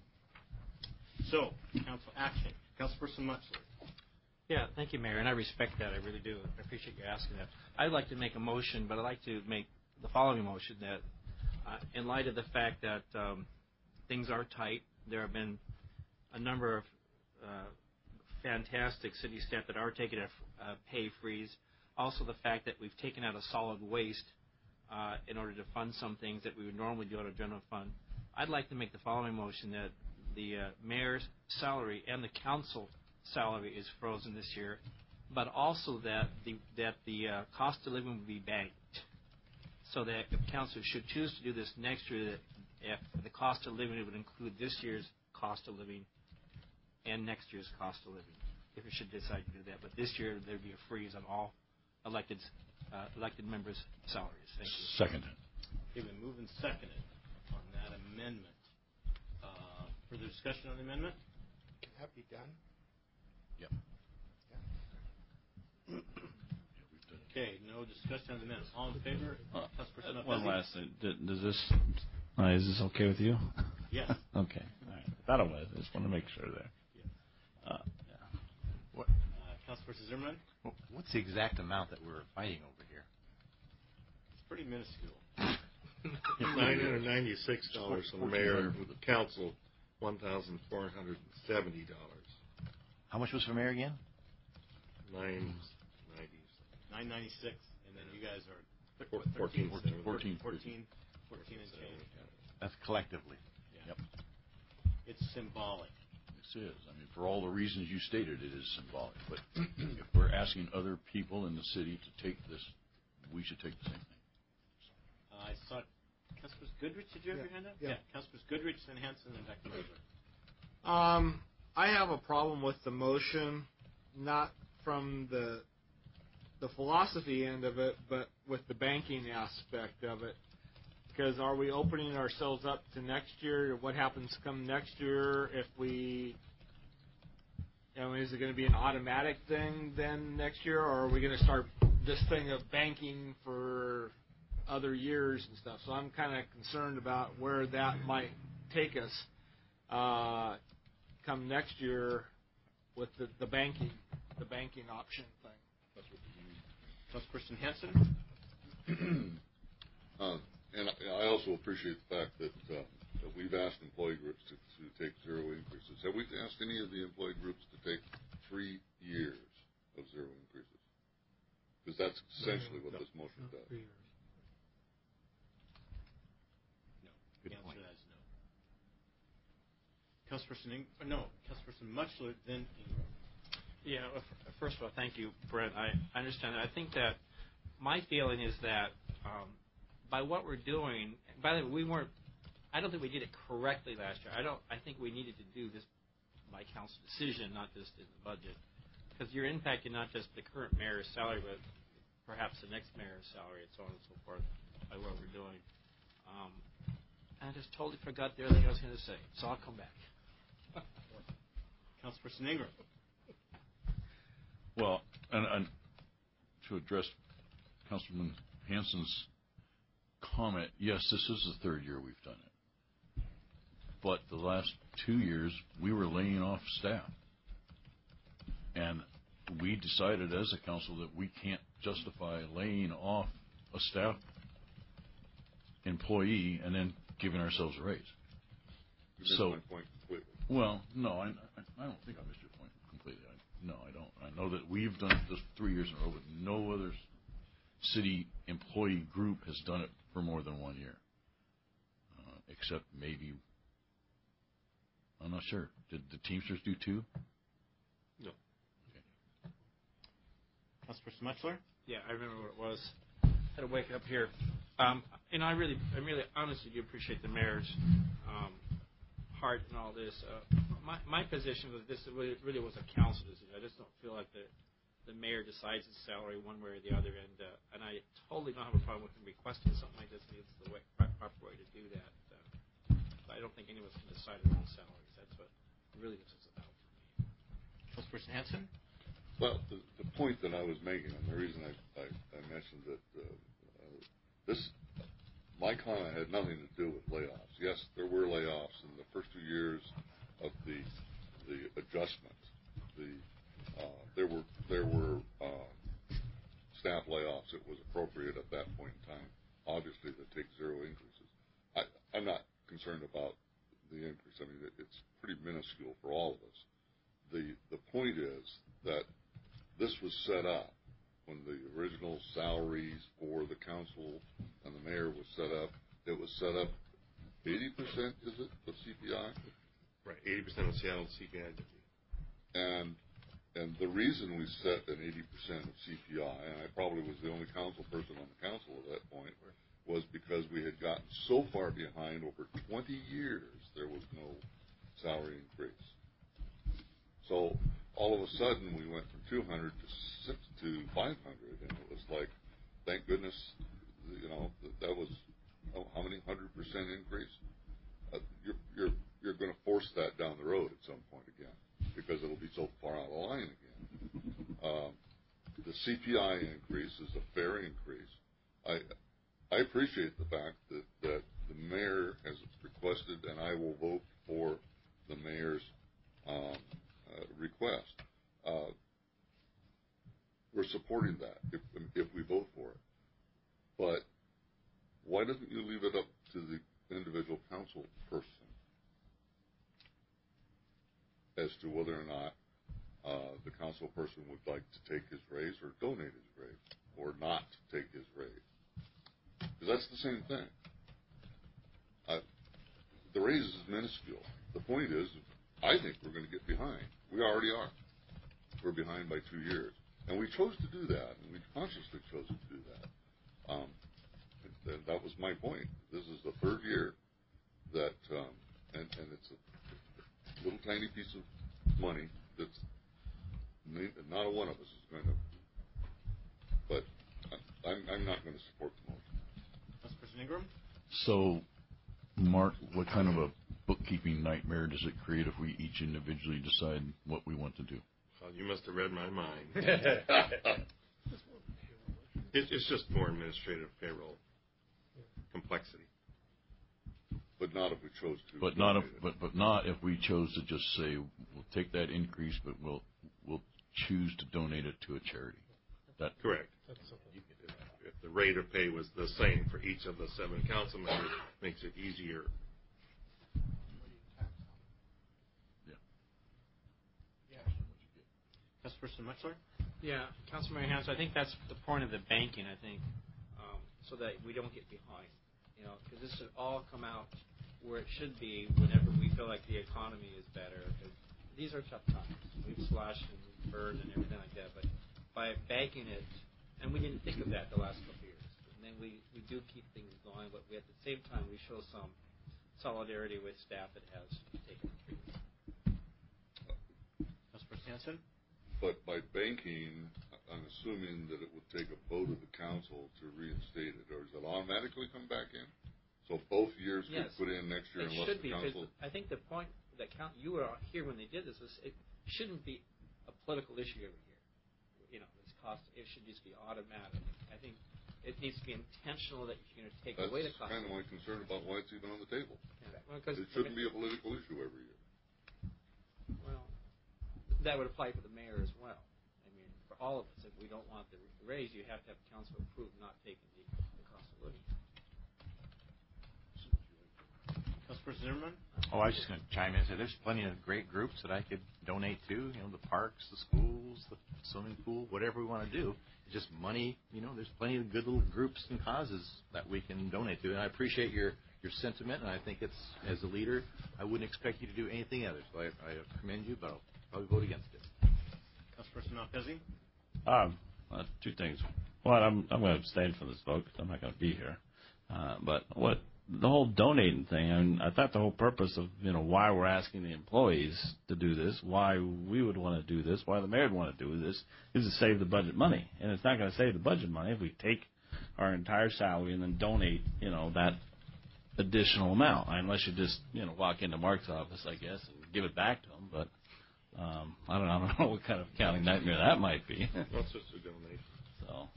So, council action. Councilperson Mutchler. Yeah, thank you, Mayor, and I respect that. I really do. I appreciate you asking that. I'd like to make a motion, but I'd like to make the following motion that, uh, in light of the fact that um, things are tight, there have been a number of uh, fantastic city staff that are taking a uh, pay freeze. Also, the fact that we've taken out a solid waste uh, in order to fund some things that we would normally do out of general fund. I'd like to make the following motion that the uh, mayor's salary and the council salary is frozen this year, but also that the that the uh, cost of living will be banked, so that if council should choose to do this next year, that if the cost of living would include this year's cost of living and next year's cost of living, if it should decide to do that. But this year there'd be a freeze on all elected uh, elected members' salaries. Thank you. Second. Okay, been moved and seconded on that amendment. Uh, further discussion on the amendment? Can that be done? Yep. Okay, no discussion on the amendment. All in favor? Uh, Councilperson one Malpezzi? last thing. D- Does this, uh, is this okay with you? Yes. Okay. All right. I thought it was. I just want to make sure there. Yes. Uh, yeah. What, Uh, Councilperson Zimmerman? what's the exact amount that we're fighting over here? It's pretty minuscule. nine hundred ninety-six dollars from the mayor, and for the council, one thousand four hundred seventy dollars. How much was for mayor again? Nine ninety. Nine ninety six, and then you guys are th- Four- what, thirteen, fourteen, fourteen, fourteen. fourteen, fourteen and change. That's collectively. Yeah. Yep. It's symbolic. This is. I mean, for all the reasons you stated, it is symbolic. But if we're asking other people in the city to take this, we should take the same thing. Uh, I saw Councilperson Goodrich. Did you have Yeah. your hand up? Yeah. Councilperson Goodrich, then Hanson, and Doctor Mosler. Um, I have a problem with the motion, not from the the philosophy end of it, but with the banking aspect of it. Because are we opening ourselves up to next year? What happens come next year if we, you know, is it going to be an automatic thing then next year, or are we going to start this thing of banking for other years and stuff? So I'm kind of concerned about where that might take us uh, come next year with the, the banking, the banking option thing. Councilperson Hanson. uh, And I also appreciate the fact that, uh, that we've asked employee groups to, to take zero increases. Have we asked any of the employee groups to take three years of zero increases? Because that's essentially what no, this motion no, does. Three years. No. Good the point. answer to that is no. Councilperson, Ing- uh, no, Councilperson Mutchler, then Ingram. Yeah, well, f- first of all, thank you, Brent. I, I understand that. I think that my feeling is that um, by what we're doing, by the way, we weren't, I don't think we did it correctly last year. I don't, I think we needed to do this by council decision, not just in the budget. Because you're impacting not just the current mayor's salary, but perhaps the next mayor's salary and so on and so forth by what we're doing. Um, I just totally forgot the other thing I was going to say, so I'll come back. Councilperson Ingram. Well, and, and to address Councilman Hanson's comment, yes, this is the third year we've done it. But the last two years, we were laying off staff. And we decided as a council that we can't justify laying off a staff employee and then giving ourselves a raise. You missed so, my point completely. Well, no, I, I don't think I missed your point completely. I, no, I don't. I know that we've done this three years in a row, but no other city employee group has done it for more than one year, uh, except maybe, I'm not sure. Did the Teamsters do two? No. Okay. Councilperson Mutchler. Yeah, I remember what it was. I had to wake up here. Um, and I really, I really honestly do appreciate the mayor's um, heart and all this. Uh, my, my position was this really, really was a council decision. I just don't feel like the the mayor decides his salary one way or the other, and uh, and I totally don't have a problem with him requesting something like this. It's the way, proper way to do that. Uh, but I don't think any of us can decide our own salaries. That's what really this is about for me. Councilperson Hanson. Well, the, the point that I was making, and the reason I, I, I mentioned that uh, uh, this, my comment had nothing to do with layoffs. Yes, there were layoffs in the first two years of the the adjustment. The uh, there were there were uh, staff layoffs. It was appropriate at that point in time. Obviously, to take zero increases. I, I'm not concerned about the increase. I mean, it, it's pretty minuscule for all of us. The the point is that this was set up when the original salaries for the council and the mayor was set up. It was set up eighty percent, is it, of C P I? Right, eighty percent of Seattle C P I. And and the reason we set an eighty percent of C P I, and I probably was the only council person on the council at that point, was because we had gotten so far behind over twenty years there was no salary increase. So all of a sudden we went from two hundred to six to five hundred, and it was like, thank goodness, you know, that, that was oh, how many hundred percent increase? Uh, you're you're you're going to force that down the road at some point again, because it'll be so far out of line again. Um, the C P I increase is a fair increase. I I appreciate the fact that, that the mayor has requested, and I will vote for the mayor's um, uh, request. Uh, we're supporting that if if we vote for it. But why doesn't you leave it up to the individual council person as to whether or not uh, the council person would like to take his raise or donate his raise or not take his raise? Because that's the same thing. Uh, the raise is minuscule. The point is, I think we're going to get behind. We already are. We're behind by two years. And we chose to do that, and we consciously chose to do that. Um, and that was my point. This is the third year that, um, and, and it's a little tiny piece of money that's not a one of us is going to, but I'm, I'm not going to support the motion. Councilperson Ingram? So, Mark, what kind of a bookkeeping nightmare does it create if we each individually decide what we want to do? Well, you must have read my mind. It's, it's just more administrative payroll complexity. But not if we chose to. But not if, but but not if we chose to just say we'll take that increase, but we'll we'll choose to donate it to a charity. That correct. If the rate of pay was the same for each of the seven council members, makes it easier. Councilperson Mutchler? Yeah, Councilman Hanson, I think that's the point of the banking, I think, um, so that we don't get behind. You know, because this should all come out where it should be whenever we feel like the economy is better. Because these are tough times. We've slashed and burned and everything like that. But by banking it, and we didn't think of that the last couple of years. And then we, we do keep things going, but we, at the same time, we show some solidarity with staff that has taken treatment. Councilperson Hanson? But by banking, I'm assuming that it would take a vote of the council to reinstate it, or does it automatically come back in? So both years Yes. could put in next year It unless should the be, council. because I think the point that count, you were here when they did this was it shouldn't be a political issue every year. You know, this cost, it should just be automatic. I think it needs to be intentional that you're going to take That's away the cost. kind of my concern about why it's even on the table. Yeah. Well, 'cause it shouldn't be a political issue every year. Well, that would apply for the mayor as well. I mean, for all of us, if we don't want the raise, you have to have council approve not taking the, the cost of living. Councilperson Zimmerman? Oh, I was just going to chime in and say there's plenty of great groups that I could donate to. You know, the parks, the schools, the swimming pool, whatever we want to do. It's just money. You know, there's plenty of good little groups and causes that we can donate to. And I appreciate your, your sentiment, and I think it's, as a leader, I wouldn't expect you to do anything other. So I, I commend you, but I'll probably vote against it. Councilperson Malpezzi? Um, uh, two things. One, I'm I'm going to abstain from this vote because I'm not going to be here. Uh, but what the whole donating thing, I mean, I thought the whole purpose of, you know, why we're asking the employees to do this, why we would want to do this, why the mayor would want to do this, is to save the budget money. And it's not going to save the budget money if we take our entire salary and then donate, you know, that additional amount, unless you just, you know, walk into Mark's office, I guess, and give it back to him. But um, I don't, I don't know what kind of accounting nightmare that might be. Well, it's just a donation. So.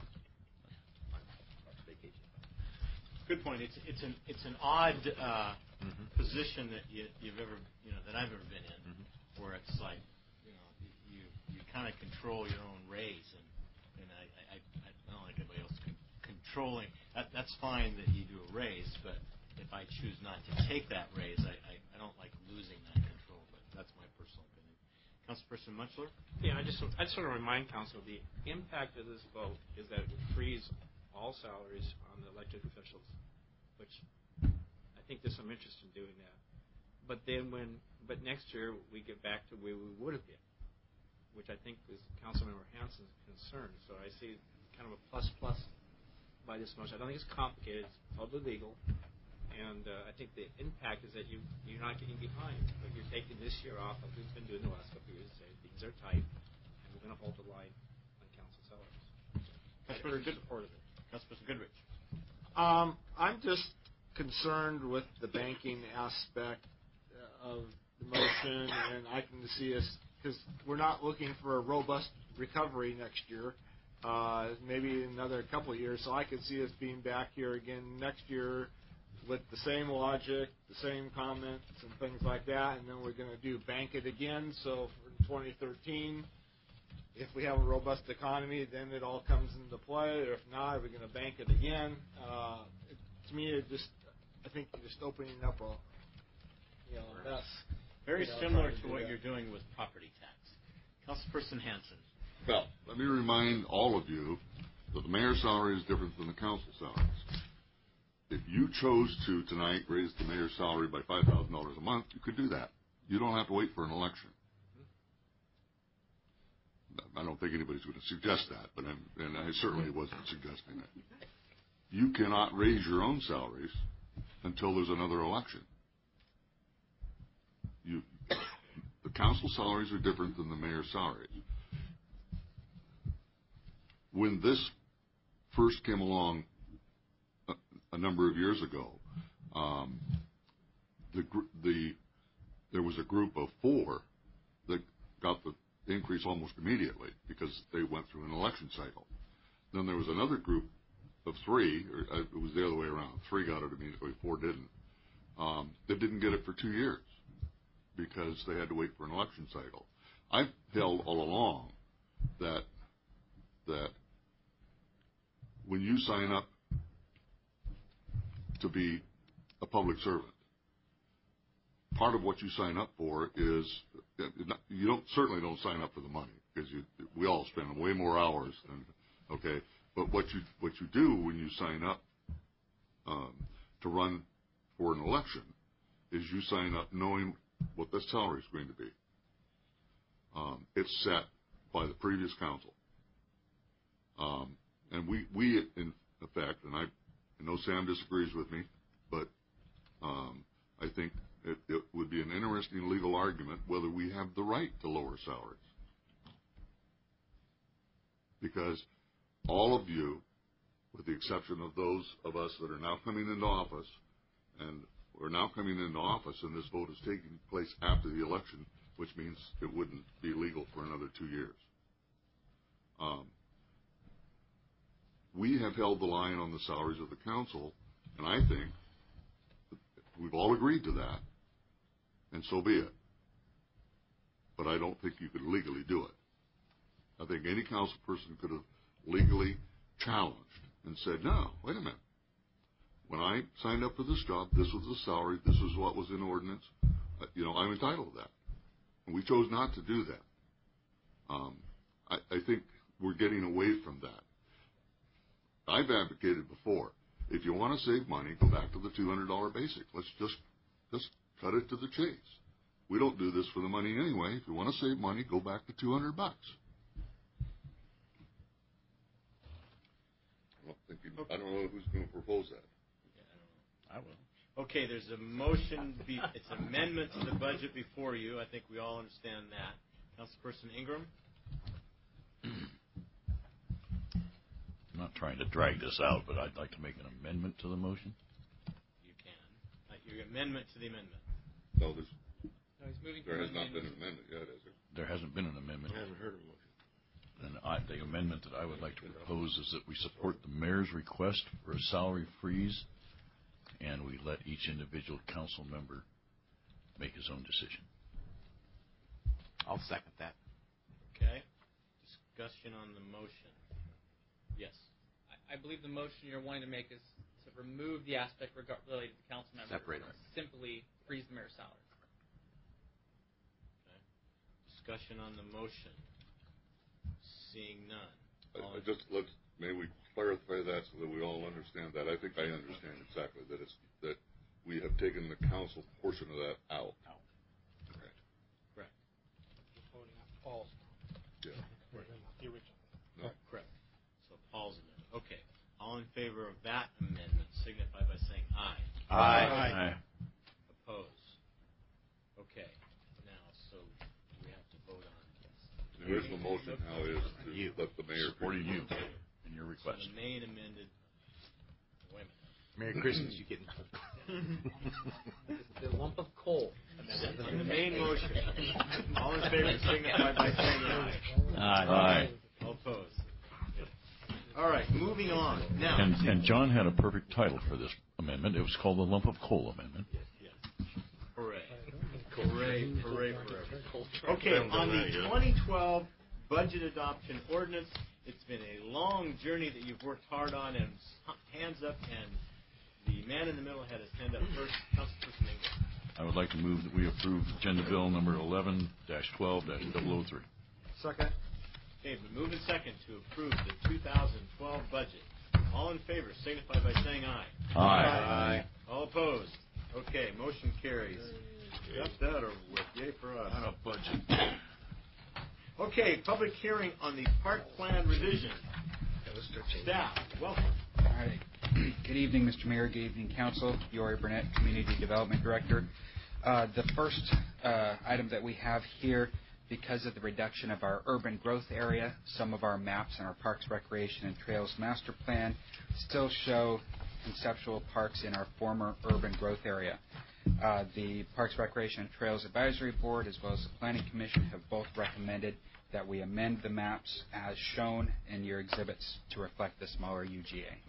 Good point. It's it's an it's an odd uh, mm-hmm. position that you, you've ever you know that I've ever been in, mm-hmm. where it's like you know you you kind of control your own raise, and and I I, I don't like anybody else con- controlling. That, that's fine that you do a raise, but if I choose not to take that raise, I, I, I don't like losing that control. But that's my personal opinion. Councilperson Mutchler? Yeah, I just I just want to remind council the impact of this vote is that it would freeze all salaries on the elected officials, which I think there's some interest in doing that. But then when, but next year we get back to where we would have been, which I think is Councilmember Hanson's concern. So I see kind of a plus plus by this motion. I don't think it's complicated. It's totally legal. And uh, I think the impact is that you, you're not getting behind, but you're taking this year off like we've been doing the last couple of years. Say things are tight, and we're going to hold the line on council salaries. I urge support of it. Councilperson Goodrich. Um, I'm just concerned with the banking aspect of the motion, and I can see us, because we're not looking for a robust recovery next year, uh, maybe another couple of years, so I could see us being back here again next year with the same logic, the same comments and things like that, and then we're going to do bank it again, so for twenty thirteen, if we have a robust economy, then it all comes into play. Or if not, we're going to bank it again. Uh, it, to me, it just, I think you're just opening up a, you know, a mess. Very you know, similar to to what that. you're doing with property tax. Councilperson Hanson. Well, let me remind all of you that the mayor's salary is different than the council salaries. If you chose to tonight raise the mayor's salary by five thousand dollars a month, you could do that. You don't have to wait for an election. I don't think anybody's going to suggest that, but I'm, and I certainly wasn't suggesting that. You cannot raise your own salaries until there's another election. You, the council salaries are different than the mayor's salaries. When this first came along a, a number of years ago, Um, the gr- the there was a group of four that got the increase almost immediately because they went through an election cycle. Then there was another group of three, or uh, it was the other way around. Three got it immediately, four didn't. Um, that didn't get it for two years because they had to wait for an election cycle. I've held all along that that when you sign up to be a public servant, part of what you sign up for is you don't certainly don't sign up for the money because you we all spend way more hours than okay. But what you what you do when you sign up um, to run for an election is you sign up knowing what the salary is going to be. Um, it's set by the previous council, um, and we we in effect, and I, I know Sam disagrees with me, but um, I think it, it would be an interesting legal argument whether we have the right to lower salaries, because all of you, with the exception of those of us that are now coming into office, and we're now coming into office, and this vote is taking place after the election, which means it wouldn't be legal for another two years. Um, we have held the line on the salaries of the council, and I think we've all agreed to that, and so be it. But I don't think you could legally do it. I think any council person could have legally challenged and said, no, wait a minute. When I signed up for this job, this was the salary, this was what was in ordinance. Uh, you know, I'm entitled to that. And we chose not to do that. Um, I, I think we're getting away from that. I've advocated before, if you want to save money, go back to the two hundred dollars basic. Let's just, just cut it to the chase. We don't do this for the money anyway. If you want to save money, go back to two hundred bucks. I don't, think you, I don't know who's going to propose that. I will. Okay, there's a motion. Be, it's an amendment to the budget before you. I think we all understand that. Councilperson Ingram? I'm not trying to drag this out, but I'd like to make an amendment to the motion. You can. Uh, your amendment to the amendment. No, there's, no he's moving there has not been an amendment yet, has there? There hasn't been an amendment. I haven't heard of a motion. And I, the amendment that I would like to propose is that we support the mayor's request for a salary freeze, and we let each individual council member make his own decision. I'll second that. Okay. Discussion on the motion. Yes. I, I believe the motion you're wanting to make is to remove the aspect regard, related to council members. Separate them. Simply freeze the mayor's salary. Okay. Discussion on the motion. Seeing none. I, I just let's maybe we clarify that so that we all understand that. I think I understand exactly that it's that we have taken the council portion of that out. Out. Okay. Correct. Voting on Paul's. Yeah. Right. The original. No. Correct. So Paul's amendment. Okay. All in favor of that amendment signify by saying aye. Aye. Aye. Aye. Oppose. Okay. Now, so we have to vote on this. The original motion now is to you. let the mayor Supporting you in your request. So the main amended. Wait a minute. Merry Christmas, you getting The lump of coal. On the main motion, all in favor signify by saying aye. Aye. Aye. All opposed. All right, moving on. Now, And, and John had a perfect title for this amendment. It was called the Lump of Coal Amendment. yes. Hooray. Hooray, hooray forever. Okay, on the twenty twelve budget adoption ordinance, it's been a long journey that you've worked hard on, and hands up, and the man in the middle had his hand up first. Councilperson Ingram. I would like to move that we approve Agenda Bill number eleven twelve double oh three. Second. Okay, been moved and second to approve the two thousand twelve budget. All in favor signify by saying aye. Aye. Aye. All opposed. Okay, motion carries. Got that over with. Yay for us. On a budget. Okay, public hearing on the park plan revision. Staff, welcome. All right. Good evening, Mister Mayor. Good evening, Council. Yori Burnett, Community Development Director. Uh, the first uh, item that we have here, because of the reduction of our urban growth area, some of our maps and our Parks, Recreation, and Trails Master Plan still show conceptual parks in our former urban growth area. Uh, the Parks, Recreation, and Trails Advisory Board, as well as the Planning Commission, have both recommended that we amend the maps as shown in your exhibits to reflect the smaller U G A.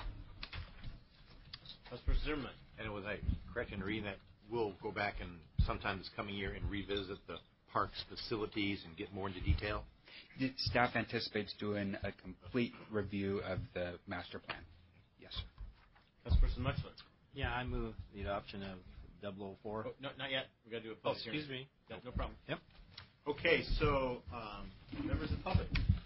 Councilperson Zimmerman. And was I correct in reading that we'll go back and sometime this coming year and revisit the parks facilities and get more into detail? The staff anticipates doing a complete review of the master plan. Yes, sir. Councilperson Muchler. Yeah, I move the adoption of double oh four. Oh, no, not yet. We've got to do a Oh, public excuse hearing. me. No, no problem. Yep. Okay, so um, members of the public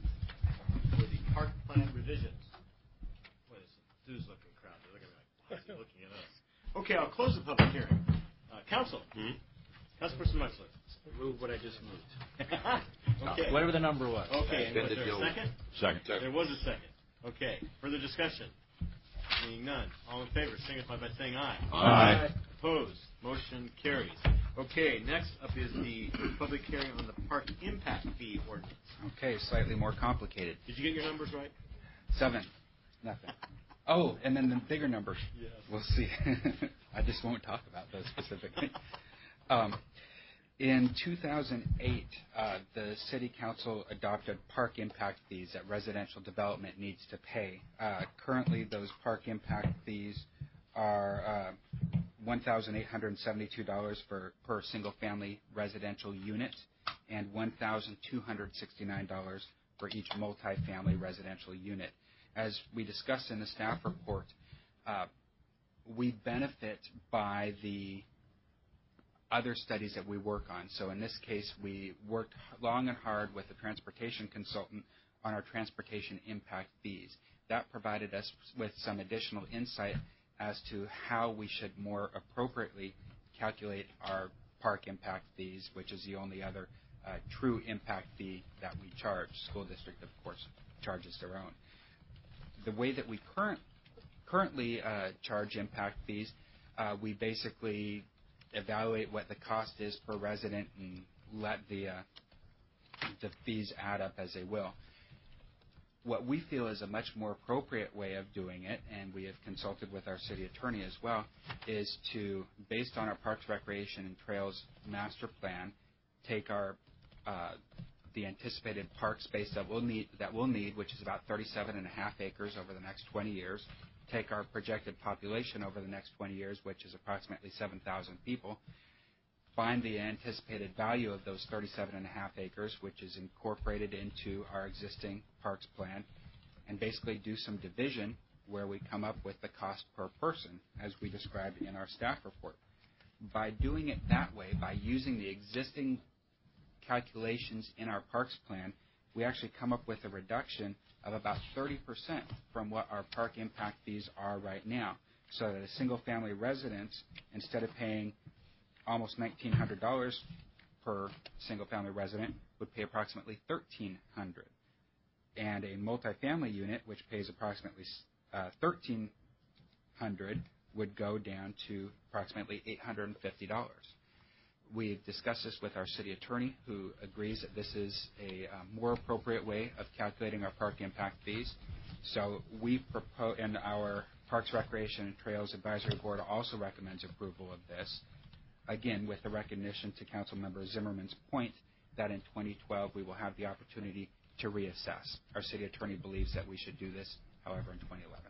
for the park plan revisions. What is it? Enthused-looking crowd. They're looking like, why is he looking at us? Okay, I'll close the public hearing. Uh, Council. Hmm? Councilperson Muchler. Move what I just moved. Okay. Whatever the number was. Okay, and was there a second? Second. There was a second. Okay, further discussion. Seeing none. All in favor, signify by saying aye. Aye. Opposed. Motion carries. Okay, next up is the public hearing on the park impact fee ordinance. Okay, slightly more complicated. Did you get your numbers right? Seven. Nothing. Oh, and then the bigger numbers. Yes. We'll see. I just won't talk about those specifically. um, in two thousand eight, uh, the City Council adopted park impact fees that residential development needs to pay. Uh, currently, those park impact fees are uh, one thousand eight hundred seventy-two dollars for, per single-family residential unit and one thousand two hundred sixty-nine dollars for each multifamily residential unit. As we discussed in the staff report, uh, we benefit by the other studies that we work on. So in this case, we worked long and hard with the transportation consultant on our transportation impact fees. That provided us with some additional insight as to how we should more appropriately calculate our park impact fees, which is the only other uh, true impact fee that we charge. School district, of course, charges their own. The way that we current, currently uh, charge impact fees, uh, we basically evaluate what the cost is per resident and let the uh, the fees add up as they will. What we feel is a much more appropriate way of doing it, and we have consulted with our city attorney as well, is to, based on our Parks, Recreation, and Trails master plan, take our uh, the anticipated park space that we'll need, that we'll need, which is about thirty-seven and a half acres over the next twenty years, take our projected population over the next twenty years, which is approximately seven thousand people, find the anticipated value of those thirty-seven and a half acres, which is incorporated into our existing parks plan, and basically do some division where we come up with the cost per person, as we described in our staff report. By doing it that way, by using the existing calculations in our parks plan, we actually come up with a reduction of about thirty percent from what our park impact fees are right now. So that a single-family residence, instead of paying almost nineteen hundred dollars per single-family resident, would pay approximately thirteen hundred dollars. And a multifamily unit, which pays approximately uh, thirteen hundred dollars, would go down to approximately eight hundred fifty dollars. We've discussed this with our city attorney, who agrees that this is a uh, more appropriate way of calculating our park impact fees. So we propose, and our Parks, Recreation, and Trails Advisory Board also recommends approval of this. Again, with the recognition to Councilmember Zimmerman's point that in twenty twelve we will have the opportunity to reassess. Our city attorney believes that we should do this, however, in twenty eleven.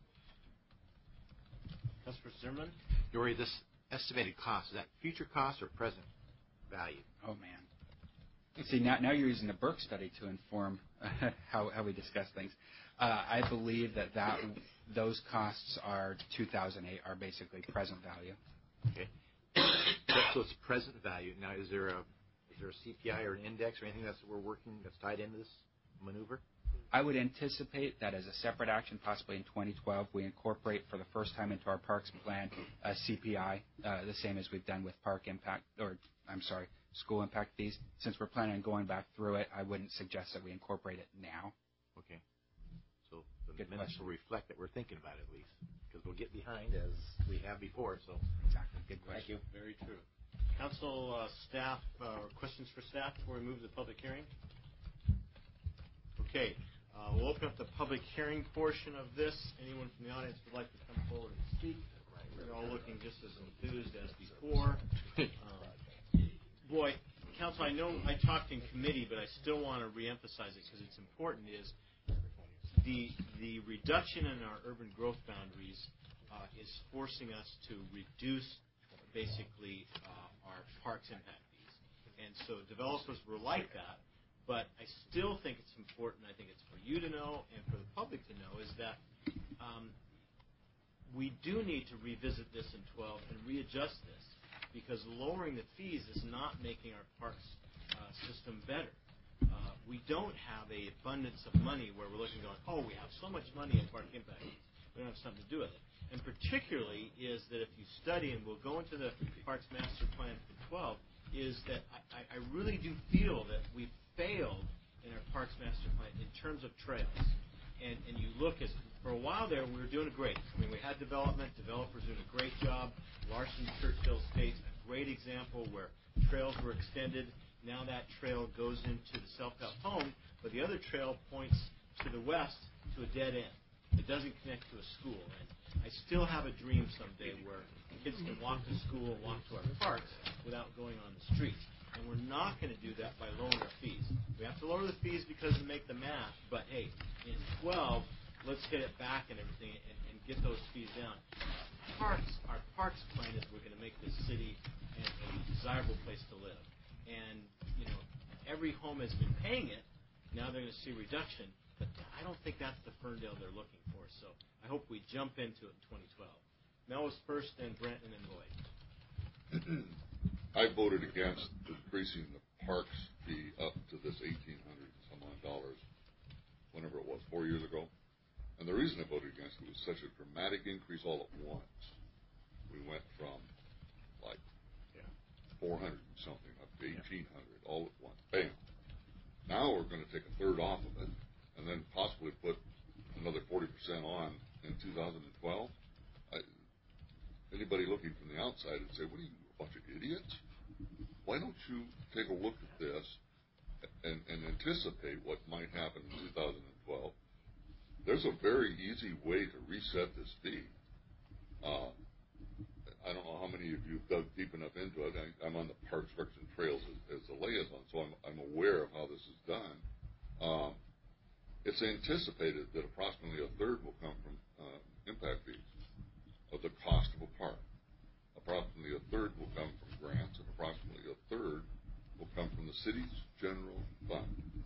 Councilor Zimmerman? Dory, this estimated cost, is that future cost or present value? Oh, man. See, now, now you're using the Burke study to inform how, how we discuss things. Uh, I believe that, that those costs are two thousand eight are basically present value. Okay. So it's present value. Now, is there a is there a C P I or an index or anything that's we're working that's tied into this maneuver? I would anticipate that as a separate action, possibly in twenty twelve, we incorporate for the first time into our parks plan a C P I, uh, the same as we've done with park impact, or I'm sorry, school impact fees. Since we're planning on going back through it, I wouldn't suggest that we incorporate it now. Okay. So the Good minutes question. will reflect that we're thinking about it at least, because we'll get behind as we have before. So exactly. Good question. Thank you. Very true. Council, uh, staff, uh, or questions for staff before we move to the public hearing? Okay. Uh, we'll open up the public hearing portion of this. Anyone from the audience would like to come forward and speak? They're all looking just as enthused as before. Um, boy, Council, I know I talked in committee, but I still want to reemphasize it because it's important, is the the reduction in our urban growth boundaries uh, is forcing us to reduce basically uh, our parks impact fees. And so developers were like that. But I still think it's important, I think it's for you to know and for the public to know, is that um, we do need to revisit this in twelve and readjust this, because lowering the fees is not making our parks uh, system better. Uh, we don't have a abundance of money where we're looking going, oh, we have so much money in park impact fees, we don't have something to do with it. And particularly is that if you study, and we'll go into the Parks Master Plan for twelve, is that I, I really do feel that we've failed in our Parks Master Plan in terms of trails. And, and you look at, for a while there, we were doing great. I mean, we had development, developers doing a great job. Larson Churchill Estates, a great example where trails were extended. Now that trail goes into the self-help home, but the other trail points to the west to a dead end. It doesn't connect to a school. And I still have a dream someday where kids can walk to school and walk to our parks without going on the streets. And we're not going to do that by lowering our fees. We have to lower the fees because to make the math, but hey, in twelve, let's hit it back and everything and, and get those fees down. Parks, our parks plan is we're going to make this city a, a desirable place to live. And, you know, every home has been paying it. Now they're going to see a reduction, but I don't think that's the Ferndale they're looking for. So I hope we jump into it in twenty twelve. Mel was first, then Brent, and then Lloyd. I voted against increasing the parks fee up to this eighteen hundred and some odd dollars, whenever it was, four years ago. And the reason I voted against it was such a dramatic increase all at once. We went from like yeah. four hundred and something up to eighteen hundred yeah. all at once. Bam. Now we're going to take a third off of it and then possibly put another forty percent on in two thousand twelve. I, anybody looking from the outside would say, what are you, a bunch of idiots? Why don't you take a look at this and, and anticipate what might happen in two thousand twelve? There's a very easy way to reset this fee. Uh, I don't know how many of you have dug deep enough into it. I, I'm on the Parks, Recs, and Trails as, as the liaison, so I'm, I'm aware of how this is done. Um, it's anticipated that approximately a third will come from uh, impact fees of the cost of a park. Approximately a third will come from grants, and approximately a third will come from the city's general fund.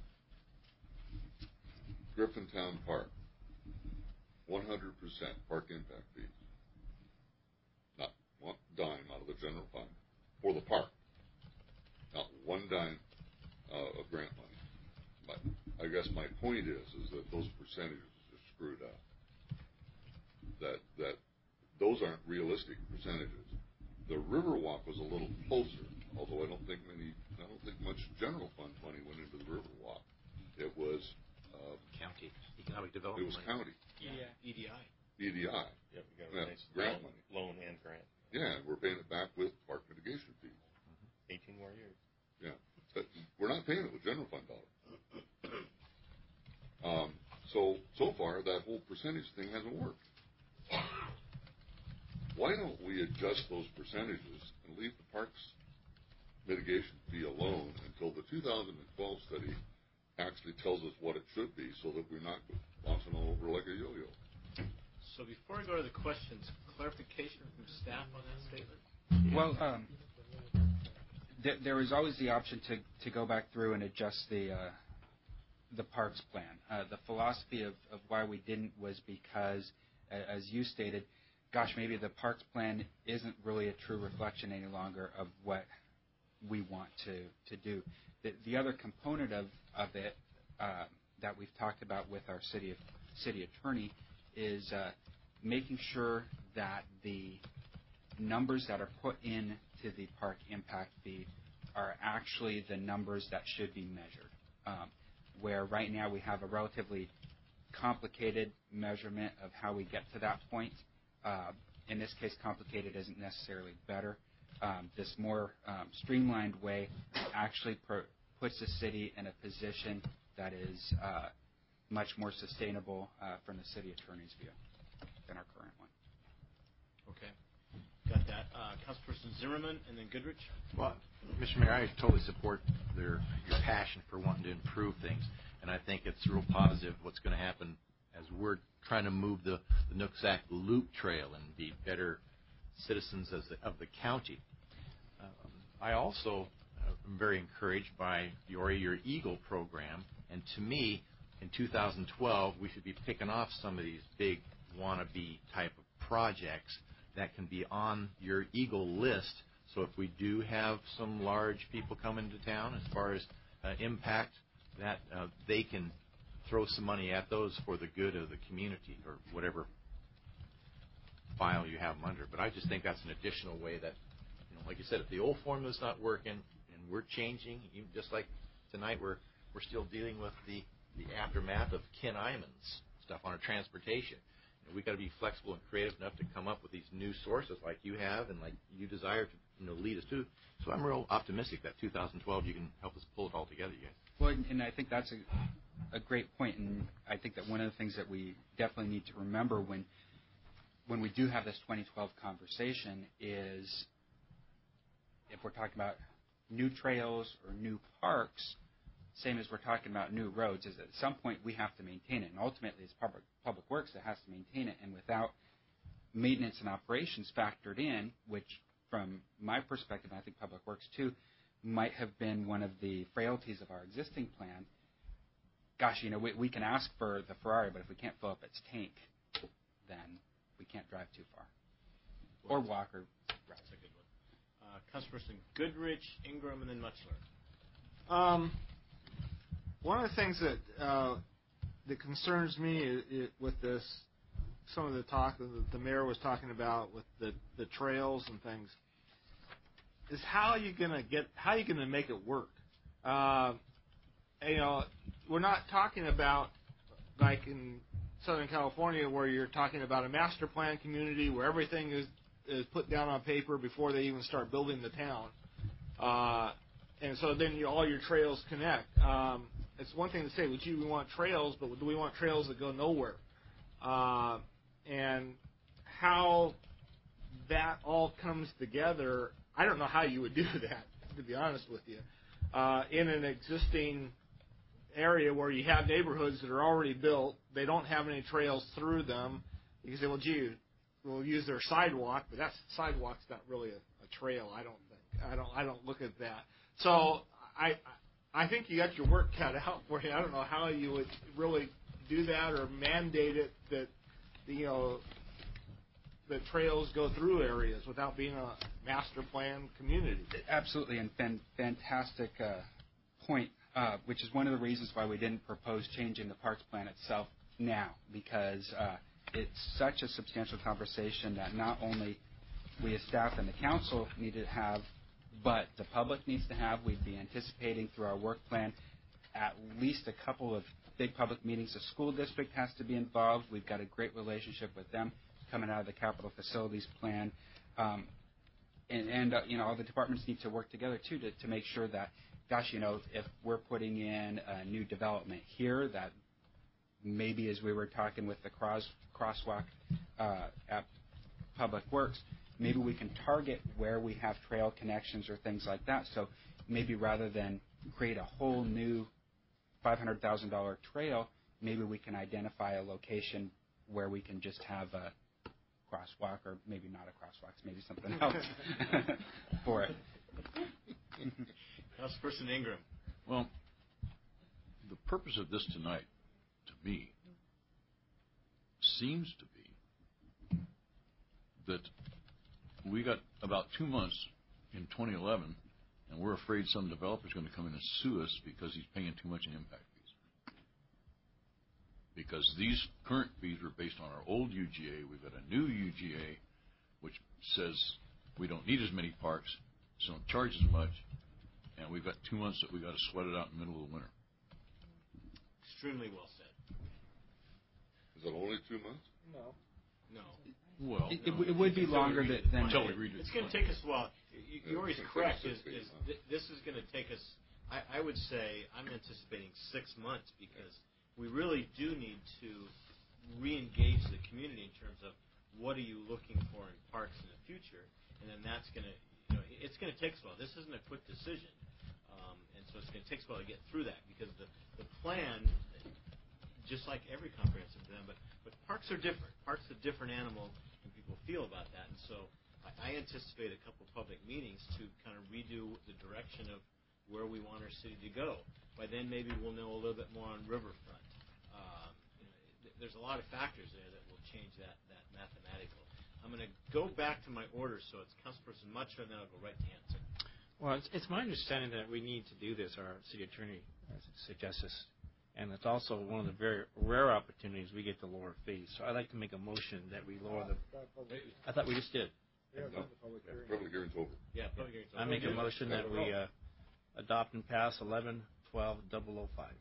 Griffintown Park, one hundred percent park impact fees. Not one dime out of the general fund for the park. Not one dime uh, of grant money. But I guess my point is, is that those percentages are screwed up. That that those aren't realistic percentages. The Riverwalk was a little closer, although I don't think many, I don't think much general fund money went into the Riverwalk. It was uh, county economic development. It was money. county. Yeah. E D I. E D I. Yeah, we got yeah, nice grant loan, money. Loan and grant. Yeah, we're paying it back with park mitigation fees. Mm-hmm. Eighteen more years. Yeah, but we're not paying it with general fund dollars. um, so so far that whole percentage thing hasn't worked. Why don't we adjust those percentages and leave the parks mitigation fee alone until the two thousand twelve study actually tells us what it should be, so that we're not bouncing all over like a yo-yo? So before I go to the questions, clarification from staff on that statement? Well, um, th- there is always the option to, to go back through and adjust the uh, the parks plan. Uh, the philosophy of, of why we didn't was because, uh, as you stated, gosh, maybe the parks plan isn't really a true reflection any longer of what we want to, to do. The, the other component of, of it uh, that we've talked about with our city of, city attorney is uh, making sure that the numbers that are put into the park impact fee are actually the numbers that should be measured. Um, where right now we have a relatively complicated measurement of how we get to that point. Uh, in this case, complicated isn't necessarily better. Um, this more um, streamlined way actually per, puts the city in a position that is uh, much more sustainable uh, from the city attorney's view than our current one. Okay. Got that. Uh, Councilperson Zimmerman and then Goodrich. Well, Mister Mayor, I totally support their, your passion for wanting to improve things. And I think it's real positive what's going to happen as we're trying to move the, the Nooksack Loop Trail and be better citizens as the, of the county. Um, I also uh, am very encouraged by your, your Eagle program. And to me, in two thousand twelve, we should be picking off some of these big wannabe type of projects that can be on your Eagle list. So if we do have some large people come into town as far as uh, impact, that uh, they can throw some money at those for the good of the community or whatever file you have them under. But I just think that's an additional way that, you know, like you said, if the old formula's not working and we're changing, even just like tonight we're we're still dealing with the, the aftermath of Ken Iman's stuff on our transportation. We've got to be flexible and creative enough to come up with these new sources like you have and like you desire to, you know, lead us to. So I'm real optimistic that two thousand twelve you can help us pull it all together, you guys. Well, and, and I think that's a, a great point, and I think that one of the things that we definitely need to remember when when we do have this twenty twelve conversation is if we're talking about new trails or new parks, same as we're talking about new roads, is at some point we have to maintain it. And ultimately, it's public, public works that has to maintain it. And without maintenance and operations factored in, which from my perspective, and I think Public Works too, might have been one of the frailties of our existing plan, gosh, you know, we, we can ask for the Ferrari, but if we can't fill up its tank, then we can't drive too far. Or walk or That's a good one. Uh, Councilperson Goodrich, Ingram, and then Mutchler. Um, one of the things that uh, that concerns me is, is with this, some of the talk that the mayor was talking about with the, the trails and things, is how you gonna get how you gonna make it work. Uh, you know, we're not talking about like in Southern California where you're talking about a master plan community where everything is is put down on paper before they even start building the town, uh, and so then you, all your trails connect. Um, it's one thing to say, well, gee, we want trails, but do we want trails that go nowhere? Uh, and how that all comes together, I don't know how you would do that, to be honest with you, uh, in an existing area where you have neighborhoods that are already built, they don't have any trails through them. You can say, well, gee, we'll use their sidewalk, but that's sidewalk's not really a, a trail. I don't think. I don't. I don't look at that. So I, I think you got your work cut out for you. I don't know how you would really do that or mandate it that, you know, the trails go through areas without being a master plan community. Absolutely, and fan, fantastic uh, point, uh, which is one of the reasons why we didn't propose changing the parks plan itself now, because uh, it's such a substantial conversation that not only we as staff and the council need to have, but the public needs to have. We'd be anticipating through our work plan at least a couple of big public meetings. The school district has to be involved. We've got a great relationship with them coming out of the capital facilities plan. Um, and, and uh, you know, all the departments need to work together, too, to, to make sure that, gosh, you know, if we're putting in a new development here, that maybe as we were talking with the cross, crosswalk uh, at Public Works, maybe we can target where we have trail connections or things like that. So maybe rather than create a whole new five hundred thousand dollars trail, maybe we can identify a location where we can just have a crosswalk, or maybe not a crosswalk, maybe something else for it. Councilperson Ingram. Well, the purpose of this tonight, to me, seems to be that we got about two months in twenty eleven, and we're afraid some developer's going to come in and sue us because he's paying too much in impact fees. Because these current fees were based on our old U G A. We've got a new U G A, which says we don't need as many parks, so don't charge as much, and we've got two months that we've got to sweat it out in the middle of the winter. Extremely well said. Is it only two months? No. No. Well, it, it, it would be longer than, than until we read it. It's going to take us a while. You're always correct. Is, is th- this is going to take us? I, I would say I'm anticipating six months because we really do need to re-engage the community in terms of what are you looking for in parks in the future, and then that's going to, you know, it's going to take us a while. This isn't a quick decision, um, and so it's going to take us a while to get through that because the, the plan, just like every comprehensive plan, but, but parks are different. Parks are a different animal, and people feel about that, and so I, I anticipate a couple public meetings to kind of redo the direction of where we want our city to go. By then, maybe we'll know a little bit more on Riverfront. Um, you know, th- there's a lot of factors there that will change that, that mathematical. I'm going to go back to my order, so it's Councilperson Mutcher, and then I'll go right to Hanson. Well, it's, it's my understanding that we need to do this. Our city attorney uh, suggests this, and it's also one of the very rare opportunities we get to lower fees. So I'd like to make a motion that we lower the. I thought we just did. Yeah, no, public hearing. Public hearing's over. Yeah, public hearing's over. I make a motion that we uh, adopt and pass eleven twelve double oh five.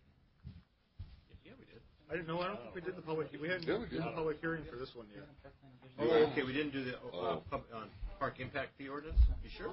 Yeah, we did. I didn't know. I don't think we did the public. We hadn't Yeah, we did did. the public hearing for this one yet. Oh, okay. We didn't do the uh, Oh. pub, on park impact fee ordinance. You sure?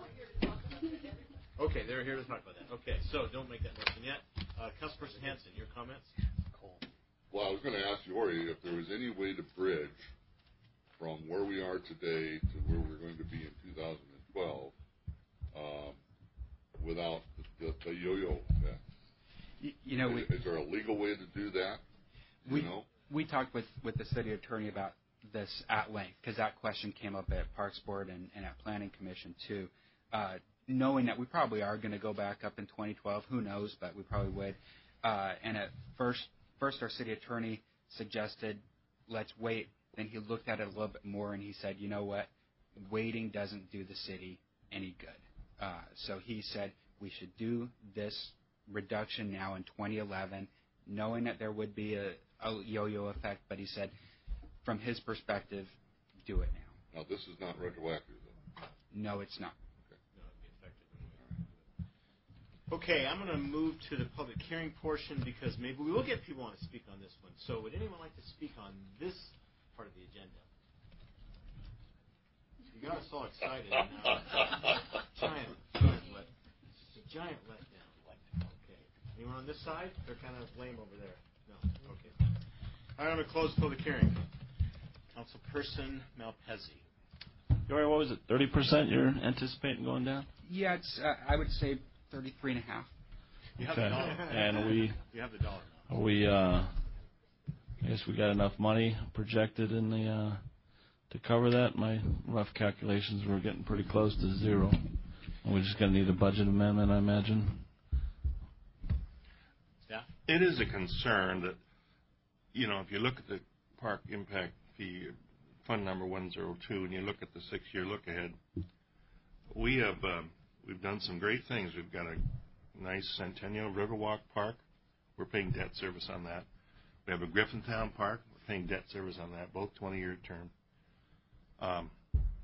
Okay, they're here to talk about that. Okay, so don't make that motion yet. Uh, Councilperson Hanson, your comments? Well, I was going to ask Yori if there was any way to bridge from where we are today to where we're going to be in two thousand twelve um, without the, the, the yo-yo effect. You, you know, we, is, is there a legal way to do that? You we know? we talked with, with the city attorney about this at length because that question came up at Parks Board and, and at Planning Commission too. Uh, knowing that we probably are going to go back up in twenty twelve, who knows, but we probably would. Uh, and at first, first our city attorney suggested let's wait. Then he looked at it a little bit more and he said, you know what, waiting doesn't do the city any good. Uh, so he said we should do this reduction now in twenty eleven, knowing that there would be a, a yo-yo effect, but he said from his perspective, do it now. Now, this is not retroactive, though. No, it's not. Okay, I'm going to move to the public hearing portion because maybe we will get people on to speak on this one. So would anyone like to speak on this part of the agenda? You got us all excited now. giant, giant let, giant letdown. Okay. Anyone on this side? They're kind of lame over there. No. Okay. All right, I'm going to close the public hearing. Councilperson Malpezzi. Yori, what was it, thirty percent you're anticipating going down? Yeah, it's, uh, I would say thirty-three and a half. You have Okay. the dollar. And we, You have the dollar now. are we, uh, I guess we got enough money projected in the, uh, to cover that. My rough calculations were getting pretty close to zero. And we're just going to need a budget amendment, I imagine. Yeah. It is a concern that, you know, if you look at the park impact fee, fund number one oh two, and you look at the six-year look ahead, we have um, we've done some great things. We've got a nice Centennial Riverwalk Park. We're paying debt service on that. We have a Griffintown Park. We're paying debt service on that, both twenty-year term. Um,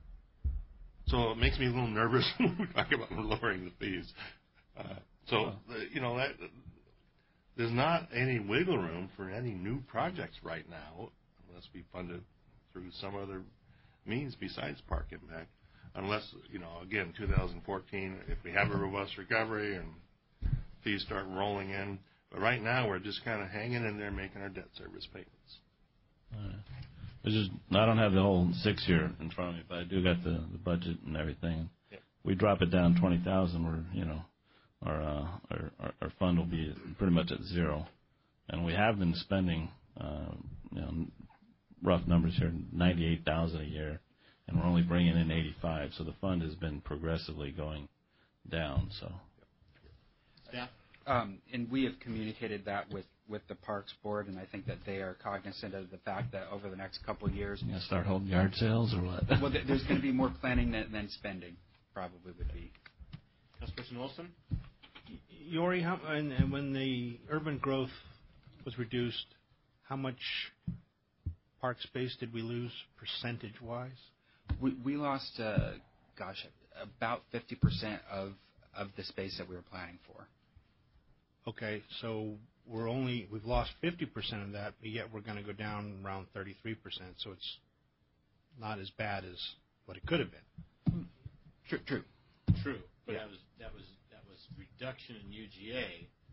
so it makes me a little nervous when we talk about lowering the fees. Uh, so, the, you know, that there's not any wiggle room for any new projects right now unless we fund it through some other means besides park impact. Unless, you know, again, two thousand fourteen, if we have a robust recovery and fees start rolling in. But right now, we're just kind of hanging in there making our debt service payments. All right. It's just, I don't have the whole six-year in front of me, but I do got the, the budget and everything. Yep. We drop it down twenty thousand, we're, you know, our, uh, our, our, our fund will be pretty much at zero. And we have been spending, uh, you know, rough numbers here, ninety-eight thousand a year. And we're only bringing in eighty-five, so the fund has been progressively going down. So, yeah, um, and we have communicated that with, with the Parks Board, and I think that they are cognizant of the fact that over the next couple of years, you gonna start holding yard sales or what? Well, th- there's going to be more planning than, than spending, probably would be. Councilperson Olson. Yori, how, and, and when the urban growth was reduced, how much park space did we lose percentage-wise? We we lost, uh, gosh, about fifty percent of, of the space that we were planning for. Okay, so we're only we've lost fifty percent of that, but yet we're going to go down around thirty-three percent. So it's not as bad as what it could have been. True, true, true. But Yeah. that was that was that was reduction in U G A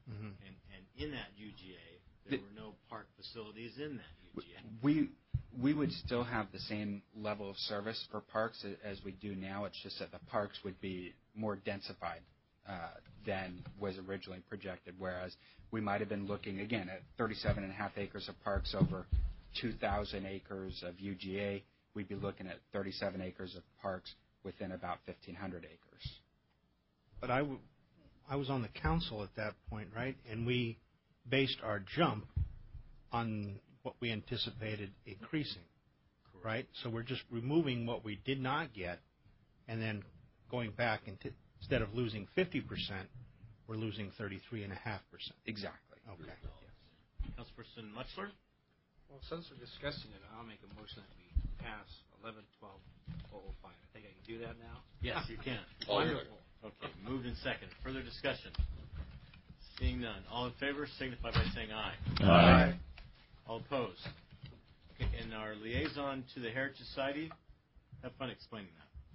Mm-hmm. And, and in that U G A, there the, were no park facilities in that U G A. We we would still have the same level of service for parks as we do now. It's just that the parks would be more densified uh, than was originally projected, whereas we might have been looking, again, at thirty-seven and a half acres of parks over two thousand acres of U G A. We'd be looking at thirty-seven acres of parks within about fifteen hundred acres. But I, w- I was on the council at that point, right? And we based our jump on what we anticipated increasing, right? So we're just removing what we did not get and then going back and t- instead of losing fifty percent, we're losing thirty-three point five percent. Exactly. Okay. Yes. Councilperson Mutchler? Well, since we're discussing it, I'll make a motion that we pass eleven twelve oh oh five. I think I can do that now? Yes, you can. Wonderful. Okay, moved and second. Further discussion? Seeing none. All in favor signify by saying aye. Aye. All opposed? Okay, and our liaison to the Heritage Society, have fun explaining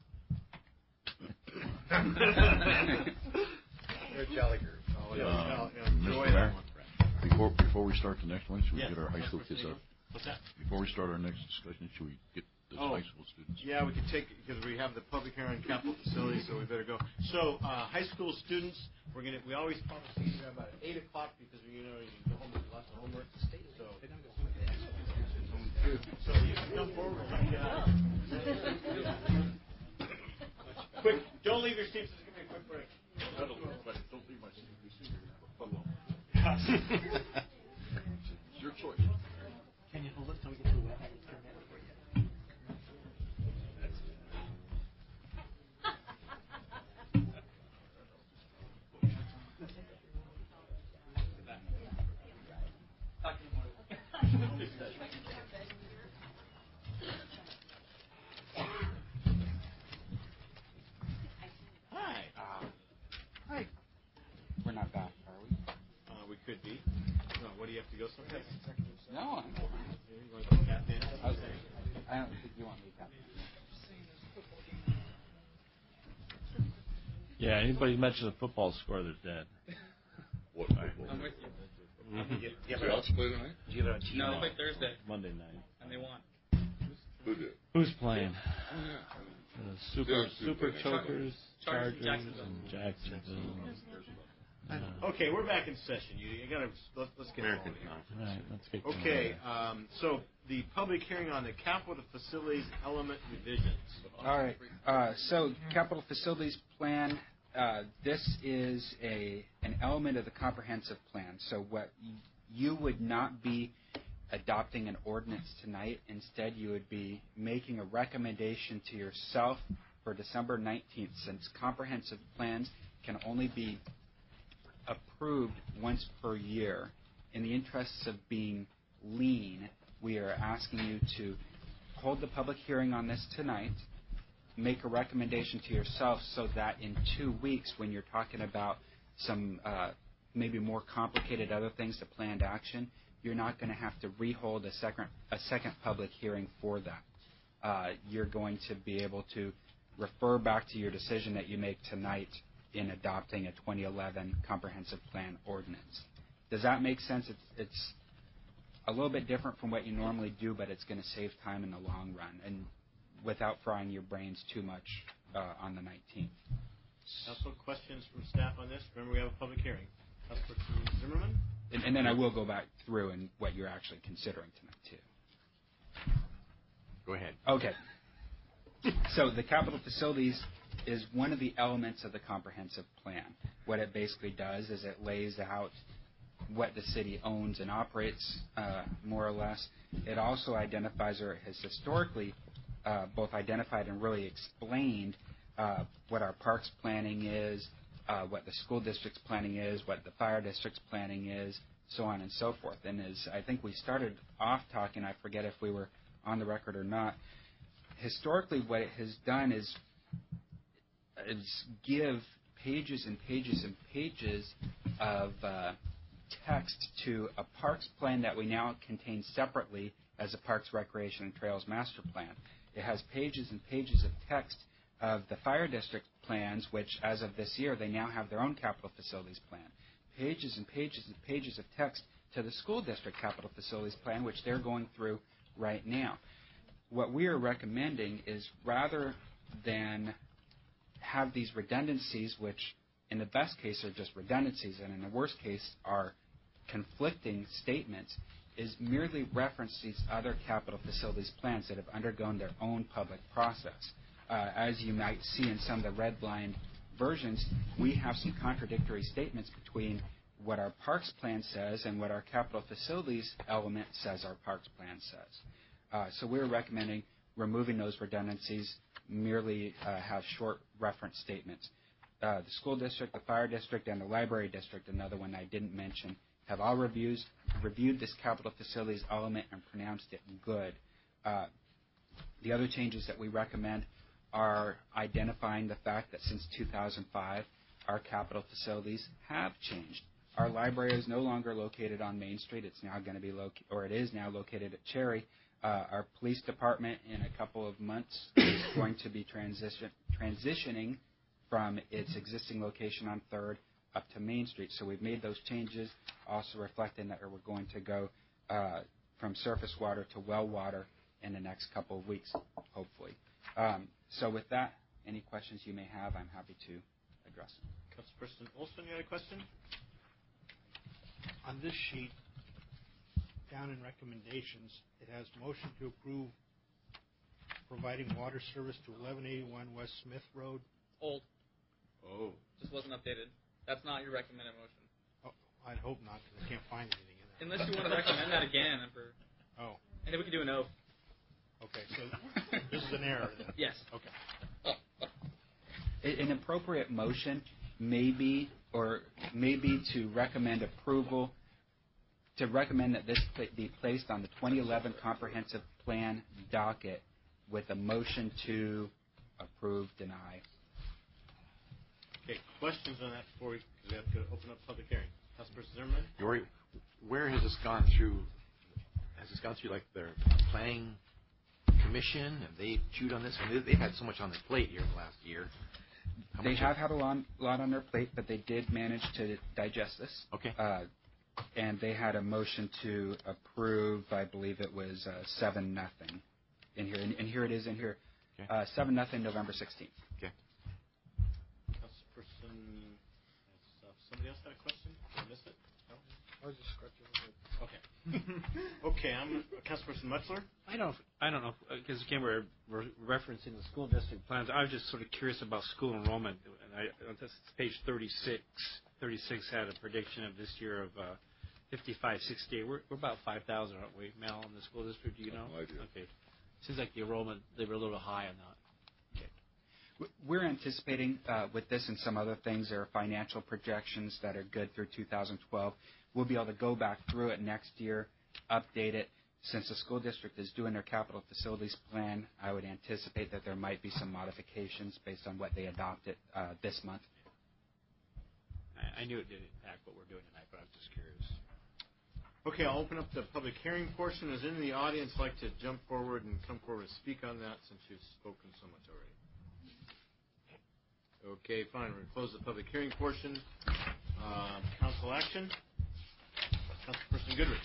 that. They're a jolly group. Oh, yeah. Uh, yeah, enjoy Mister that Mayor, one, Brad. Before, before we start the next one, should we Yes, get our high school kids Councilor up? What's that? Before we start our next discussion, should we get those Oh, high school students? Yeah, we can take it because we have the public hearing on capital facilities, so we better go. So, uh, high school students, we're gonna we always promise to see them about eight o'clock because you know you can go home with lots of homework. So, so you can come forward. And, uh, quick, don't leave your seats. Just give me a quick break. Don't leave my seat. It's your choice. Can you hold it till we get to the web? Hi. Hi. We're not back, are we? Uh, we could be. No, what do you have to go someplace? No, I'm You want to go tap in? I, I don't think you want me to tap in. Yeah, anybody mention the football score, they're dead. What? I'm with you. Mm-hmm. Do you have it play tonight? Do you have it on T V? No, they play Thursday. Monday night. And they won. Who did? Who's playing? Oh, yeah. Uh, super Yeah, Super Super Chokers, Chargers Chargers, and Jacksonville. and Jacksonville. Uh, Okay, we're back in session. You, you gotta let, let's get American going. Conference. right, let's get going. Okay, um, so the public hearing on the capital facilities element revisions. All right. Uh, so, capital facilities plan. Uh, this is a an element of the comprehensive plan. So, what y- you would not be adopting an ordinance tonight. Instead, you would be making a recommendation to yourself for December nineteenth, since comprehensive plans can only be approved once per year. In the interests of being lean, we are asking you to hold the public hearing on this tonight, make a recommendation to yourself so that in two weeks when you're talking about some uh, maybe more complicated other things to planned action, you're not going to have to rehold a second, a second public hearing for that. Uh, you're going to be able to refer back to your decision that you make tonight in adopting a twenty eleven comprehensive plan ordinance. Does that make sense? It's, it's a little bit different from what you normally do, but it's going to save time in the long run and without frying your brains too much uh, on the nineteenth. Also, questions from staff on this? Remember, we have a public hearing. Councilor Zimmerman? And, and then I will go back through and what you're actually considering tonight, too. Go ahead. Okay. So the capital facilities is one of the elements of the comprehensive plan. What it basically does is it lays out what the city owns and operates, uh, more or less. It also identifies, or has historically uh, both identified and really explained uh, what our parks planning is, uh, what the school district's planning is, what the fire district's planning is, so on and so forth. And as I think we started off talking, I forget if we were on the record or not, historically what it has done is, is give pages and pages and pages of uh, text to a parks plan that we now contain separately as a Parks, Recreation, and Trails Master Plan. It has pages and pages of text of the fire district plans, which as of this year, they now have their own capital facilities plan. pages and pages and pages of text to the school district capital facilities plan, which they're going through right now. What we are recommending is rather than have these redundancies, which in the best case are just redundancies and in the worst case are conflicting statements, is merely reference these other capital facilities plans that have undergone their own public process. Uh, as you might see in some of the red-lined versions, we have some contradictory statements between what our parks plan says and what our capital facilities element says our parks plan says. Uh, so we're recommending removing those redundancies, merely uh, have short reference statements. Uh, the school district, the fire district, and the library district, another one I didn't mention, have all reviews, reviewed this capital facilities element and pronounced it good. Uh, the other changes that we recommend are identifying the fact that since two thousand five, our capital facilities have changed. Our library is no longer located on Main Street. It's now going to be located, or it is now located at Cherry. Uh, our police department in a couple of months is going to be transition, transitioning from its existing location on Third up to Main Street. So we've made those changes, also reflecting that we're going to go uh, from surface water to well water in the next couple of weeks, hopefully. Um, so with that, any questions you may have, I'm happy to address them. Councilperson Olson, you had a question? On this sheet, down in recommendations, it has motion to approve providing water service to eleven eighty-one West Smith Road. Old. Oh. Just wasn't updated. That's not your recommended motion. Oh, I'd hope not, because I can't find anything in there. Unless you want to recommend that again. For, oh. And then we can do an O. Okay, so this is an error then? Yes. Okay. An appropriate motion may be, or maybe to recommend approval, to recommend that this be placed on the twenty eleven comprehensive plan docket with a motion to approve, deny. Okay, questions on that before we, because we have to open up public hearing. Councilperson Zimmerman? Yori, where has this gone through? Has this gone through like their planning commission? Have they chewed on this? I mean, they've had so much on their plate here in the last year. How they have had a lot, lot on their plate, but they did manage to digest this. Okay. Uh, and they had a motion to approve. I believe it was uh, seven nothing in here, and, and here it is in here. Okay. Uh, seven nothing, November sixteenth. Okay. Councilperson, uh, somebody else had a question? Did I miss it? No. I was just scratching a bit. Okay. Okay, I'm Councilperson Mutzler. I don't, I don't know, because again we're, we're referencing the school district plans. I was just sort of curious about school enrollment. And I, this is page thirty-six. thirty-six had a prediction of this year of uh, fifty-five, sixty-eight. We're, we're about five thousand, aren't we, Mel, in the school district? Do you know? No idea. Okay. Seems like the enrollment, they were a little high on that. Okay. We're anticipating uh, with this and some other things, there are financial projections that are good through two thousand twelve. We'll be able to go back through it next year, update it. Since the school district is doing their capital facilities plan, I would anticipate that there might be some modifications based on what they adopted uh, this month. I, I knew it did impact what we're doing tonight, but I was just curious. Okay, I'll open up the public hearing portion. Does any of the audience like to jump forward and come forward and speak on that since you've spoken so much already? Okay, fine. We're going to close the public hearing portion. Uh, council action. Councilperson Goodrich.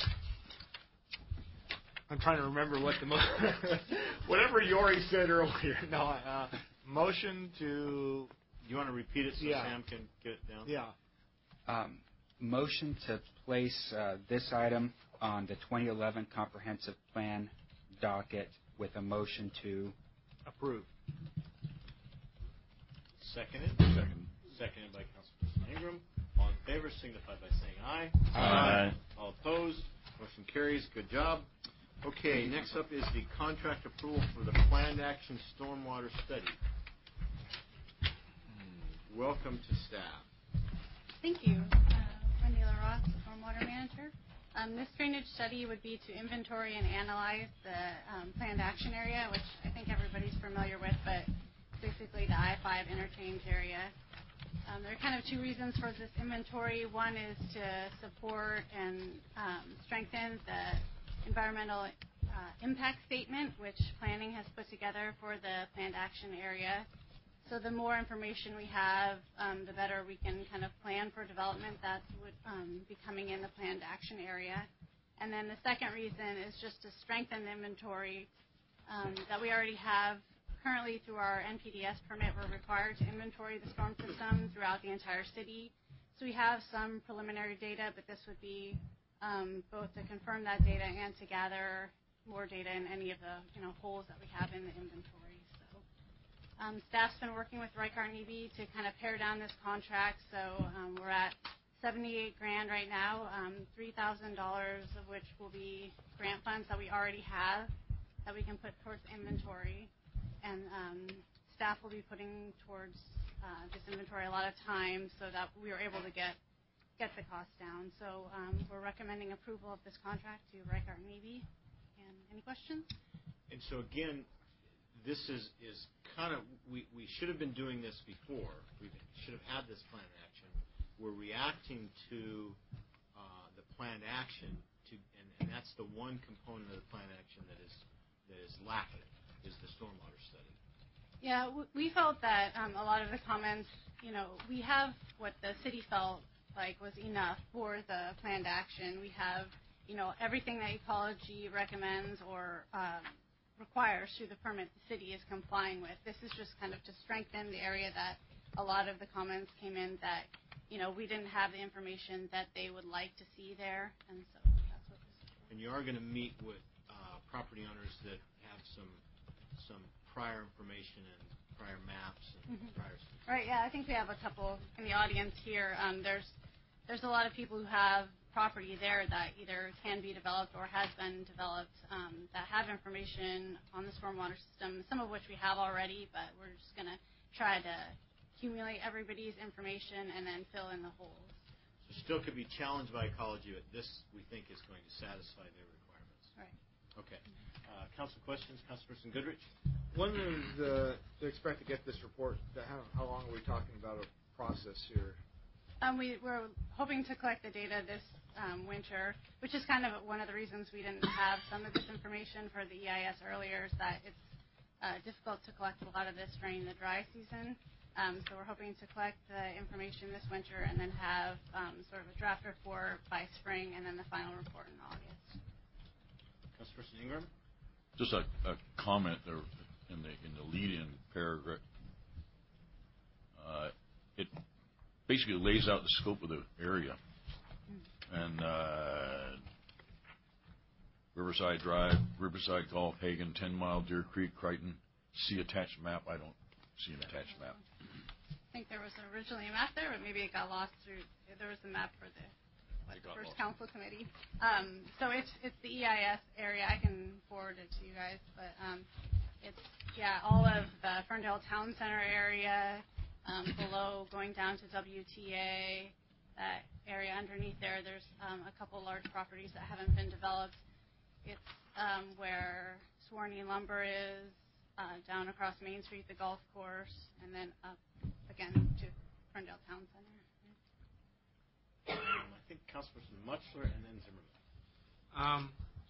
I'm trying to remember what the mo- whatever Yori said earlier. No, uh, motion to. You want to repeat it so yeah. Sam can get it down? Yeah. Um, motion to place uh, this item on the twenty eleven comprehensive plan docket with a motion to approve. Seconded. Second. Seconded by Councilperson Ingram. All in favor signify by saying aye. Aye. All opposed. Motion carries. Good job. Okay, next up is the contract approval for the planned action stormwater study. Welcome to staff. Thank you. Uh, Wendy LaRosse, Stormwater Manager. Um, this drainage study would be to inventory and analyze the um, planned action area, which I think everybody's familiar with, but basically the I five interchange area. Um, there are kind of two reasons for this inventory. One is to support and um, strengthen the environmental uh, impact statement, which planning has put together for the planned action area. So the more information we have, um, the better we can kind of plan for development that would um, be coming in the planned action area. And then the second reason is just to strengthen the inventory um, that we already have. Currently, through our N P D S permit, we're required to inventory the storm system throughout the entire city. So we have some preliminary data, but this would be um, both to confirm that data and to gather more data in any of the you know holes that we have in the inventory. Um, staff's been working with Reichart and Eby to kind of pare down this contract, so um, we're at seventy-eight grand right now, um, three thousand dollars of which will be grant funds that we already have that we can put towards inventory, and um, staff will be putting towards uh, this inventory a lot of time so that we are able to get get the cost down. So um, we're recommending approval of this contract to Reichart and Eby. And any questions? And so again, this is, is kind of, we, we should have been doing this before. We should have had this planned action. We're reacting to uh, the planned action, to, and, and that's the one component of the planned action that is that is lacking, is the stormwater study. Yeah, w- we felt that um, a lot of the comments, you know, we have what the city felt like was enough for the planned action. We have, you know, everything that ecology recommends or um, requires through the permit the city is complying with. This is just kind of to strengthen the area that a lot of the comments came in that, you know, we didn't have the information that they would like to see there, and so that's what this is for. And you are going to meet with uh, property owners that have some some prior information and prior maps and Mm-hmm. prior. Right, yeah, I think we have a couple in the audience here. Um, there's there's a lot of people who have property there that either can be developed or has been developed um, that have information on the stormwater system, some of which we have already, but we're just going to try to accumulate everybody's information and then fill in the holes. So still could be challenged by ecology, but this we think is going to satisfy their requirements. Right. Okay. Uh, council questions, Councilperson Goodrich? When is the, to expect to get this report? How, how long are we talking about a process here? Um, we, we're hoping to collect the data this um, winter, which is kind of one of the reasons we didn't have some of this information for the E I S earlier, is that it's uh, difficult to collect a lot of this during the dry season. Um, so we're hoping to collect the information this winter and then have um, sort of a draft report by spring and then the final report in August. Councilperson Ingram? Just a, a comment there in the in the lead-in paragraph. Uh, it basically lays out the scope of the area. And uh, Riverside Drive, Riverside Golf, Hagen, ten mile, Deer Creek, Crichton. See attached map. I don't see an attached map. I think there was originally a map there, but maybe it got lost through. There was a map for the, what, the first lost. council committee. Um, so it's it's the E I S area. I can forward it to you guys, but um, it's yeah all of the Ferndale Town Center area, um, below going down to W T A. That area underneath there, there's um, a couple large properties that haven't been developed. It's um, where Swarney Lumber is, uh, down across Main Street, the golf course, and then up again to Ferndale Town Center. Um, I think Councilperson Mutchler and then Zimmerman. Um,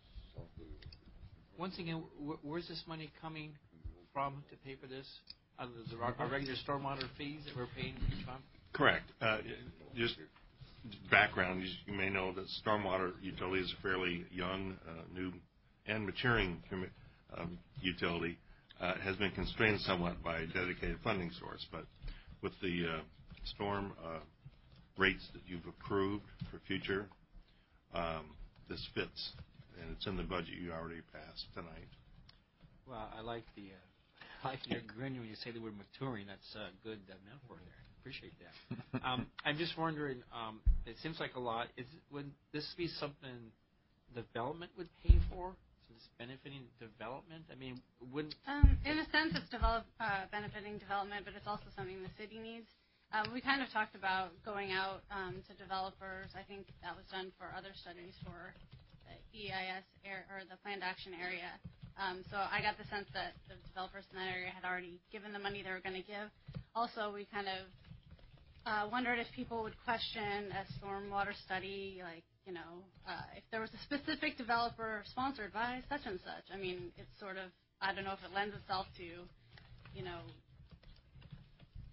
once again, wh- where's this money coming from to pay for this? Out of the, our, our regular stormwater fees that we're paying each month? Correct. Uh, just background, you, you may know that stormwater utility is a fairly young, uh, new, and maturing um, utility. Uh, has been constrained somewhat by a dedicated funding source, but with the uh, storm uh, rates that you've approved for future, um, this fits, and it's in the budget you already passed tonight. Well, I like the uh, I like your grin when you say the word maturing. That's a good uh, metaphor there. Appreciate that. um, I'm just wondering. Um, it seems like a lot. Is would this be something development would pay for? So it's benefiting development. I mean, wouldn't Um, in a sense, it's develop, uh, benefiting development, but it's also something the city needs. Um, we kind of talked about going out um, to developers. I think that was done for other studies for the E I S air, or the planned action area. Um, so I got the sense that the developers in that area had already given the money they were going to give. Also, we kind of uh, wondered if people would question a stormwater study, like, you know, uh, if there was a specific developer sponsored by such and such. I mean, it's sort of, I don't know if it lends itself to, you know,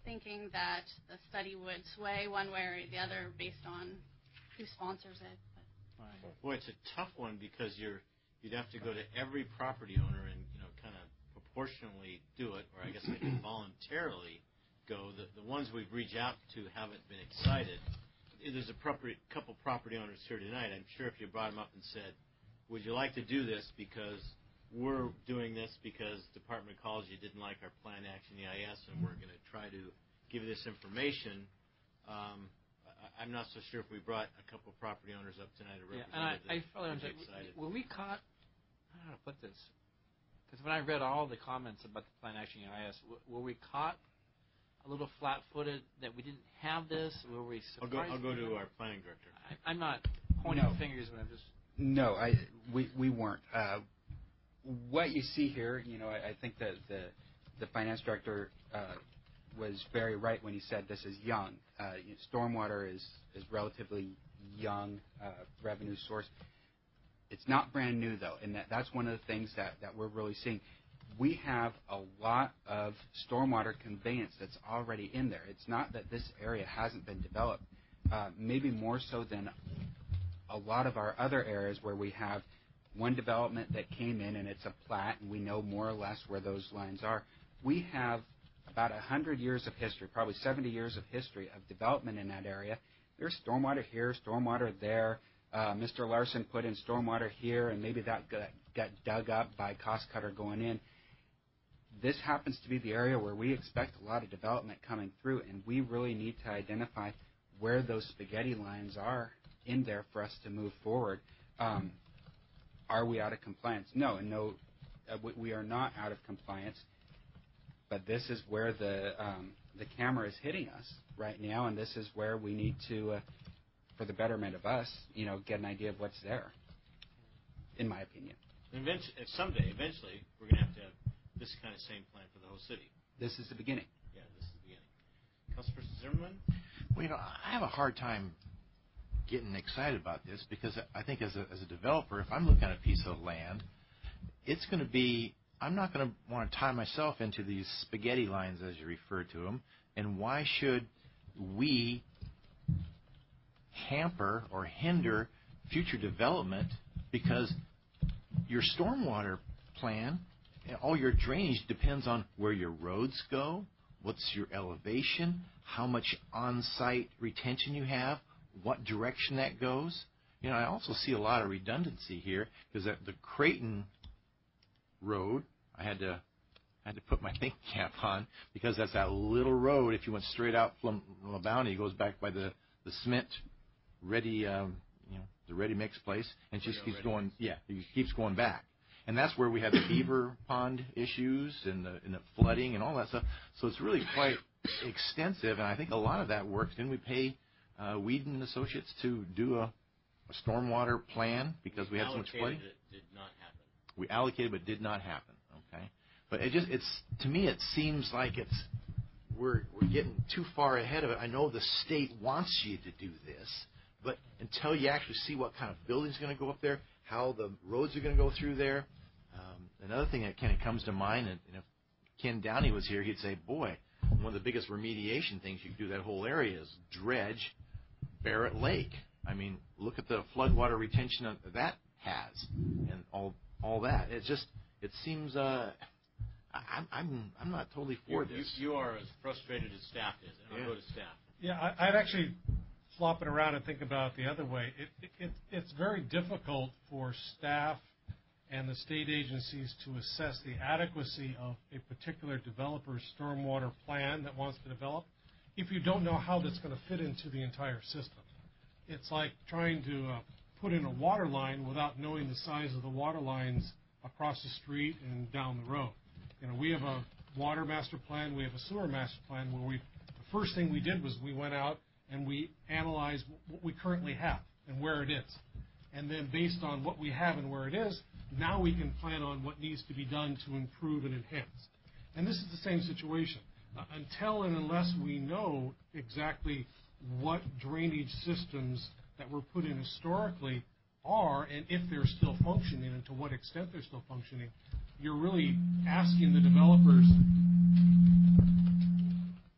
thinking that the study would sway one way or the other based on who sponsors it. But. Right. Boy, it's a tough one because you're you'd have to go to every property owner and you know kind of proportionally do it, or I guess maybe voluntarily go. The the ones we've reached out to haven't been excited. There's a property, couple property owners here tonight. I'm sure if you brought them up and said, "Would you like to do this because we're doing this because Department of Ecology didn't like our plan action E I S and we're going to try to give you this information." Um, I, I'm not so sure if we brought a couple property owners up tonight to represent. Yeah, and I, I fully understand. Were we caught? I don't know how to put this. Because when I read all the comments about the plan action E I S, were we caught a little flat-footed that we didn't have this? Were we surprised? I'll go, I'll go to our planning director. I, I'm not pointing No. fingers, but I'm just. No, I we we weren't. Uh, what you see here, you know, I, I think that the the finance director uh, was very right when he said this is young. Uh, you know, stormwater is is relatively young uh, revenue source. It's not brand new though, and that, that's one of the things that, that we're really seeing. We have a lot of stormwater conveyance that's already in there. It's not that this area hasn't been developed. Uh, maybe more so than a lot of our other areas where we have one development that came in and it's a plat and we know more or less where those lines are. We have about one hundred years of history, probably seventy years of history of development in that area. There's stormwater here, stormwater there. Uh, Mister Larson put in stormwater here, and maybe that got, got dug up by cost cutter going in. This happens to be the area where we expect a lot of development coming through, and we really need to identify where those spaghetti lines are in there for us to move forward. Um, are we out of compliance? No, and no, uh, we, we are not out of compliance. But this is where the um, the camera is hitting us right now, and this is where we need to, uh, for the betterment of us, you know, get an idea of what's there. In my opinion. Eventually, someday, eventually, we're going to have to have this kind of same plan for the whole city. This is the beginning. Yeah, this is the beginning. Councilperson Zimmerman? Well, you know, I have a hard time getting excited about this because I think as a, as a developer, if I'm looking at a piece of land, it's going to be, I'm not going to want to tie myself into these spaghetti lines as you refer to them. And why should we hamper or hinder future development because your stormwater plan, all your drainage depends on where your roads go, what's your elevation, how much on-site retention you have, what direction that goes. You know, I also see a lot of redundancy here because at the Creighton Road, I had to I had to put my thinking cap on because that's that little road. If you went straight out from La Bounty, it goes back by the the cement ready, um, you know, the ready mix place, and it just keeps going. Yeah, it keeps going back, and that's where we have the beaver pond issues and the, and the flooding and all that stuff. So it's really quite extensive, and I think a lot of that work. Didn't we pay uh, Whedon and Associates to do a, a stormwater plan because we had so much flooding? It did not happen. We allocated, but did not happen. Okay, but it just it's to me it seems like it's we're we're getting too far ahead of it. I know the state wants you to do this, but until you actually see what kind of building's going to go up there, how the roads are going to go through there. Um, another thing that kind of comes to mind, and, and if Ken Downey was here, he'd say, "Boy, one of the biggest remediation things you can do that whole area is dredge Barrett Lake. I mean, look at the floodwater retention that, that has, and all all that. It just it seems uh, I'm I'm I'm not totally for you, this. You, you are as frustrated as staff is, and Yeah. I'll go to staff. Yeah, I, I'd actually flop it around and think about it the other way. It, it, it's very difficult for staff and the state agencies to assess the adequacy of a particular developer's stormwater plan that wants to develop if you don't know how that's going to fit into the entire system. It's like trying to uh, put in a water line without knowing the size of the water lines across the street and down the road. You know, we have a water master plan, we have a sewer master plan where we, the first thing we did was we went out and we analyzed what we currently have and where it is. And then based on what we have and where it is, now we can plan on what needs to be done to improve and enhance. And this is the same situation. Uh, until and unless we know exactly what drainage systems that were put in historically are and if they're still functioning and to what extent they're still functioning, you're really asking the developers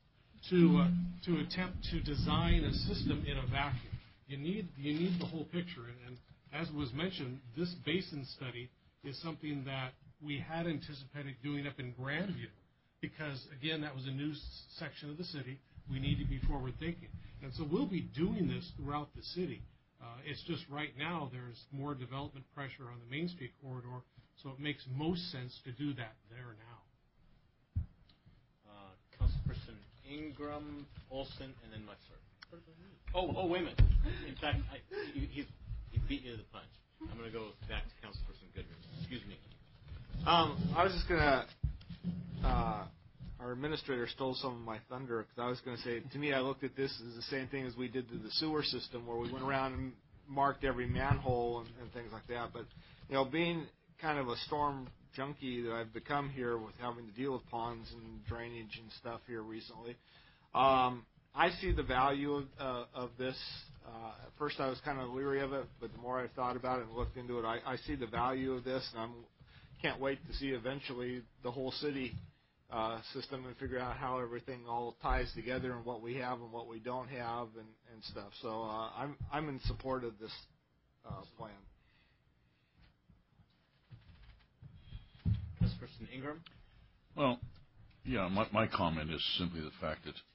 to uh, to attempt to design a system in a vacuum. You need you need the whole picture, and, and as was mentioned, this basin study is something that we had anticipated doing up in Grandview, because again, that was a new s- section of the city. We need to be forward thinking, and so we'll be doing this throughout the city. Uh, it's just right now there's more development pressure on the Main Street corridor, so it makes most sense to do that there now. Uh, Councilperson Ingram, Olson, and then Mutzler. Oh, oh, wait a minute. In fact, I, he, he, he beat you to the punch. I'm going to go back to Councilperson Goodman. Excuse me. Um, I was just going to, uh, our administrator stole some of my thunder, because I was going to say, to me, I looked at this as the same thing as we did to the sewer system, where we went around and marked every manhole and, and things like that. But, you know, being kind of a storm junkie that I've become here with having to deal with ponds and drainage and stuff here recently, um, I see the value of, uh, of this. Uh, at first I was kind of leery of it, but the more I thought about it and looked into it, I, I see the value of this, and I can't wait to see eventually the whole city uh, system and figure out how everything all ties together and what we have and what we don't have and, and stuff. So uh, I'm I'm in support of this uh, plan. Councilperson Ingram? Well, yeah, my, my comment is simply the fact that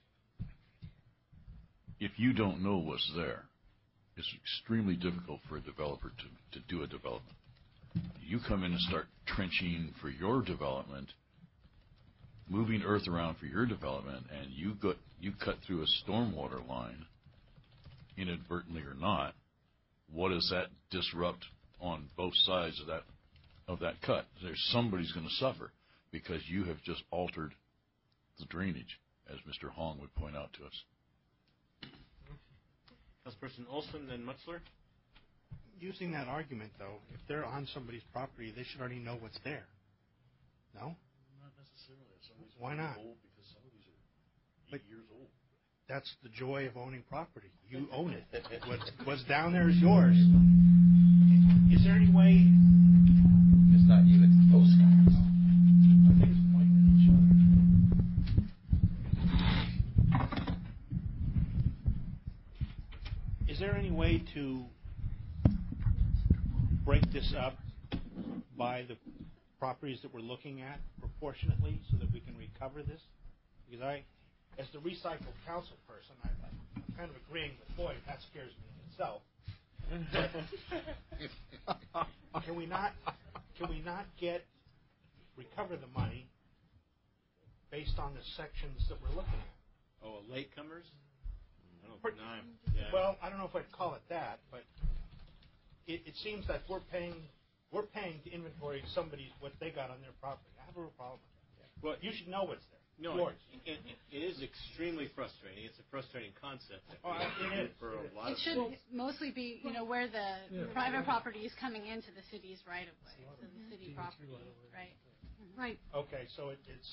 if you don't know what's there, it's extremely difficult for a developer to, to do a development. You come in and start trenching for your development, moving earth around for your development, and you got you cut through a stormwater line, inadvertently or not. What does that disrupt on both sides of that of that cut? There's somebody's going to suffer because you have just altered the drainage, as Mister Hong would point out to us. Councilperson Olson, then Mutzler. Using that argument, though, if they're on somebody's property, they should already know what's there. No? Not necessarily. Some of these Why are not? old because some of these are eight But years old. that's the joy of owning property. You own it. What's, what's down there is yours. Is there any way? It's not you, it's the postcards. Is there any way to break this up by the properties that we're looking at proportionately so that we can recover this? Because I, as the recycled council person, I, I'm kind of agreeing with Boyd. That scares me in itself. But can we not? Can we not get recover the money based on the sections that we're looking at? Oh, latecomers? I don't Per- know. Yeah. Well, I don't know if I'd call it that, but it, it seems that we're paying we're paying to inventory somebody's what they got on their property. I have a real problem with that. Well, You should know what's there. No, Yours. it, it, it is extremely frustrating. It's a frustrating concept that Oh, we it have is. for a lot It of should things. mostly be, you know, where the Yeah. private property is coming into the city's right of way, so the city property, right? Right. Okay, so it, it's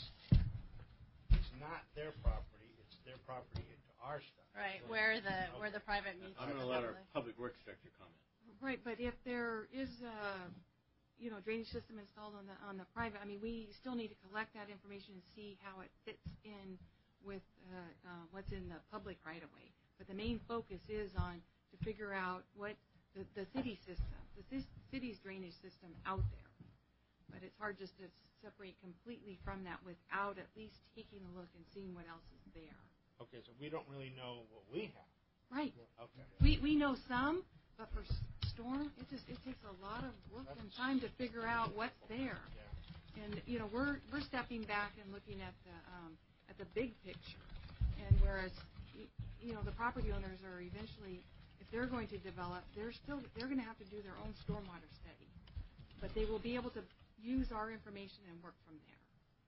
it's not their property; it's their property into our stuff. Right, where the where the private meets I'm with going to the let our public. public works director comment. Right, but if there is a, you know, drainage system installed on the on the private, I mean, we still need to collect that information and see how it fits in with uh, uh, what's in the public right of way. But the main focus is on to figure out what the, the city system, the ci- city's drainage system out there. But it's hard just to separate completely from that without at least taking a look and seeing what else is there. Okay, so we don't really know what we have. Right. Okay. We we know some, but for s- storm, it just it takes a lot of work and time to figure out what's there. And you know, we're we're stepping back and looking at the um, at the big picture. And whereas y- you know the property owners are eventually, if they're going to develop, they're still they're going to have to do their own stormwater study, but they will be able to use our information and work from there.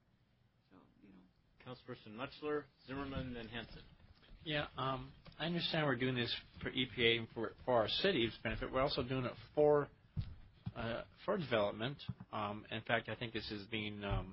So you know. Councilperson Mutzler, Zimmerman, and Hanson. Yeah, um, I understand we're doing this for E P A and for, for our city's benefit. We're also doing it for uh, for development. Um, in fact, I think this is being um,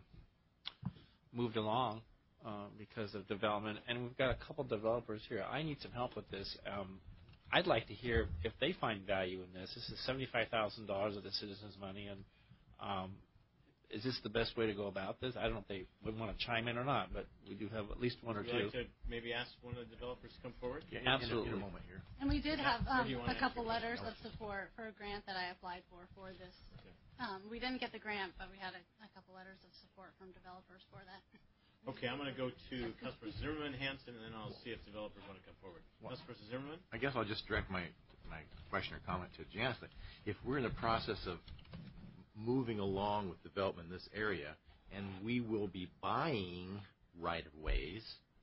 moved along uh, because of development. And we've got a couple developers here. I need some help with this. Um, I'd like to hear if they find value in this. This is seventy-five thousand dollars of the citizens' money, and um, is this the best way to go about this? I don't know if they would want to chime in or not, but we do have at least one or Would two. you like to maybe ask one of the developers to come forward? Yeah, absolutely. In a, in a moment here. And we did have Or um, do you want a to couple answer? letters of support for a grant that I applied for for this. Um, we didn't get the grant, but we had a, a couple letters of support from developers for that. Okay, I'm going to go to Councilperson Zimmerman, Hanson, and then I'll see if developers want to come forward. Well, Councilperson Zimmerman? I guess I'll just direct my, my question or comment to Janice. If we're in the process of moving along with development in this area, and we will be buying right-of-ways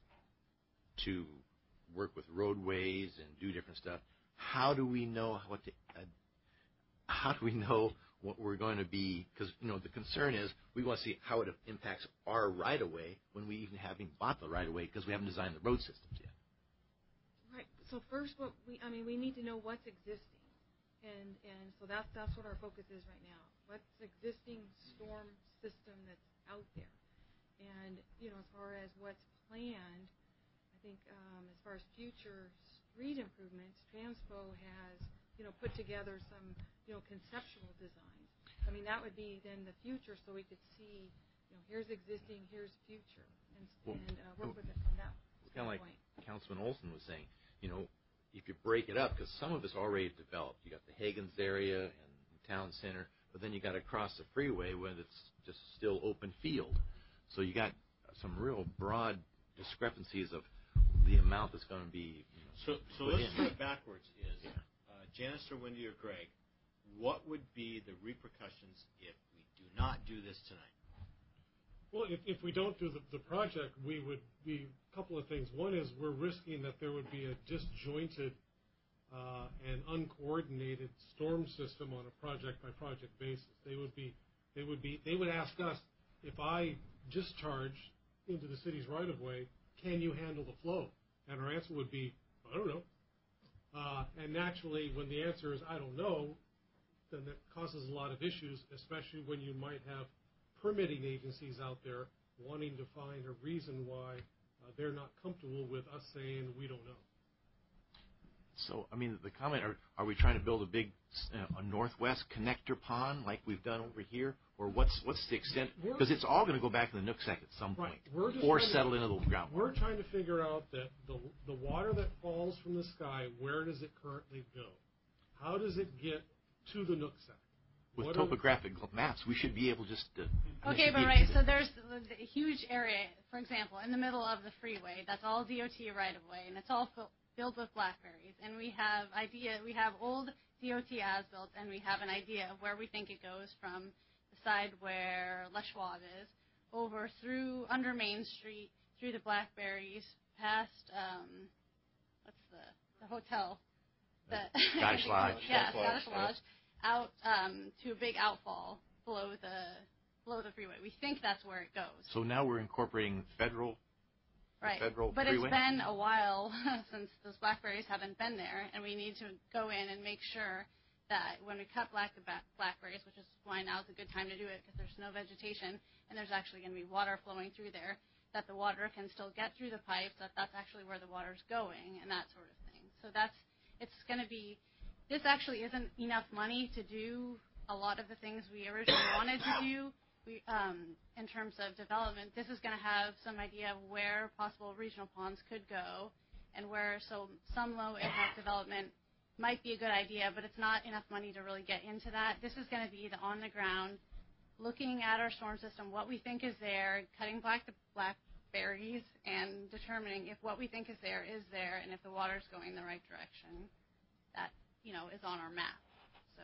to work with roadways and do different stuff, how do we know what to, uh, how do we know what we're going to be, because, you know, the concern is we want to see how it impacts our right-of-way when we even haven't bought the right-of-way because we haven't designed the road systems yet. Right. So first, what we, I mean, we need to know what's existing, and and so that's that's what our focus is right now. What's existing storm system that's out there, and you know, as far as what's planned, I think um, as far as future street improvements, Transpo has you know put together some you know conceptual designs. I mean, that would be then the future, so we could see, you know, here's existing, here's future, and, Well, and uh, work with it from that Kind of like standpoint. Councilman Olson was saying, you know, if you break it up, because some of it's already developed. You got the Higgins area and town center, but then you got to cross the freeway when it's just still open field. So you got some real broad discrepancies of the amount that's going to be. You know, So, so put let's in. start backwards. Is Yeah. uh, Janice or Wendy or Greg, what would be the repercussions if we do not do this tonight? Well, if, if we don't do the, the project, we would be a couple of things. One is we're risking that there would be a disjointed uh, and uncoordinated storm system on a project-by-project basis. They would be, they would be, they would ask us, if I discharge into the city's right-of-way, can you handle the flow? And our answer would be, I don't know. Uh, and naturally, when the answer is, I don't know, then that causes a lot of issues, especially when you might have permitting agencies out there wanting to find a reason why uh, they're not comfortable with us saying we don't know. So, I mean, the comment, are, are we trying to build a big uh, a northwest connector pond like we've done over here? Or what's what's the extent? Because it's all going to go back in the Nooksack at some point. Right. We're just or trying to- settle into the groundwater. We're trying to figure out that the, the water that falls from the sky, where does it currently go? How does it get to the Nooksack? With What are the- topographic maps, we should be able just to. Okay, but right, so there's a huge area, for example, in the middle of the freeway. That's all D O T right of way, and it's all fill, filled with blackberries. And we have idea, we have old D O T as-built, and we have an idea of where we think it goes from the side where Les Schwab is, over through under Main Street, through the blackberries, past um, what's the the hotel, the Scottish Lodge. yeah, Scottish Scottish Lodge. Lodge, out um, to a big outfall below the below the freeway. We think that's where it goes. So now we're incorporating federal, Right. federal But freeway. it's been a while since those blackberries haven't been there, and we need to go in and make sure that when we cut black blackberries, which is why now's a good time to do it because there's no vegetation and there's actually going to be water flowing through there, that the water can still get through the pipes, that that's actually where the water's going, and that sort of thing. So that's it's going to be. This actually isn't enough money to do a lot of the things we originally wanted to do. We, um, in terms of development, this is going to have some idea of where possible regional ponds could go and where so some low impact development might be a good idea, but it's not enough money to really get into that. This is going to be the on the ground, looking at our storm system, what we think is there, cutting black to blackberries, and determining if what we think is there is there and if the water's going the right direction. That, you know, is on our map. So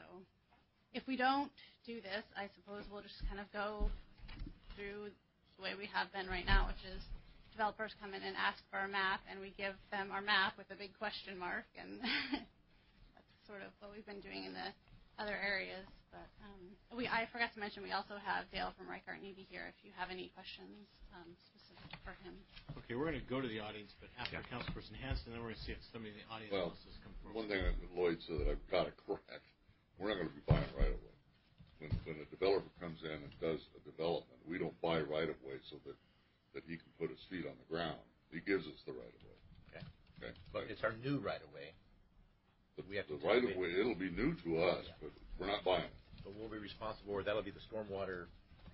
if we don't do this, I suppose we'll just kind of go through the way we have been right now, which is developers come in and ask for a map, and we give them our map with a big question mark, and that's sort of what we've been doing in the other areas. But um, we, I forgot to mention, we also have Dale from Reichart Navy here if you have any questions um, specific for him. Okay, we're going to go to the audience, but after Yeah. Councilperson Hanson, then we're going to see if somebody in the audience Well, wants to come forward. one thing that Lloyd said that I've got to correct. We're not going to be buying right away. When when a developer comes in and does a development, we don't buy right of way so that, that he can put his feet on the ground. He gives us the right of way. Okay. Okay. But it's our new right of way. The, We have to the right of tell way, it'll be new to us, Yeah. but we're not buying it. But we'll be responsible, or that'll be the stormwater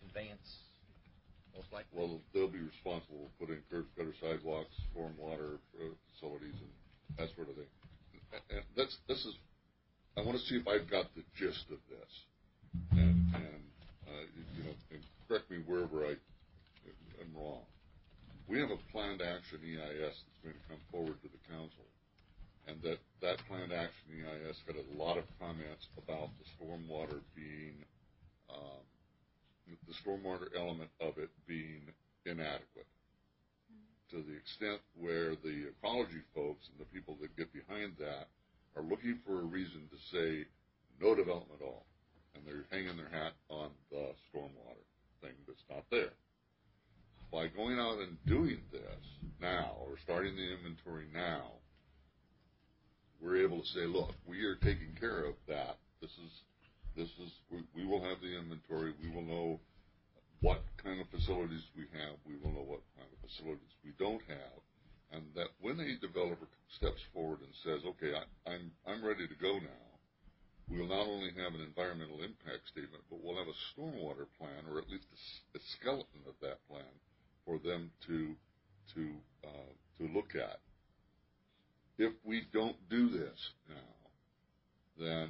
conveyance, most likely? Well, they'll be responsible for putting curb, gutter, sidewalks, stormwater uh, facilities, and that sort of thing. And that's this is. I want to see if I've got the gist of this, and, and uh, you know, and correct me wherever I am wrong. We have a planned action E I S that's going to come forward to the council, and that that planned action E I S got a lot of comments about the stormwater being, um, the stormwater element of it being inadequate, to the extent where the ecology folks and the people that get behind that are looking for a reason to say no development at all, and they're hanging their hat on the stormwater thing that's not there. By going out and doing this now, or starting the inventory now, we're able to say, look, we are taking care of that. This is, this is, we, we will have the inventory. We will know what kind of facilities we have. We will know what kind of facilities we don't have. And that when a developer steps forward and says, okay, I, I'm, I'm ready to go now, we'll not only have an environmental impact statement, but we'll have a stormwater plan, or at least a, a skeleton of that plan, for them to to uh, to look at. If we don't do this now, then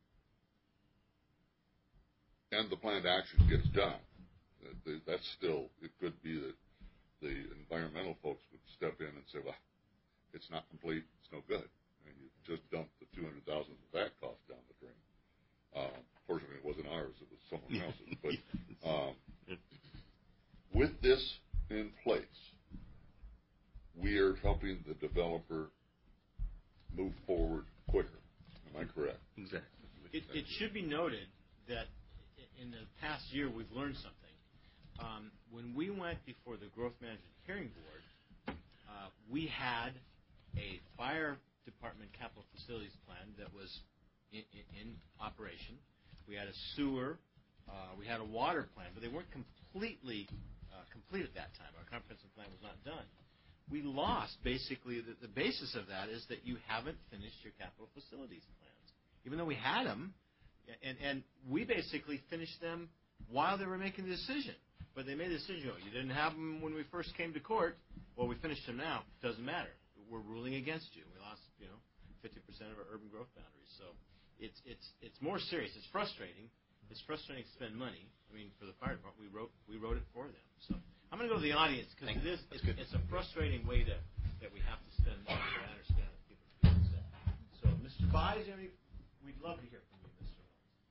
and the planned action gets done, that's still, it could be that the environmental folks would step in and say, well, it's not complete, it's no good, and you just dumped the two hundred thousand of that cost down the drain. Uh, fortunately, it wasn't ours; it was someone else's. But um, with this in place, we are helping the developer move forward quicker. Am I correct? Exactly. It, it should be noted that in the past year we've learned something. Um, when we went before the Growth Management Hearing Board, uh, we had a fire department capital facilities plan that was in, in, in operation. We had a sewer. Uh, we had a water plan, but they weren't completely Uh, complete at that time. Our comprehensive plan was not done. We lost, basically, the, the basis of that is that you haven't finished your capital facilities plans. Even though we had them, and, and we basically finished them while they were making the decision. But they made the decision, oh, you didn't have them when we first came to court. Well, we finished them now. It doesn't matter. We're ruling against you. We lost, you know, fifty percent of our urban growth boundaries. So it's, it's, it's more serious. It's frustrating. It's frustrating to spend money. I mean, for the fire department, we wrote we wrote it for them. So I'm going to go to the audience because it is it's, it's a frustrating way to that we have to spend money. I understand that people feel upset. So, Mister Buys, any, we'd love to hear from you, Mister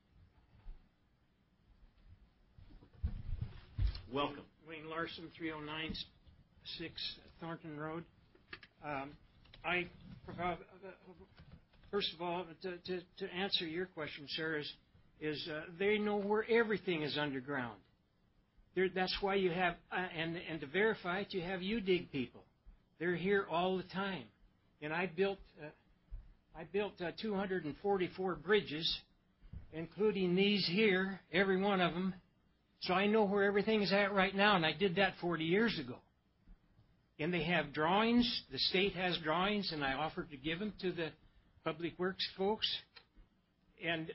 Welcome. Wayne Larson, three oh nine six Thornton Road. Um, I first of all, to, to, to answer your question, sir, is. is uh, they know where everything is underground. They're, that's why you have, uh, and, and to verify it, you have U D I G people. They're here all the time. And I built, uh, I built uh, two hundred forty-four bridges, including these here, every one of them. So I know where everything is at right now, and I did that forty years ago. And they have drawings. The state has drawings, and I offered to give them to the Public Works folks. And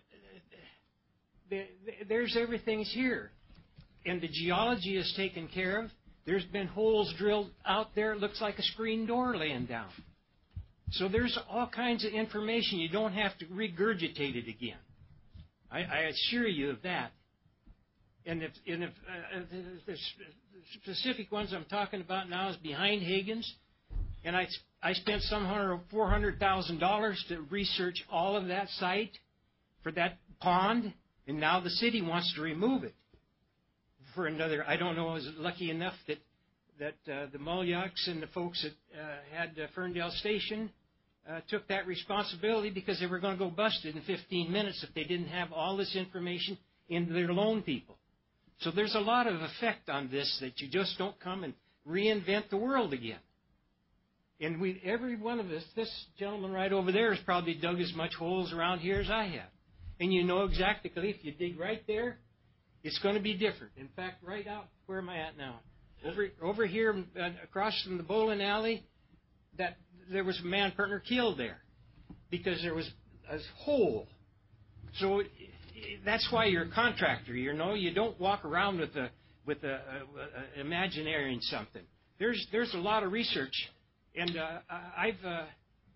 there's everything's here. And the geology is taken care of. There's been holes drilled out there. It looks like a screen door laying down. So there's all kinds of information. You don't have to regurgitate it again. I, I assure you of that. And if, and if uh, the specific ones I'm talking about now is behind Higgins, and I, I spent some hundred, four hundred thousand dollars to research all of that site for that pond. And now the city wants to remove it for another. I don't know. I was lucky enough that that uh, the Mullyacs and the folks that uh, had uh, Ferndale Station uh, took that responsibility because they were going to go busted in fifteen minutes if they didn't have all this information in their loan people. So there's a lot of effect on this that you just don't come and reinvent the world again. And we, every one of us, this gentleman right over there has probably dug as much holes around here as I have. And you know exactly, if you dig right there, it's going to be different. In fact, right out, where am I at now? Over over here, uh, across from the bowling alley, that there was a man partner killed there because there was a hole. So that's why you're a contractor. You know, you don't walk around with a with a, a, a imaginary something. There's there's a lot of research, and uh, I've uh, uh,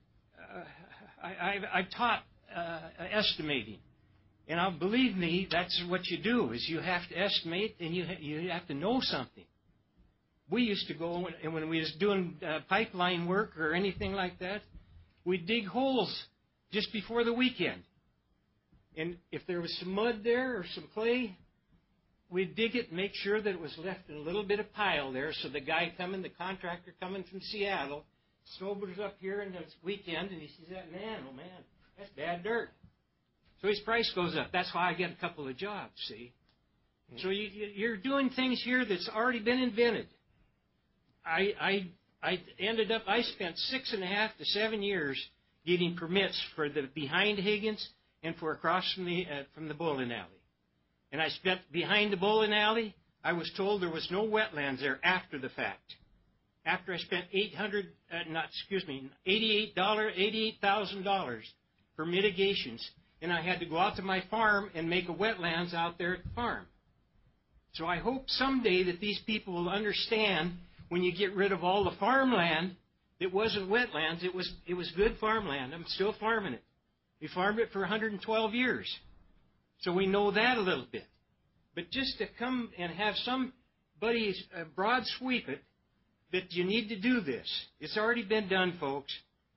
I, I've I've taught uh, estimating, and I'll believe me, that's what you do is you have to estimate and you ha- you have to know something. We used to go when, and when we was doing uh, pipeline work or anything like that, we'd dig holes just before the weekend. And if there was some mud there or some clay, we'd dig it and make sure that it was left in a little bit of pile there so the guy coming, the contractor coming from Seattle, snowboards up here in the weekend and he sees that, man, oh man, that's bad dirt. So his price goes up. That's why I get a couple of jobs, see? So you, you're doing things here that's already been invented. I, I, I ended up, I spent six and a half to seven years getting permits for the behind Higgins and for across from the, uh, from the bowling alley. And I spent behind the bowling alley, I was told there was no wetlands there after the fact. After I spent eight hundred, uh, not, excuse me, eighty-eight dollars, eighty-eight thousand dollars for mitigations, and I had to go out to my farm and make a wetlands out there at the farm. So I hope someday that these people will understand when you get rid of all the farmland, it wasn't wetlands, it was it was good farmland. I'm still farming it. We farmed it for one hundred twelve years. So we know that a little bit. But just to come and have somebody uh, broad sweep it, that you need to do this. It's already been done, folks.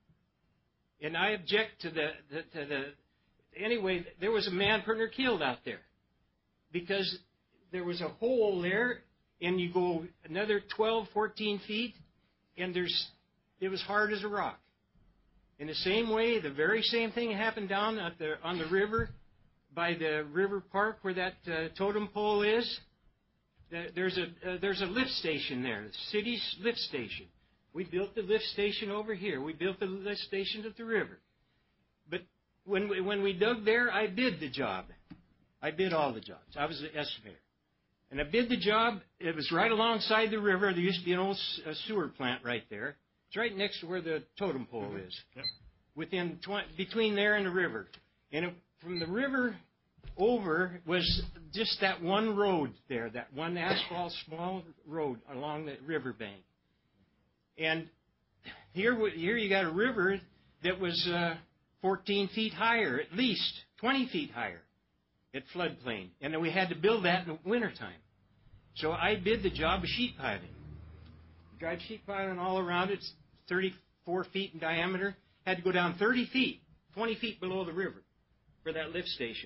And I object to the, the, to the anyway, there was a man pretty near killed out there because there was a hole there, and you go another twelve, fourteen feet, and there's it was hard as a rock. In the same way, the very same thing happened down at the, on the river by the river park where that uh, totem pole is. There's a uh, there's a lift station there, the city's lift station. We built the lift station over here. We built the lift station at the river. But when we, when we dug there, I bid the job. I bid all the jobs. I was the estimator. And I bid the job. It was right alongside the river. There used to be an old sewer plant right there. It's right next to where the totem pole is. Yep. Within tw- between there and the river. And it, from the river over was just that one road there, that one asphalt small road along the riverbank. And here, here you got a river that was uh, fourteen feet higher, at least twenty feet higher at floodplain. And then we had to build that in the wintertime. So I bid the job of sheet piling. Drive sheet piling all around it. It's thirty-four feet in diameter. Had to go down thirty feet, twenty feet below the river for that lift station.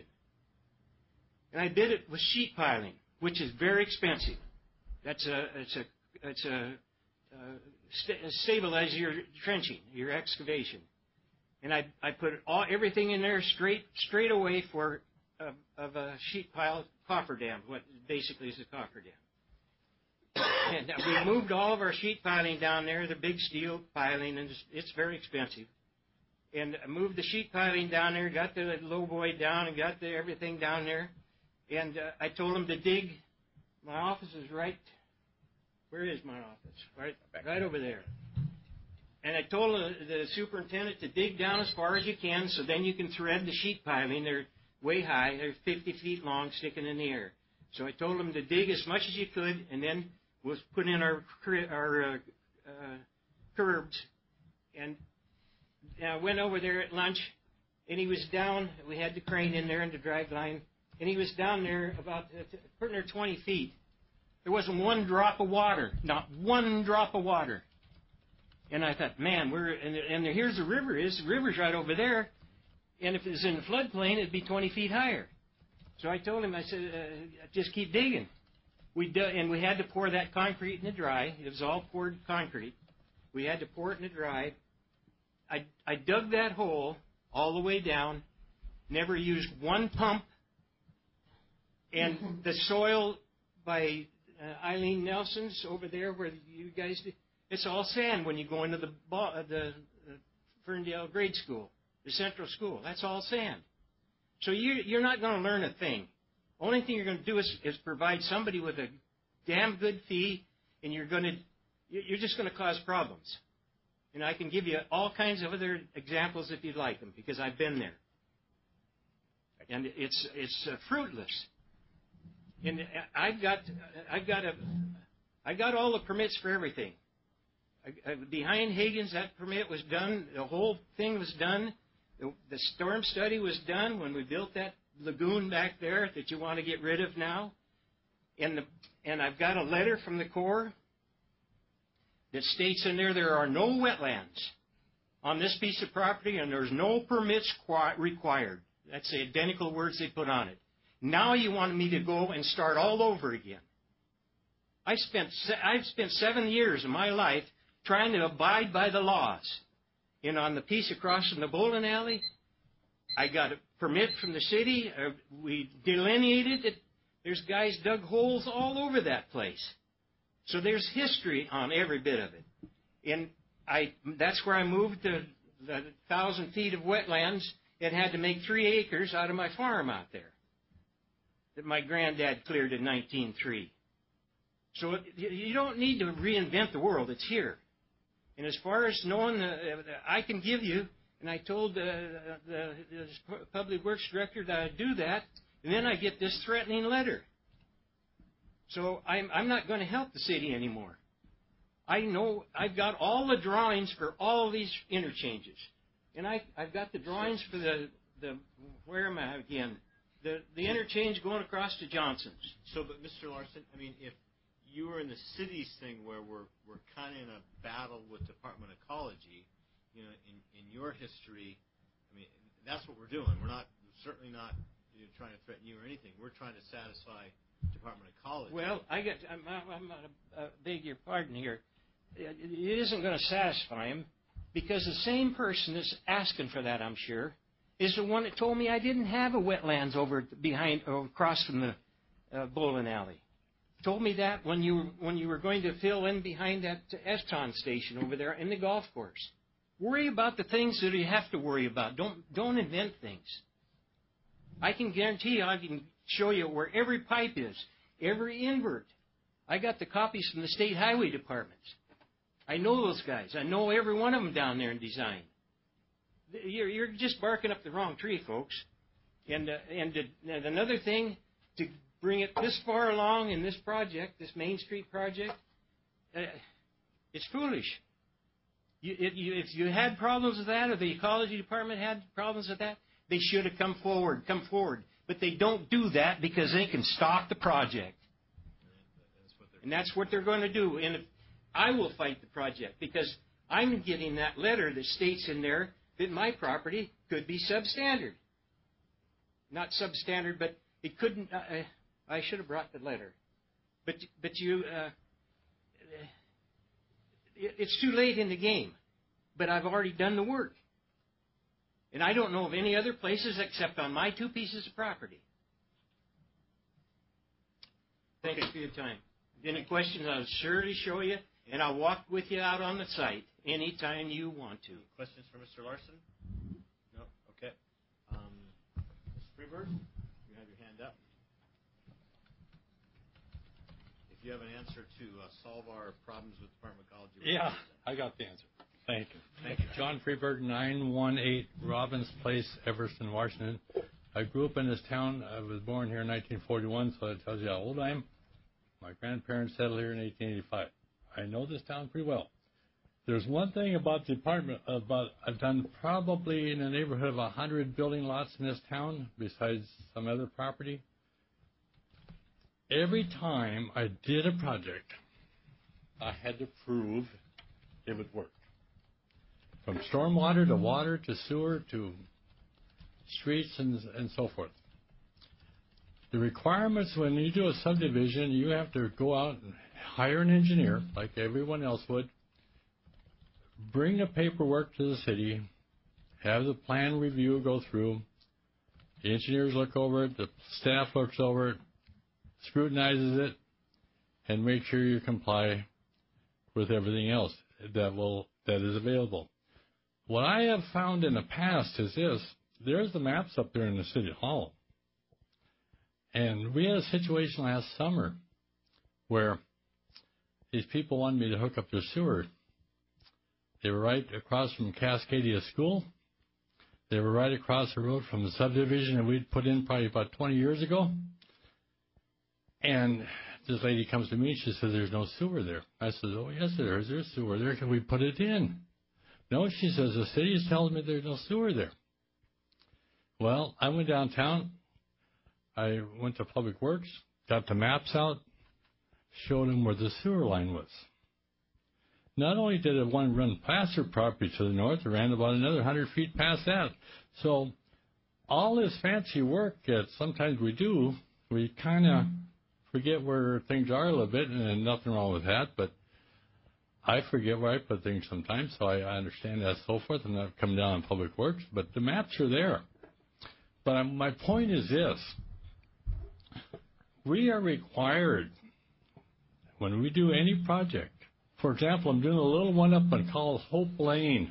And I bid it with sheet piling, which is very expensive. That's a, it's a, it's a, uh, st- stabilize your trenching, your excavation. And I, I put all everything in there straight, straight away for uh, of a sheet pile cofferdam, what basically is a cofferdam. And we moved all of our sheet piling down there, the big steel piling, and it's, it's very expensive. And I moved the sheet piling down there, got the low boy down, and got the everything down there. And uh, I told him to dig. My office is right. Where is my office? Right, right over there. And I told the, the superintendent to dig down as far as you can, so then you can thread the sheet piling. They're way high. They're fifty feet long, sticking in the air. So I told him to dig as much as you could, and then we'll put in our our uh, uh, curbs. And I went over there at lunch, and he was down. We had the crane in there and the drag line. And he was down there about pretty near twenty feet. There wasn't one drop of water, not one drop of water. And I thought, man, we're and, and here's the river is. The river's right over there. And if it was in the floodplain, it'd be twenty feet higher. So I told him, I said, uh, just keep digging. We do, and we had to pour that concrete in the dry. It was all poured concrete. We had to pour it in the dry. I I dug that hole all the way down. Never used one pump. And the soil by uh, Eileen Nelson's over there where you guys did, it's all sand when you go into the, uh, the uh, Ferndale grade school, the central school. That's all sand. So you, you're not going to learn a thing. Only thing you're going to do is, is provide somebody with a damn good fee, and you're going to you're just going to cause problems. And I can give you all kinds of other examples if you'd like them, because I've been there. and it's it's uh, fruitless. And I've got I've got a I got all the permits for everything. I, I, behind Higgins, that permit was done. The whole thing was done. The, the storm study was done when we built that lagoon back there that you want to get rid of now. And the and I've got a letter from the Corps that states in there there are no wetlands on this piece of property, and there's no permits required. That's the identical words they put on it. Now you want me to go and start all over again. I spent I've spent seven years of my life trying to abide by the laws. And on the piece across from the bowling alley, I got a permit from the city. Uh, we delineated it. There's guys dug holes all over that place. So there's history on every bit of it. And I that's where I moved the, the thousand feet of wetlands and had to make three acres out of my farm out there that my granddad cleared in nineteen oh three. So it, you don't need to reinvent the world. It's here. And as far as knowing, uh, I can give you, and I told uh, the, the public works director that I'd do that, and then I get this threatening letter. So I'm, I'm not going to help the city anymore. I know I've got all the drawings for all these interchanges. And I, I've got the drawings for the, the where am I again? The, the interchange going across to Johnson's. So, but Mister Larson, I mean, if you were in the city's thing where we're we're kind of in a battle with Department of Ecology, you know, in, in your history, I mean, that's what we're doing. We're not we're certainly not you know, trying to threaten you or anything. We're trying to satisfy Department of Ecology. Well, I get I'm, I'm uh, beg your pardon here. It isn't going to satisfy him because the same person that's asking for that, I'm sure, is the one that told me I didn't have a wetlands over behind or across from the uh, bowling alley. Told me that when you when you were going to fill in behind that Eston station over there in the golf course. Worry about the things that you have to worry about. Don't don't invent things. I can guarantee you, I can show you where every pipe is, every invert. I got the copies from the state highway departments. I know those guys. I know every one of them down there in design. You're, you're just barking up the wrong tree, folks. And uh, and, to, and another thing, to bring it this far along in this project, this Main Street project, uh, it's foolish. You, it, you, if you had problems with that, or the ecology department had problems with that, they should have come forward, come forward. But they don't do that because they can stop the project. And that's what they're going to do. And if, I will fight the project because I'm getting that letter that states in there that my property could be substandard. Not substandard, but it couldn't. Uh, I should have brought the letter. But but you, uh, it, it's too late in the game. But I've already done the work. And I don't know of any other places except on my two pieces of property. Thank you for your time. Any questions, I'll surely show you, and I'll walk with you out on the site anytime you want to. Questions for Mister Larson? No? Okay. Um, Miz Freeberg, you have your hand up. If you have an answer to uh, solve our problems with Department of Ecology. Yeah, I got the answer. Thank you. Thank you. John Freeberg, nine one eight Robbins Place, Everson, Washington. I grew up in this town. I was born here in nineteen forty-one, so that tells you how old I am. My grandparents settled here in eighteen eighty-five. I know this town pretty well. There's one thing about the department, about I've done probably in the neighborhood of one hundred building lots in this town, besides some other property. Every time I did a project, I had to prove it would work. From stormwater to water to sewer to streets and, and so forth. The requirements when you do a subdivision, you have to go out and hire an engineer, like everyone else would, bring the paperwork to the city, have the plan review go through, the engineers look over it, the staff looks over it, scrutinizes it, and make sure you comply with everything else that will that is available. What I have found in the past is this. There's the maps up there in the city hall. And we had a situation last summer where these people wanted me to hook up their sewer. They were right across from Cascadia School. They were right across the road from the subdivision that we'd put in probably about twenty years ago. And this lady comes to me and she says, there's no sewer there. I said, oh, yes, there is. There's sewer there. Can we put it in? No, she says, the city is telling me there's no sewer there. Well, I went downtown. I went to Public Works, got the maps out, showed them where the sewer line was. Not only did it one run past her property to the north, it ran about another one hundred feet past that. So all this fancy work that sometimes we do, we kind of forget where things are a little bit, and nothing wrong with that, but I forget where I put things sometimes, so I, I understand that, so forth. I'm not coming down on Public Works, but the maps are there. But I'm, my point is this. We are required, when we do any project, for example, I'm doing a little one up on called Hope Lane.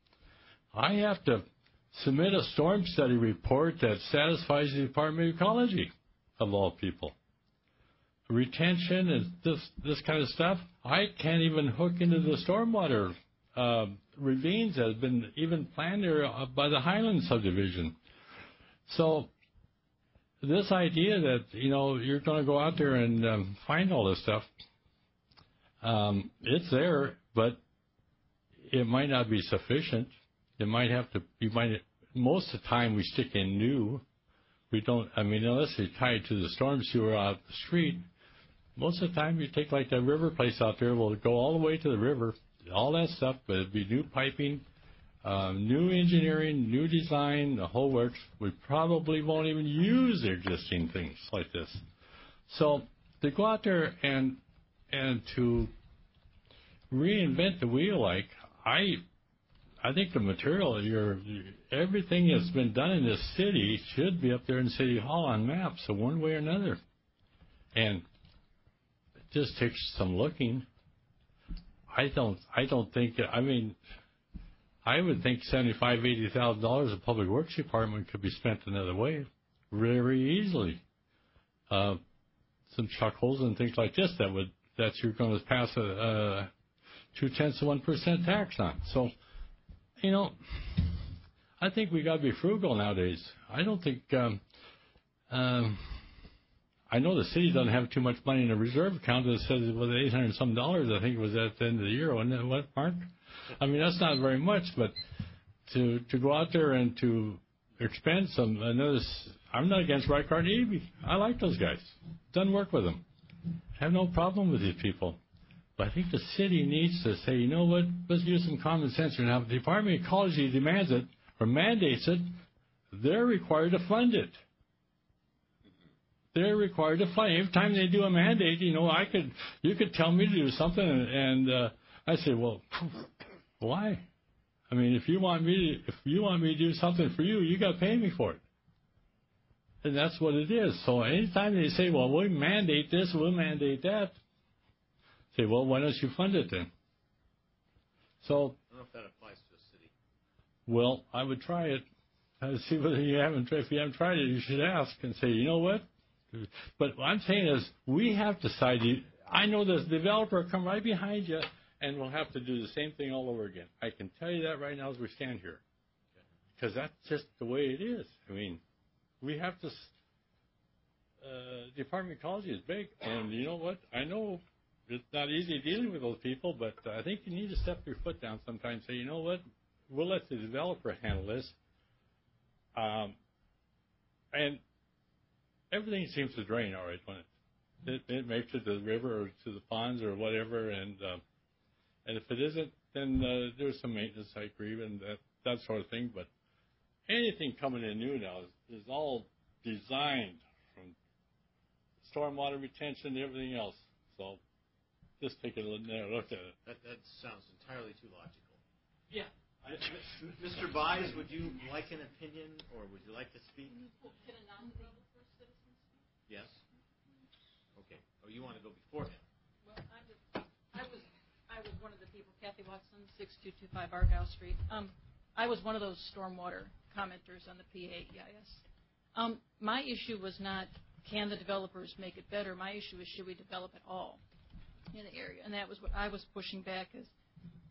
I have to submit a storm study report that satisfies the Department of Ecology, of all people. Retention and this this kind of stuff, I can't even hook into the stormwater uh, ravines that have been even planned there by the Highland subdivision. So this idea that, you know, you're going to go out there and um, find all this stuff, um, it's there, but it might not be sufficient. It might have to, you might, most of the time we stick in new. We don't, I mean, unless they tie it to the storm sewer out the street, most of the time you take like that river place out there, we'll go all the way to the river, all that stuff, but it'd be new piping, um, new engineering, new design, the whole works. We probably won't even use the existing things like this. So to go out there and and to reinvent the wheel, like I, I think the material, your everything that's been done in this city should be up there in City Hall on maps, so one way or another, and it just takes some looking. I don't, I don't think. I mean, I would think seventy-five, eighty thousand dollars of Public Works Department could be spent another way, very easily. Uh, some chuck holes and things like this that would that you're going to pass a, a two tenths of one percent tax on. So, you know, I think we got to be frugal nowadays. I don't think. Um, um, I know the city doesn't have too much money in a reserve account that says it was eight hundred and some dollars. I think it was at the end of the year, wasn't it? What, Mark? I mean, that's not very much, but to to go out there and to expend some another. I'm not against Reichard and Eby. I like those guys. Done work with them. Have no problem with these people. But I think the city needs to say, you know what? Let's use some common sense here. Now, if the Department of Ecology demands it or mandates it, they're required to fund it. They're required to fund it. Every time they do a mandate, you know, I could, you could tell me to do something, and, and uh, I say, well, why? I mean, if you want me, to, if you want me to do something for you, you got to pay me for it. And that's what it is. So anytime they say, well, we'll mandate this, we'll mandate that, say, well, why don't you fund it then? So, I don't know if that applies to a city. Well, I would try it. I'd see whether you haven't. If you haven't tried it, you should ask and say, you know what? But what I'm saying is, we have to decide. I know the developer will come right behind you, and we'll have to do the same thing all over again. I can tell you that right now as we stand here, because that's just the way it is. I mean, we have to. Uh, Department of Ecology is big, and you know what? I know. It's not easy dealing with those people, but I think you need to step your foot down sometimes and say, you know what, we'll let the developer handle this. Um, and everything seems to drain all right when it, it, it makes it to the river or to the ponds or whatever. And uh, and if it isn't, then uh, there's some maintenance, I agree, and that, that sort of thing. But anything coming in new now is, is all designed from stormwater retention to everything else. So just take a look at it. That, that sounds entirely too logical. Yeah. I, Mister Buys, would you like an opinion, or would you like to speak? Can a non-developer citizen speak? Yes. Okay. Oh, you want to go before him? Well, I was, I was, I was one of the people, Kathy Watson, six two two five Argyle Street. Um, I was one of those stormwater commenters on the P A E I S. Um, my issue was not can the developers make it better. My issue is should we develop at all in the area, and that was what I was pushing back is,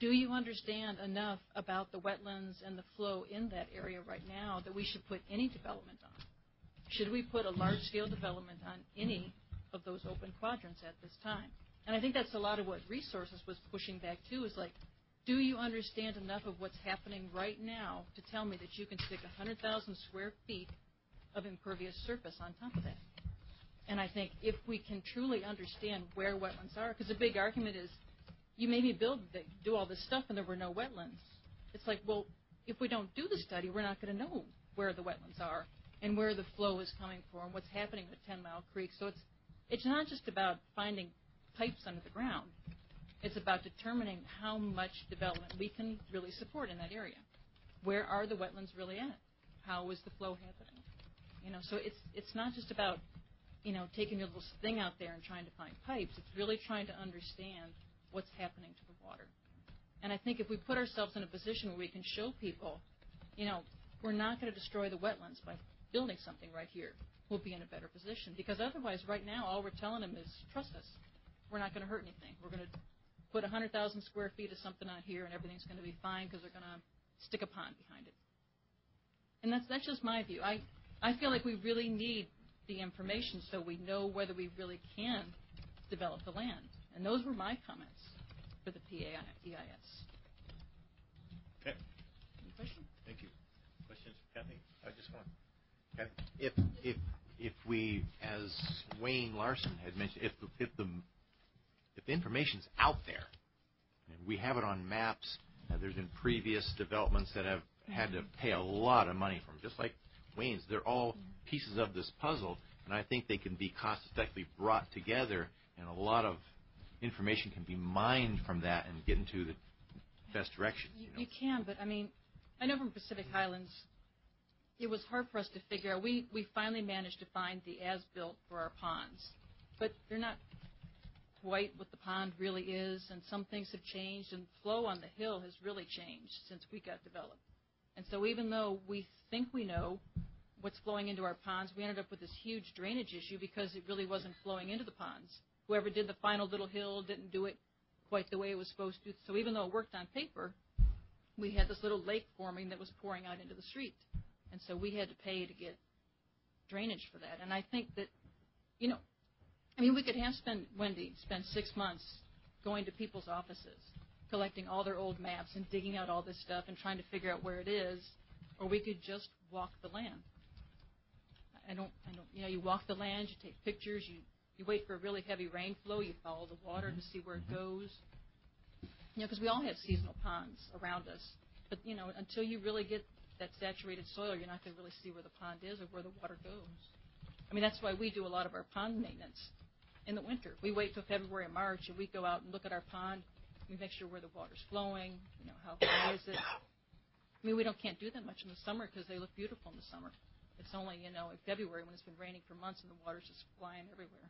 do you understand enough about the wetlands and the flow in that area right now that we should put any development on? Should we put a large-scale development on any of those open quadrants at this time? And I think that's a lot of what Resources was pushing back, too, is like, do you understand enough of what's happening right now to tell me that you can stick one hundred thousand square feet of impervious surface on top of that? And I think if we can truly understand where wetlands are, because the big argument is, you maybe build, do all this stuff and there were no wetlands. It's like, well, if we don't do the study, we're not going to know where the wetlands are and where the flow is coming from, what's happening with Ten Mile Creek. So it's it's not just about finding pipes under the ground. It's about determining how much development we can really support in that area. Where are the wetlands really at? How is the flow happening? You know, so it's it's not just about, you know, taking your little thing out there and trying to find pipes. It's really trying to understand what's happening to the water. And I think if we put ourselves in a position where we can show people, you know, we're not going to destroy the wetlands by building something right here, we'll be in a better position. Because otherwise, right now, all we're telling them is, trust us. We're not going to hurt anything. We're going to put one hundred thousand square feet of something on here, and everything's going to be fine because they're going to stick a pond behind it. And that's that's just my view. I, I feel like we really need the information so we know whether we really can develop the land. And those were my comments for the P A E I S. Okay. Any questions? Thank you. Questions for Kathy? I just want, Kathy, if if if we, as Wayne Larson had mentioned, if the, if the if the information's out there, and we have it on maps, uh, there's been previous developments that have had to pay a lot of money from, just like Wayne's. They're all pieces of this puzzle, and I think they can be cost-effectively brought together, and a lot of information can be mined from that and get into the best direction. You, you know? you can, but I mean, I know from Pacific Highlands, it was hard for us to figure out. We, we finally managed to find the as-built for our ponds, but they're not quite what the pond really is, and some things have changed, and flow on the hill has really changed since we got developed. And so even though we think we know what's flowing into our ponds, we ended up with this huge drainage issue because it really wasn't flowing into the ponds. Whoever did the final little hill didn't do it quite the way it was supposed to. So even though it worked on paper, we had this little lake forming that was pouring out into the street. And so we had to pay to get drainage for that. And I think that, you know, I mean, we could have spent, Wendy, spend six months going to people's offices, collecting all their old maps and digging out all this stuff and trying to figure out where it is, or we could just walk the land. I don't, I don't, you know, you walk the land, you take pictures, you, you wait for a really heavy rainflow, you follow the water to see where it goes. You know, because we all have seasonal ponds around us, but you know, until you really get that saturated soil, you're not going to really see where the pond is or where the water goes. I mean, that's why we do a lot of our pond maintenance in the winter. We wait till February or March, and we go out and look at our pond. We make sure where the water's flowing, you know, how high is it. I mean, we don't can't do that much in the summer because they look beautiful in the summer. It's only, you know, in February when it's been raining for months and the water's just flying everywhere.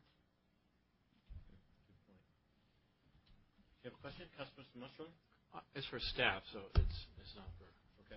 You have a question, Councilman Mustrow? Uh, it's for staff, so it's it's not for. Okay.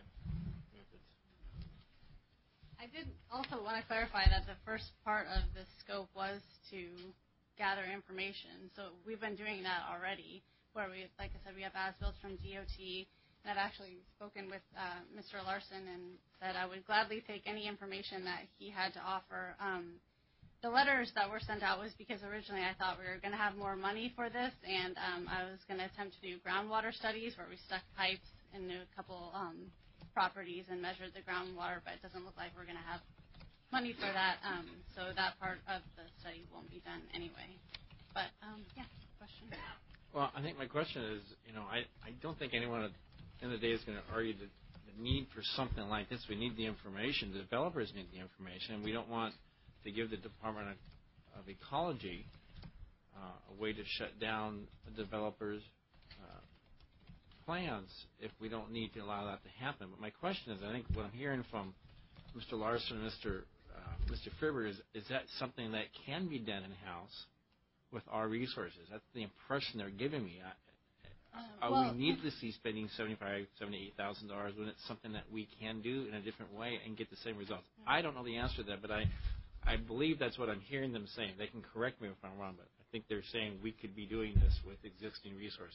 I did also want to clarify that the first part of the scope was to gather information. So we've been doing that already, where we, like I said, we have as-built from D O T. And I've actually spoken with uh, Mister Larson and said I would gladly take any information that he had to offer. Um, the letters that were sent out was because originally I thought we were going to have more money for this, and um, I was going to attempt to do groundwater studies where we stuck pipes into a couple um, properties and measured the groundwater, but it doesn't look like we're going to have money for that, um, so that part of the study won't be done anyway. But, um, yeah, question? Well, I think my question is, you know, I, I don't think anyone at the end of the day is going to argue the, the need for something like this. We need the information. The developers need the information. We don't want to give the Department of, of Ecology uh, a way to shut down the developers' uh, plans if we don't need to allow that to happen. But my question is, I think what I'm hearing from Mister Larson and Mister Uh, Mister Fibber, is, is that something that can be done in-house with our resources? That's the impression they're giving me. I, Uh, Are well, we needlessly spending seventy-five, seventy-eight thousand dollars when it's something that we can do in a different way and get the same results? I don't know the answer to that, but I, I believe that's what I'm hearing them saying. They can correct me if I'm wrong, but I think they're saying we could be doing this with existing resources.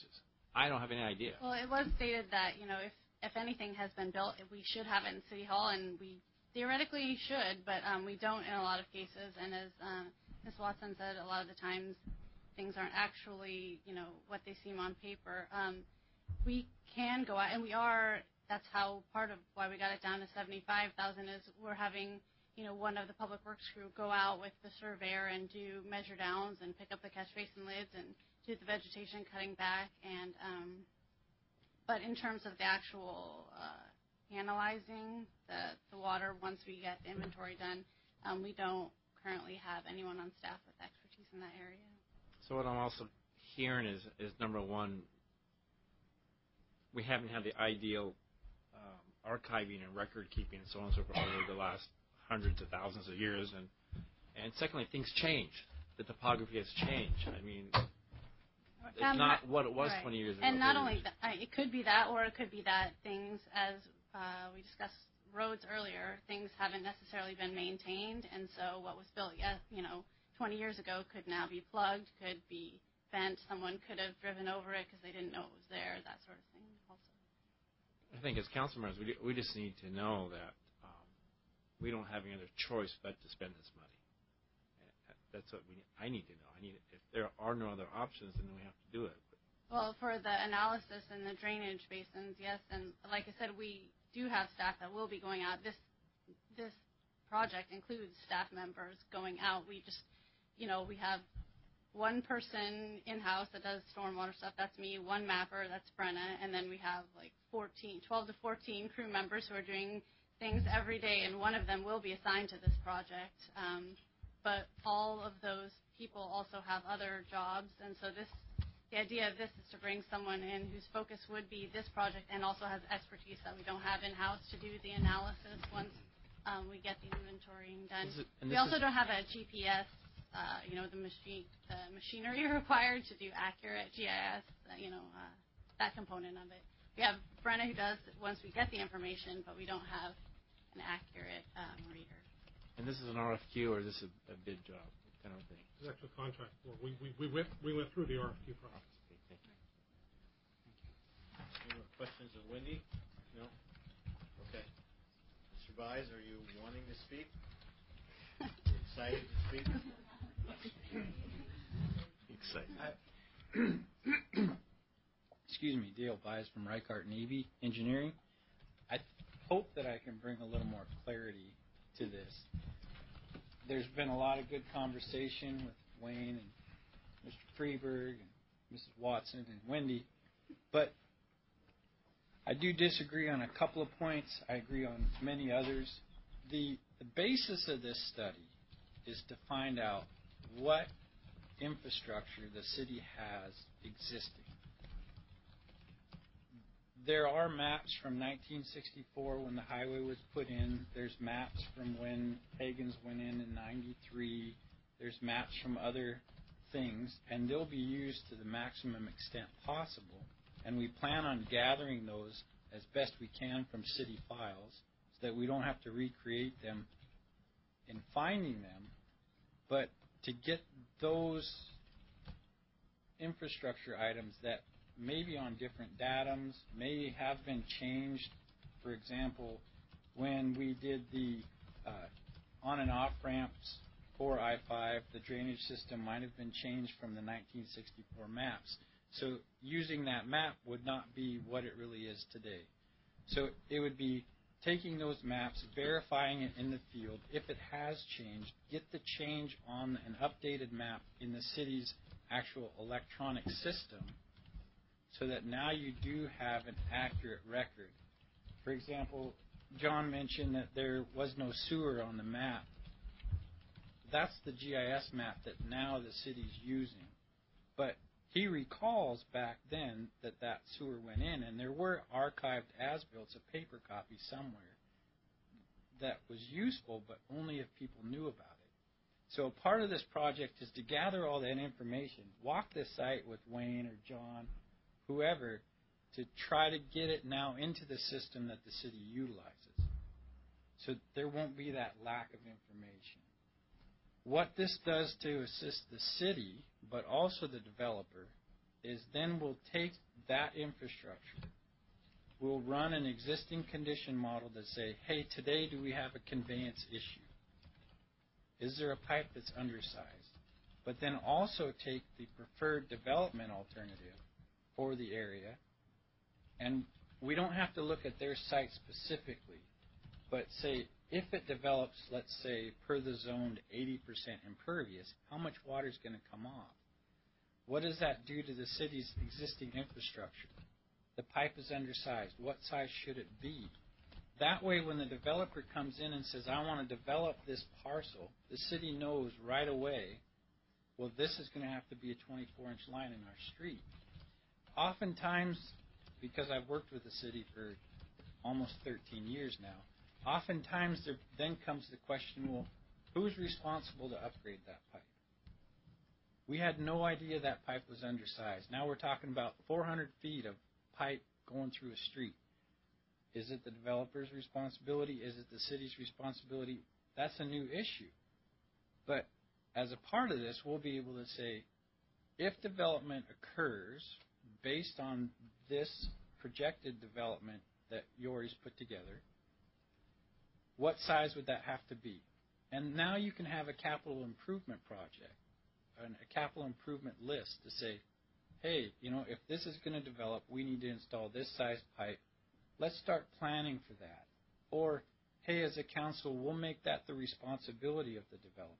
I don't have any idea. Well, it was stated that, you know, if, if anything has been built, we should have it in City Hall, and we theoretically should, but um, we don't in a lot of cases. And as uh, Miz Watson said, a lot of the times things aren't actually, you know, what they seem on paper. Um, we can go out, and we are, that's how part of why we got it down to seventy-five thousand is we're having, you know, one of the public works crew go out with the surveyor and do measure downs and pick up the catch basin lids and do the vegetation cutting back. And um, but in terms of the actual uh, analyzing the, the water once we get the inventory done, um, we don't currently have anyone on staff with expertise in that area. So what I'm also hearing is, is number one, we haven't had the ideal um, archiving and record keeping and so on and so forth over the last hundreds of thousands of years. And, and secondly, things change. The topography has changed. I mean, it's Um, not what it was right. twenty years ago. And not thirty only years. that, uh, it could be that, or it could be that things, as uh, we discussed roads earlier, things haven't necessarily been maintained, and so what was built, yes, you know, twenty years ago could now be plugged, could be bent. Someone could have driven over it because they didn't know it was there. That sort of thing. Also, I think as council members, we, we just need to know that um, we don't have any other choice but to spend this money. That's what we. I need to know. I need. If there are no other options, then we have to do it. well, for the analysis and the drainage basins, yes, and like I said, we do have staff that will be going out. This this project includes staff members going out. We just, you know, we have one person in-house that does stormwater stuff. That's me. One mapper. That's Brenna. And then we have like fourteen, twelve to fourteen crew members who are doing things every day, and one of them will be assigned to this project. Um, but all of those people also have other jobs, and so this, the idea of this is to bring someone in whose focus would be this project and also has expertise that we don't have in-house to do the analysis once um, we get the inventorying done. Is it- and We this also is- don't have a G P S, uh, you know, the machine, the machinery required to do accurate G I S, uh, you know, uh, that component of it. We have Brenna who does it once we get the information, but we don't have an accurate um, reader. And this is an R F Q, or is this a, a bid job kind of thing? It's actually a contract. Well, we, we, we, went, we went through the R F Q process. Okay, thank you. Any more questions of Wendy? No? Okay. Mister Buys, are you wanting to speak? You excited to speak? Excited. Excuse me, Dale Buys from Reichart Navy Engineering. I hope that I can bring a little more clarity to this. There's been a lot of good conversation with Wayne and Mister Freeberg and Missus Watson and Wendy, but I do disagree on a couple of points. I agree on many others. The, the basis of this study is to find out what infrastructure the city has existing. There are maps from nineteen sixty-four when the highway was put in. There's maps from when Pagans went in in ninety-three. There's maps from other things, and they'll be used to the maximum extent possible. And we plan on gathering those as best we can from city files so that we don't have to recreate them in finding them. But to get those infrastructure items that maybe on different datums, may have been changed. For example, when we did the uh, on and off ramps for I five, the drainage system might have been changed from the nineteen sixty-four maps. So using that map would not be what it really is today. So it would be taking those maps, verifying it in the field. If it has changed, get the change on an updated map in the city's actual electronic system, so that now you do have an accurate record. For example, John mentioned that there was no sewer on the map. That's the G I S map that now the city's using. But he recalls back then that that sewer went in, and there were archived as-builts, a paper copy somewhere, that was useful, but only if people knew about it. So part of this project is to gather all that information, walk the site with Wayne or John, whoever, to try to get it now into the system that the city utilizes. So there won't be that lack of information. What this does to assist the city, but also the developer, is then we'll take that infrastructure will run an existing condition model to say, hey, today do we have a conveyance issue? Is there a pipe that's undersized? But then also take the preferred development alternative for the area, and we don't have to look at their site specifically, but say if it develops, let's say, per the zoned eighty percent impervious, how much water is going to come off? What does that do to the city's existing infrastructure? The pipe is undersized. What size should it be? That way, when the developer comes in and says, I want to develop this parcel, the city knows right away, well, this is going to have to be a twenty-four inch line in our street. Oftentimes, because I've worked with the city for almost thirteen years now, oftentimes there then comes the question, well, who's responsible to upgrade that pipe? We had no idea that pipe was undersized. Now we're talking about four hundred feet of pipe going through a street. Is it the developer's responsibility? Is it the city's responsibility? That's a new issue. But as a part of this, we'll be able to say, if development occurs based on this projected development that Yori's put together, what size would that have to be? And now you can have a capital improvement project, a capital improvement list to say, hey, you know, if this is going to develop, we need to install this size pipe. Let's start planning for that. Or, hey, as a council, we'll make that the responsibility of the developer.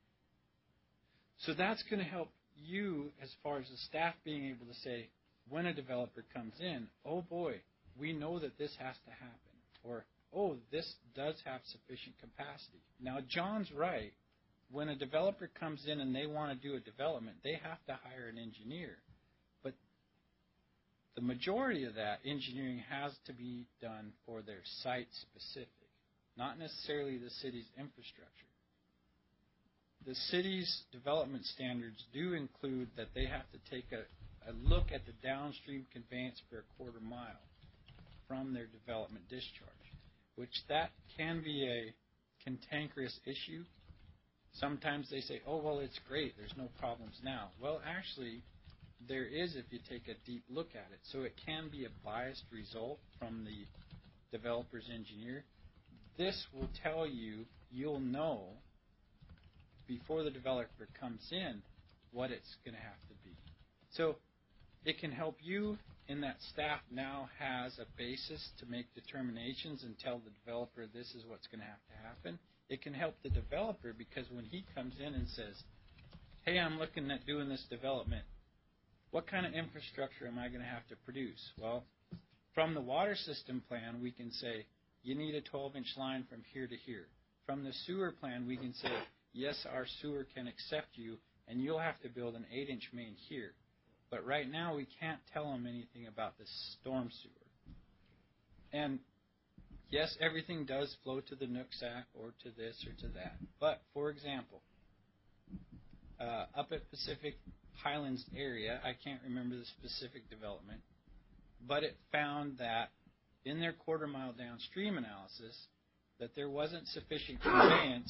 So that's going to help you as far as the staff being able to say, when a developer comes in, oh boy, we know that this has to happen. Or, oh, this does have sufficient capacity. Now, John's right. When a developer comes in and they want to do a development, they have to hire an engineer. But the majority of that engineering has to be done for their site specific, not necessarily the city's infrastructure. The city's development standards do include that they have to take a, a look at the downstream conveyance for a quarter mile from their development discharge, which that can be a cantankerous issue. Sometimes they say, oh, well, it's great. There's no problems now. Well, actually, there is if you take a deep look at it. So it can be a biased result from the developer's engineer. This will tell you, you'll know before the developer comes in what it's going to have to be. So it can help you in that staff now has a basis to make determinations and tell the developer this is what's going to have to happen. It can help the developer because when he comes in and says, hey, I'm looking at doing this development, what kind of infrastructure am I going to have to produce? Well, from the water system plan, we can say, you need a twelve inch line from here to here. From the sewer plan, we can say, yes, our sewer can accept you, and you'll have to build an eight inch main here. But right now, we can't tell them anything about the storm sewer. And yes, everything does flow to the Nooksack or to this or to that. But, for example, uh, up at Pacific Highlands area, I can't remember the specific development, but it found that in their quarter mile downstream analysis that there wasn't sufficient conveyance.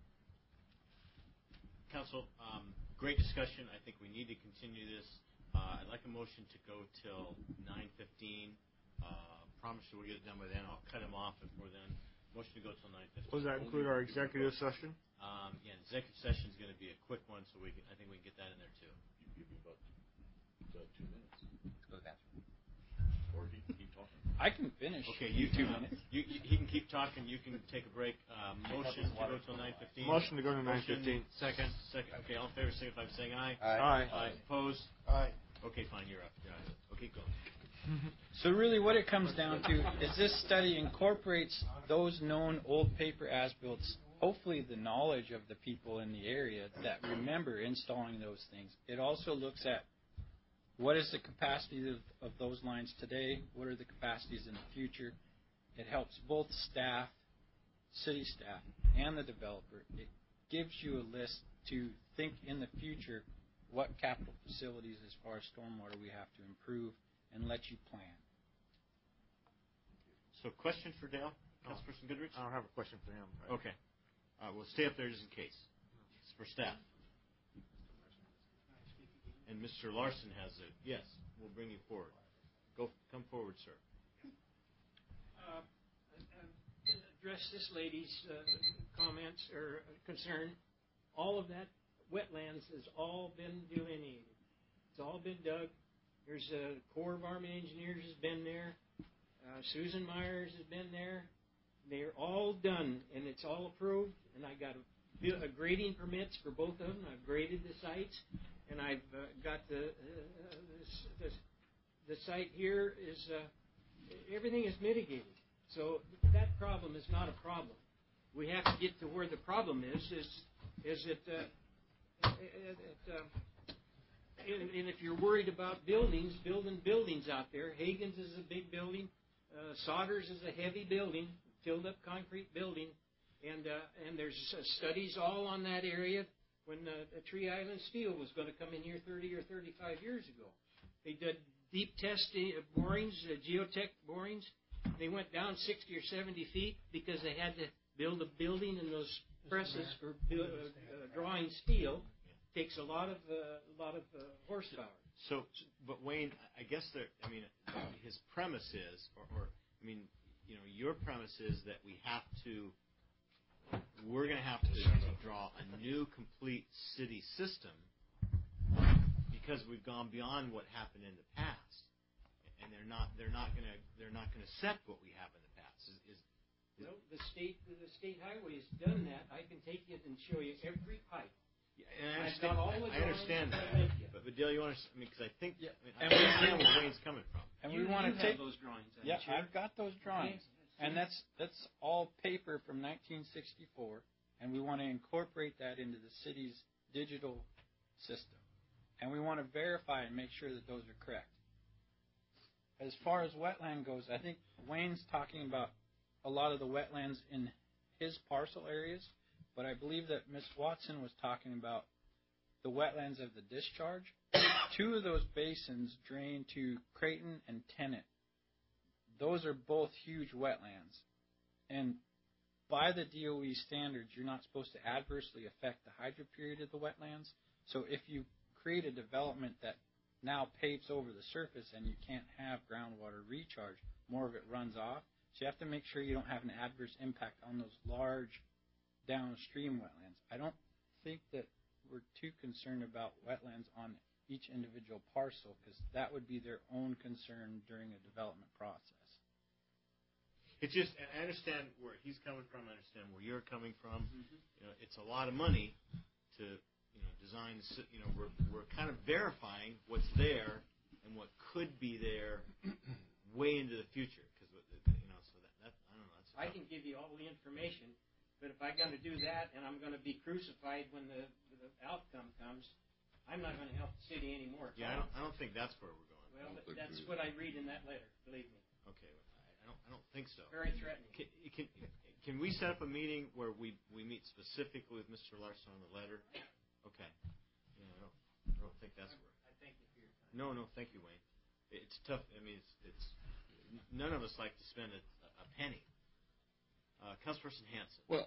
Council, um, great discussion. I think we need to continue this. Uh, I'd like a motion to go till nine fifteen. Uh, promise you we'll get it done by then. I'll cut him off before then. Motion to go till nine fifteen. Does that include our executive session? Um, yeah, executive session is going to be a quick one, so we can, I think we can get that in there too. You give me about uh, two minutes. Let's go to the bathroom. Or he can keep talking. I can finish. Okay, you two uh, minutes. You, you, he can keep talking. You can take a break. Uh, motion to go till nine fifteen. Motion to go to nine fifteen. Second. Second. Okay, all in favor, signify by saying aye. Aye. Aye. Aye. Opposed? Aye. Okay, fine. You're up. You're up. Okay, go. So really what it comes down to is this study incorporates those known old paper as-built, hopefully the knowledge of the people in the area that remember installing those things. It also looks at what is the capacity of, of those lines today, what are the capacities in the future. It helps both staff, city staff, and the developer. It gives you a list to think in the future what capital facilities as far as stormwater we have to improve and let you plan. So question for Dale? Councilperson Goodrich? I don't have a question for him. Okay. Uh, we'll stay up there just in case. It's for staff. And Mister Larson has it. Yes, we'll bring you forward. Go, come forward, sir. Uh, address this lady's uh, comments or concern. All of that wetlands has all been delineated. It's all been dug. There's a Corps of Army Engineers has been there. Uh, Susan Myers has been there. They're all done, and it's all approved. And I got a, a grading permits for both of them. I've graded the sites, and I've uh, got the, uh, the the site here is uh, everything is mitigated. So that problem is not a problem. We have to get to where the problem is. Is is it? Uh, it, it uh, and, and if you're worried about buildings, building buildings out there, Hagen's is a big building. Uh, Sodders is a heavy building, filled up concrete building, and uh, and there's uh, studies all on that area. When uh, Tree Island Steel was going to come in here thirty or thirty-five years ago, they did deep test borings, uh, geotech borings. They went down sixty or seventy feet because they had to build a building, and those presses for uh, uh, drawing steel takes a lot of uh, a lot of uh, horsepower. So, but Wayne, I guess there. I mean, his premise is, or, or I mean, you know, your premise is that we have to. We're going to have to draw a new, complete city system because we've gone beyond what happened in the past, and they're not. They're not going to. They're not going to accept what we have in the past. Is, is, is no, the state. The state highway has done that. I can take you and show you every pipe. Yeah, and I understand, all the I understand that. But, but Dale, you want to? I mean, because I think yeah. I, mean, I understand where Wayne's coming from. And you, we want to take those drawings. Yeah, I've got those drawings, and that's that's all paper from nineteen sixty-four, and we want to incorporate that into the city's digital system, and we want to verify and make sure that those are correct. As far as wetland goes, I think Wayne's talking about a lot of the wetlands in his parcel areas. But I believe that Miz Watson was talking about the wetlands of the discharge. Two of those basins drain to Creighton and Tennant. Those are both huge wetlands. And by the D O E standards, you're not supposed to adversely affect the hydro period of the wetlands. So if you create a development that now paves over the surface and you can't have groundwater recharge, more of it runs off. So you have to make sure you don't have an adverse impact on those large downstream wetlands. I don't think that we're too concerned about wetlands on each individual parcel because that would be their own concern during a development process. It's just, and I understand where he's coming from. I understand where you're coming from. Mm-hmm. You know, it's a lot of money to, you know, design. You know, we're we're kind of verifying what's there and what could be there way into the future because you know. So that, that I don't know. That's I can give you all the information. But if I got to do that and I'm going to be crucified when the, the outcome comes, I'm not going to help the city anymore. Yeah, I don't, I don't think that's where we're going. Well, that's what I read in that letter. Believe me. Okay, I don't. I don't think so. Very threatening. Can, can, can we set up a meeting where we, we meet specifically with Mister Larson on the letter? Okay. Yeah, I don't. I don't think that's where. I thank you for your time. No, no, thank you, Wayne. It's tough. I mean, it's it's. None of us like to spend a, a penny. Uh, Councilperson Hanson. Well,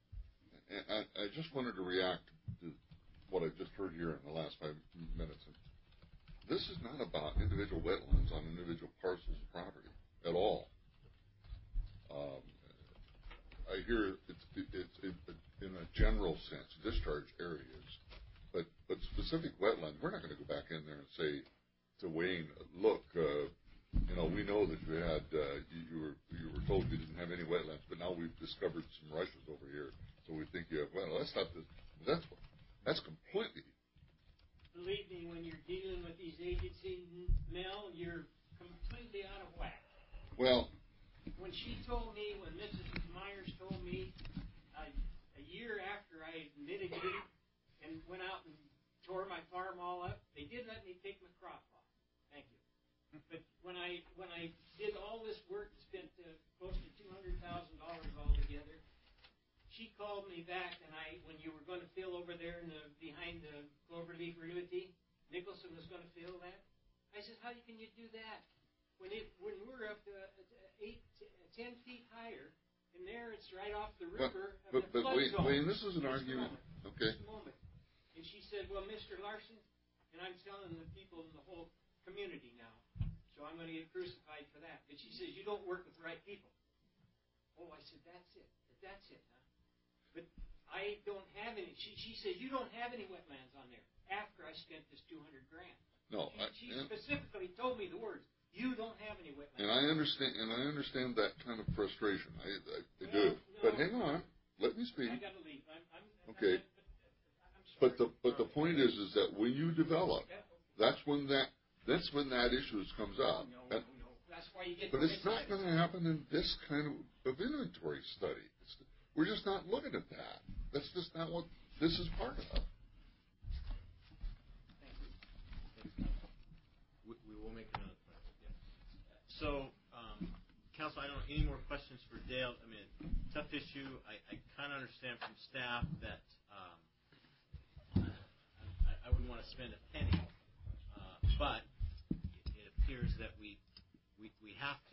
I, I just wanted to react to what I just heard here in the last five minutes. This is not about individual wetlands on individual parcels of property at all. Um, I hear it's, it's it, in a general sense, discharge areas, but but specific wetlands, we're not going to go back in there and say to Wayne, look, uh, you know, we know that you had uh, you, you were you were told you didn't have any wetlands, but now we've discovered some rushes over here, so we think you have. Well, that's not the, that's that's completely. Believe me, when you're dealing with these agencies, Mel, you're completely out of whack. Well, when she told me, when Missus Myers told me, uh, a year after I mitigated and went out and tore my farm all up, they did let me take my crop off. Thank you. But when I when I did all this work, spent uh, close to two hundred thousand dollars altogether, she called me back, and I when you were going to fill over there in the behind the cloverleaf renewity, Nicholson was going to fill that. I said, how can you do that when it when we're up to eight, ten feet higher, and there it's right off the river but, of but, the flood Wayne, zone. Wayne, this is an Just argument. A Okay. Just a moment. And she said, well, Mister Larson, and I'm telling the people in the whole community now, so I'm going to get crucified for that. But she says, you don't work with the right people. Oh, I said, that's it. That's it, huh? But I don't have any. She, she says, you don't have any wetlands on there after I spent this two hundred grand. No, she, she I, and, specifically told me the words, you don't have any wetlands. And I understand, and I understand that kind of frustration. I, I, I well, do. No, but hang on, let me speak. I got to leave. I'm, I'm, okay. I'm, I'm sorry. But the but the point is, is that when you develop, that's when that that's when that issue comes up. No, no, no. That's why you get. But it's not going to happen in this kind of, of inventory study. It's, we're just not looking at that. That's just not what this is part of. We, we will make another point. Yeah. So, um, Council, I don't know any more questions for Dale. I mean, tough issue. I, I kind of understand from staff that um, I, I wouldn't want to spend a penny, uh, but it, it appears that we we, we have to.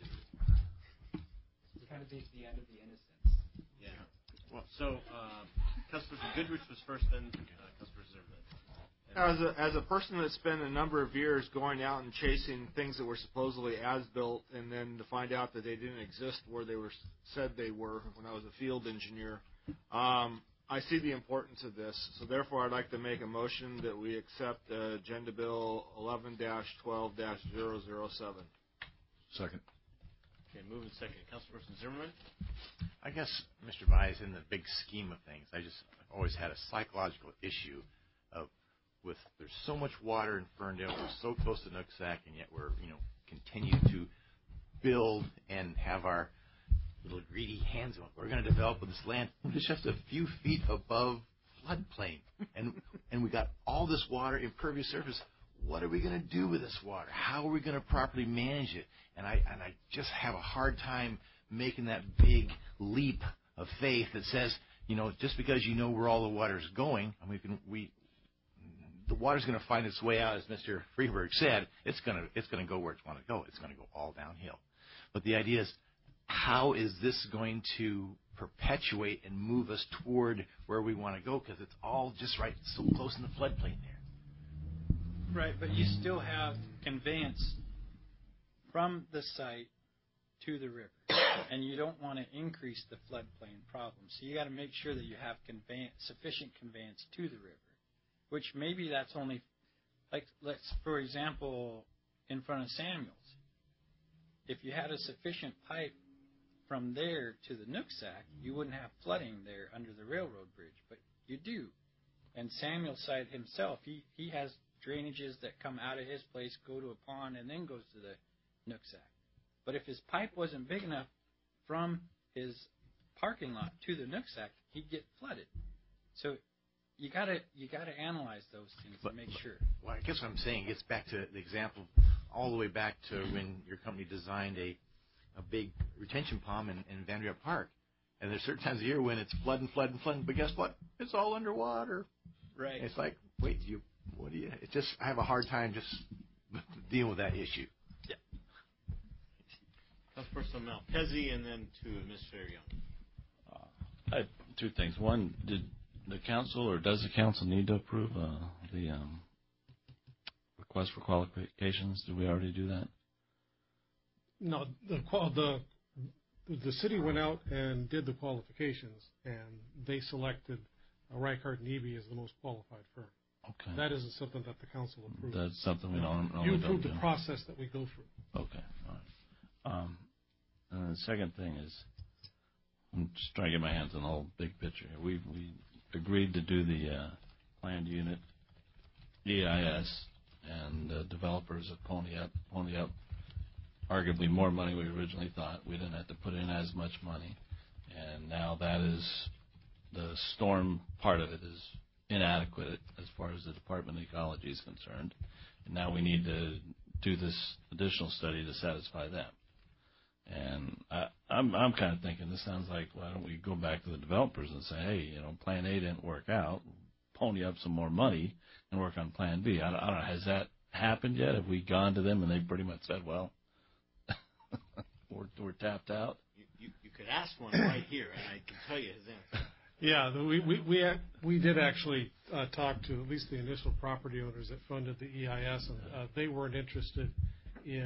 It's kind of the end of the innocence. Yeah. Well, so, uh, Councilor Goodrich was first, then uh, Councilor Zimmerman. As a, as a person that spent a number of years going out and chasing things that were supposedly as-built, and then to find out that they didn't exist where they were said they were when I was a field engineer, um, I see the importance of this. So therefore, I'd like to make a motion that we accept uh, Agenda Bill eleven dash twelve dash zero zero seven. Second. Okay, moving second. Councilperson Zimmerman. I guess, Mister Bias, in the big scheme of things, I just I've always had a psychological issue of with there's so much water in Ferndale, we're so close to Nooksack, and yet we're you know continue to build and have our little greedy hands on. We're going to develop this land. We're just a few feet above floodplain, and and we got all this water, impervious surface. What are we going to do with this water? How are we going to properly manage it? And I and I just have a hard time making that big leap of faith that says, you know, just because you know where all the water is going, and we can we the water's going to find its way out, as Mister Freeberg said. It's going to it's going to go where it's going to go. It's going to go all downhill. But the idea is, how is this going to perpetuate and move us toward where we want to go? Because it's all just right so close in the floodplain there. Right, but you still have conveyance from the site to the river, and you don't want to increase the floodplain problem. So you got to make sure that you have conveyance, sufficient conveyance to the river, which maybe that's only, like, let's for example, in front of Samuels. If you had a sufficient pipe from there to the Nooksack, you wouldn't have flooding there under the railroad bridge, but you do. And Samuel site himself, he, he has drainages that come out of his place, go to a pond, and then goes to the Nooksack. But if his pipe wasn't big enough from his parking lot to the Nooksack, he'd get flooded. So you gotta you gotta analyze those things but, to make sure. Well, I guess what I'm saying gets back to the example all the way back to when your company designed a a big retention pond in, in Vanderbilt Park. And there's certain times of year when it's flooding, flooding, flooding, but guess what? It's all underwater. Right. It's like, wait, you, what do you? It's just I have a hard time just dealing with that issue. Yeah. Councilperson Malpezzi, and then to Mister Young. Uh, I have two things. One, did the council or does the council need to approve uh, the um, request for qualifications? Did we already do that? No, the the the city went out and did the qualifications, and they selected uh, Reichert and Eby as the most qualified firm. Okay. That isn't something that the council approved. That's something we don't. You don't approved do. the process that we go through. Okay. All right. Um, and the second thing is, I'm just trying to get my hands on the whole big picture. We we agreed to do the uh, planned unit E I S, and uh, developers have pony up, pony up. Arguably more money we originally thought. We didn't have to put in as much money, and now that is the storm part of it is inadequate as far as the Department of Ecology is concerned, and now we need to do this additional study to satisfy them. And I, I'm I'm kind of thinking this sounds like, why don't we go back to the developers and say, hey, you know, Plan A didn't work out, pony up some more money and work on Plan B. I don't, I don't know, has that happened yet? Have we gone to them and they pretty much said, well, we're, we're tapped out? You, you, you could ask one right here, and I can tell you his answer. Yeah, the, we we we, had, we did actually uh, talk to at least the initial property owners that funded the E I S, and uh, they weren't interested in uh,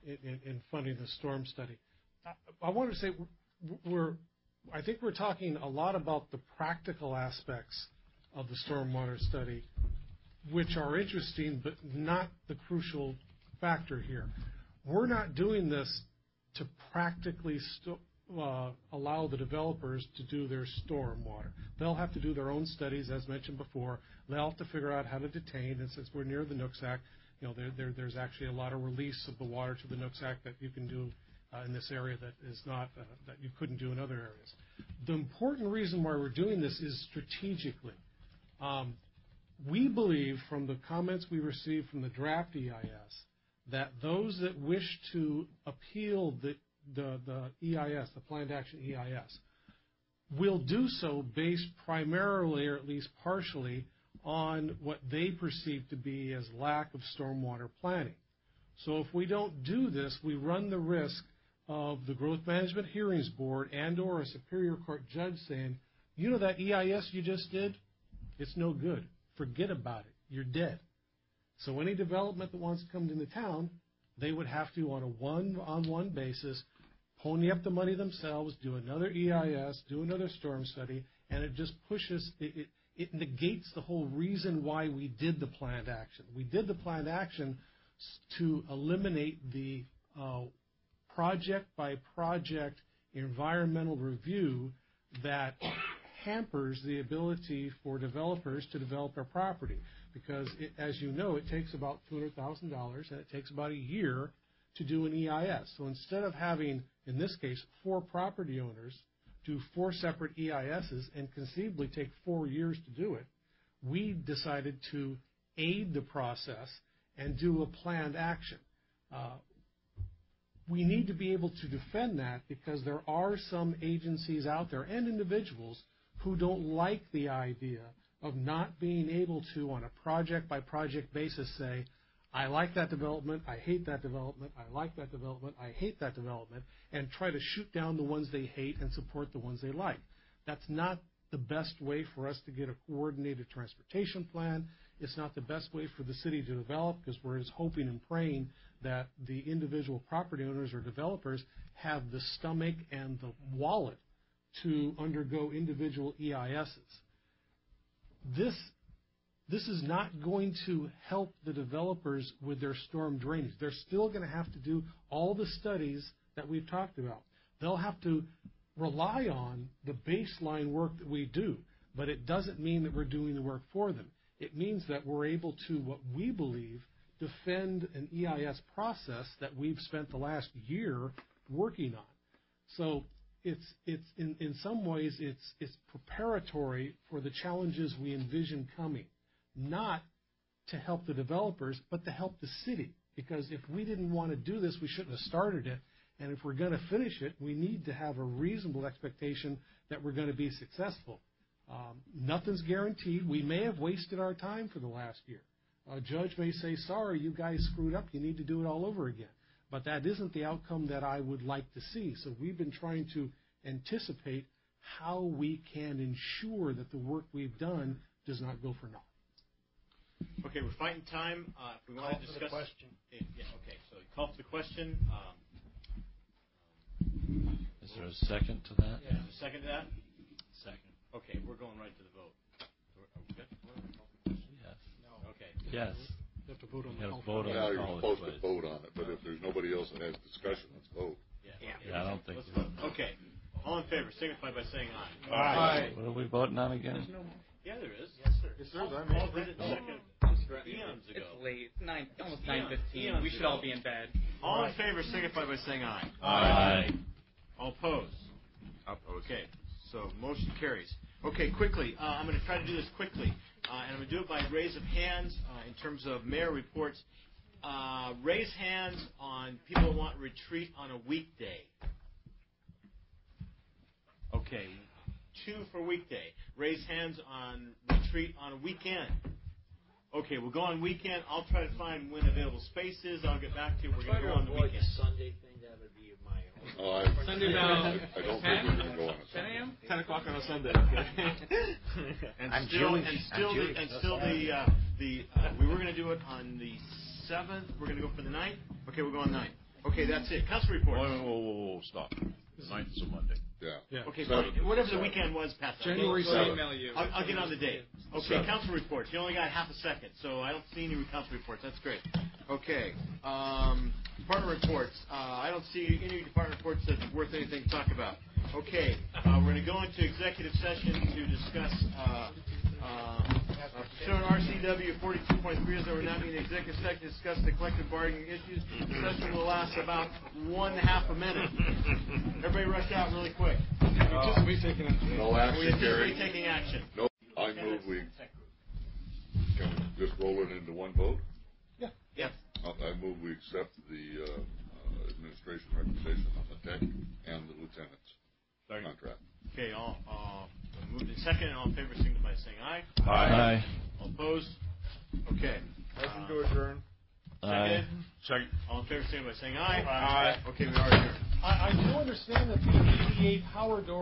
in, in, in funding the storm study. I, I wanted to say we're, I think we're talking a lot about the practical aspects of the stormwater study, which are interesting, but not the crucial factor here. We're not doing this to practically st- uh, allow the developers to do their stormwater. They'll have to do their own studies, as mentioned before. They'll have to figure out how to detain, and since we're near the Nooksack, you know, there, there, there's actually a lot of release of the water to the Nooksack that you can do uh, in this area that is not uh, that you couldn't do in other areas. The important reason why we're doing this is strategically. Um, we believe, from the comments we received from the draft E I S, that those that wish to appeal the, the, the E I S, the Planned Action E I S, will do so based primarily, or at least partially, on what they perceive to be as lack of stormwater planning. So if we don't do this, we run the risk of the Growth Management Hearings Board and or a Superior Court judge saying, you know that E I S you just did? It's no good. Forget about it. You're dead. So any development that wants to come into town, they would have to, on a one-on-one basis, pony up the money themselves, do another E I S, do another storm study, and it just pushes, it, it, it negates the whole reason why we did the planned action. We did the planned action to eliminate the uh, project-by-project environmental review that hampers the ability for developers to develop their property. Because, it, as you know, it takes about two hundred thousand dollars, and it takes about a year to do an E I S. So instead of having, in this case, four property owners do four separate E I S's and conceivably take four years to do it, we decided to aid the process and do a planned action. Uh, we need to be able to defend that because there are some agencies out there and individuals who don't like the idea of not being able to, on a project-by-project basis, say, I like that development, I hate that development, I like that development, I hate that development, and try to shoot down the ones they hate and support the ones they like. That's not the best way for us to get a coordinated transportation plan. It's not the best way for the city to develop because we're just hoping and praying that the individual property owners or developers have the stomach and the wallet to undergo individual E I S's. This, this is not going to help the developers with their storm drainage. They're still going to have to do all the studies that we've talked about. They'll have to rely on the baseline work that we do, but it doesn't mean that we're doing the work for them. It means that we're able to, what we believe, defend an E I S process that we've spent the last year working on. So it's, it's in, in some ways, it's, it's preparatory for the challenges we envision coming, not to help the developers, but to help the city. Because if we didn't want to do this, we shouldn't have started it. And if we're going to finish it, we need to have a reasonable expectation that we're going to be successful. Um, nothing's guaranteed. We may have wasted our time for the last year. A judge may say, sorry, you guys screwed up. You need to do it all over again. But that isn't the outcome that I would like to see. So we've been trying to anticipate how we can ensure that the work we've done does not go for naught. Okay, we're fighting time. Uh, if we want Call to for discuss the question. Yeah, okay, so call for the question. Um, Is there a second to that? Yeah. Is there a second to that? Second. Okay, we're going right to the vote. So we're- are we good? Yes. No. Okay. Yes. You have to vote on You the gotta call. vote on Now the you're call supposed it, to but- vote on it, but if there's nobody else that has discussion, let's vote. Yeah. Yeah, I don't think. Let's vote. Okay. All in favor, signify by saying aye. Aye. What are we voting on again? Yeah, there is. Yes, sir. Yes, sir. Paul I mean, Paul did it second eons ago. It's late. Nine, almost Eons- nine fifteen. eons We should ago. all be in bed. All in favor, signify by saying aye. Aye. All opposed? Opposed. Okay, so motion carries. Okay, quickly, uh, I'm going to try to do this quickly, uh, and I'm going to do it by raise of hands uh, in terms of mayor reports. Uh, raise hands on people who want retreat on a weekday. Okay, two for weekday. Raise hands on retreat on a weekend. Okay, we'll go on weekend. I'll try to find when available space is. I'll get back to you. We're going to go on the weekend. Sunday thing, that would be my own. Oh, I, Sunday about about I don't think we're going to go on a ten a.m.? ten o'clock on a Sunday. And I'm still, Jewish. and I'm still, the, Jewish. and still the uh, the uh, we were going to do it on the seventh. We're going to go for the ninth. Okay, we're going ninth. Okay, that's it. Council report. Whoa, whoa, whoa, whoa, stop. The ninth is a Monday. Yeah. Yeah. Okay, Seven. fine. Whatever the weekend was, Pat. January We'll seventh. email you. I'll, I'll get on the date. Okay, Seven. council reports. You only got half a second, so I don't see any council reports. That's great. Okay, um, department reports. Uh, I don't see any department reports that's worth anything to talk about. Okay, uh, we're going to go into executive session to discuss, uh, uh, uh, pursuant to R C W forty-two point three, as we're now in executive session to discuss the collective bargaining issues. The session will last about one half a minute. Everybody rush out really quick. Anticipate taking action. No We action, Gary. anticipate taking action. No, I move we, can we just roll it into one vote? Yeah. Yeah. Uh, I move we accept the, uh, uh, administration recommendation on the tech and the lieutenant's contract. Okay, all, uh, moved in second, and all in favor, signify by saying aye. Aye. All opposed? Okay. Motion to adjourn. Second. Second. All in favor, signify by saying aye. Aye. Okay, we are adjourned. I, I do understand that the eighty-eight power door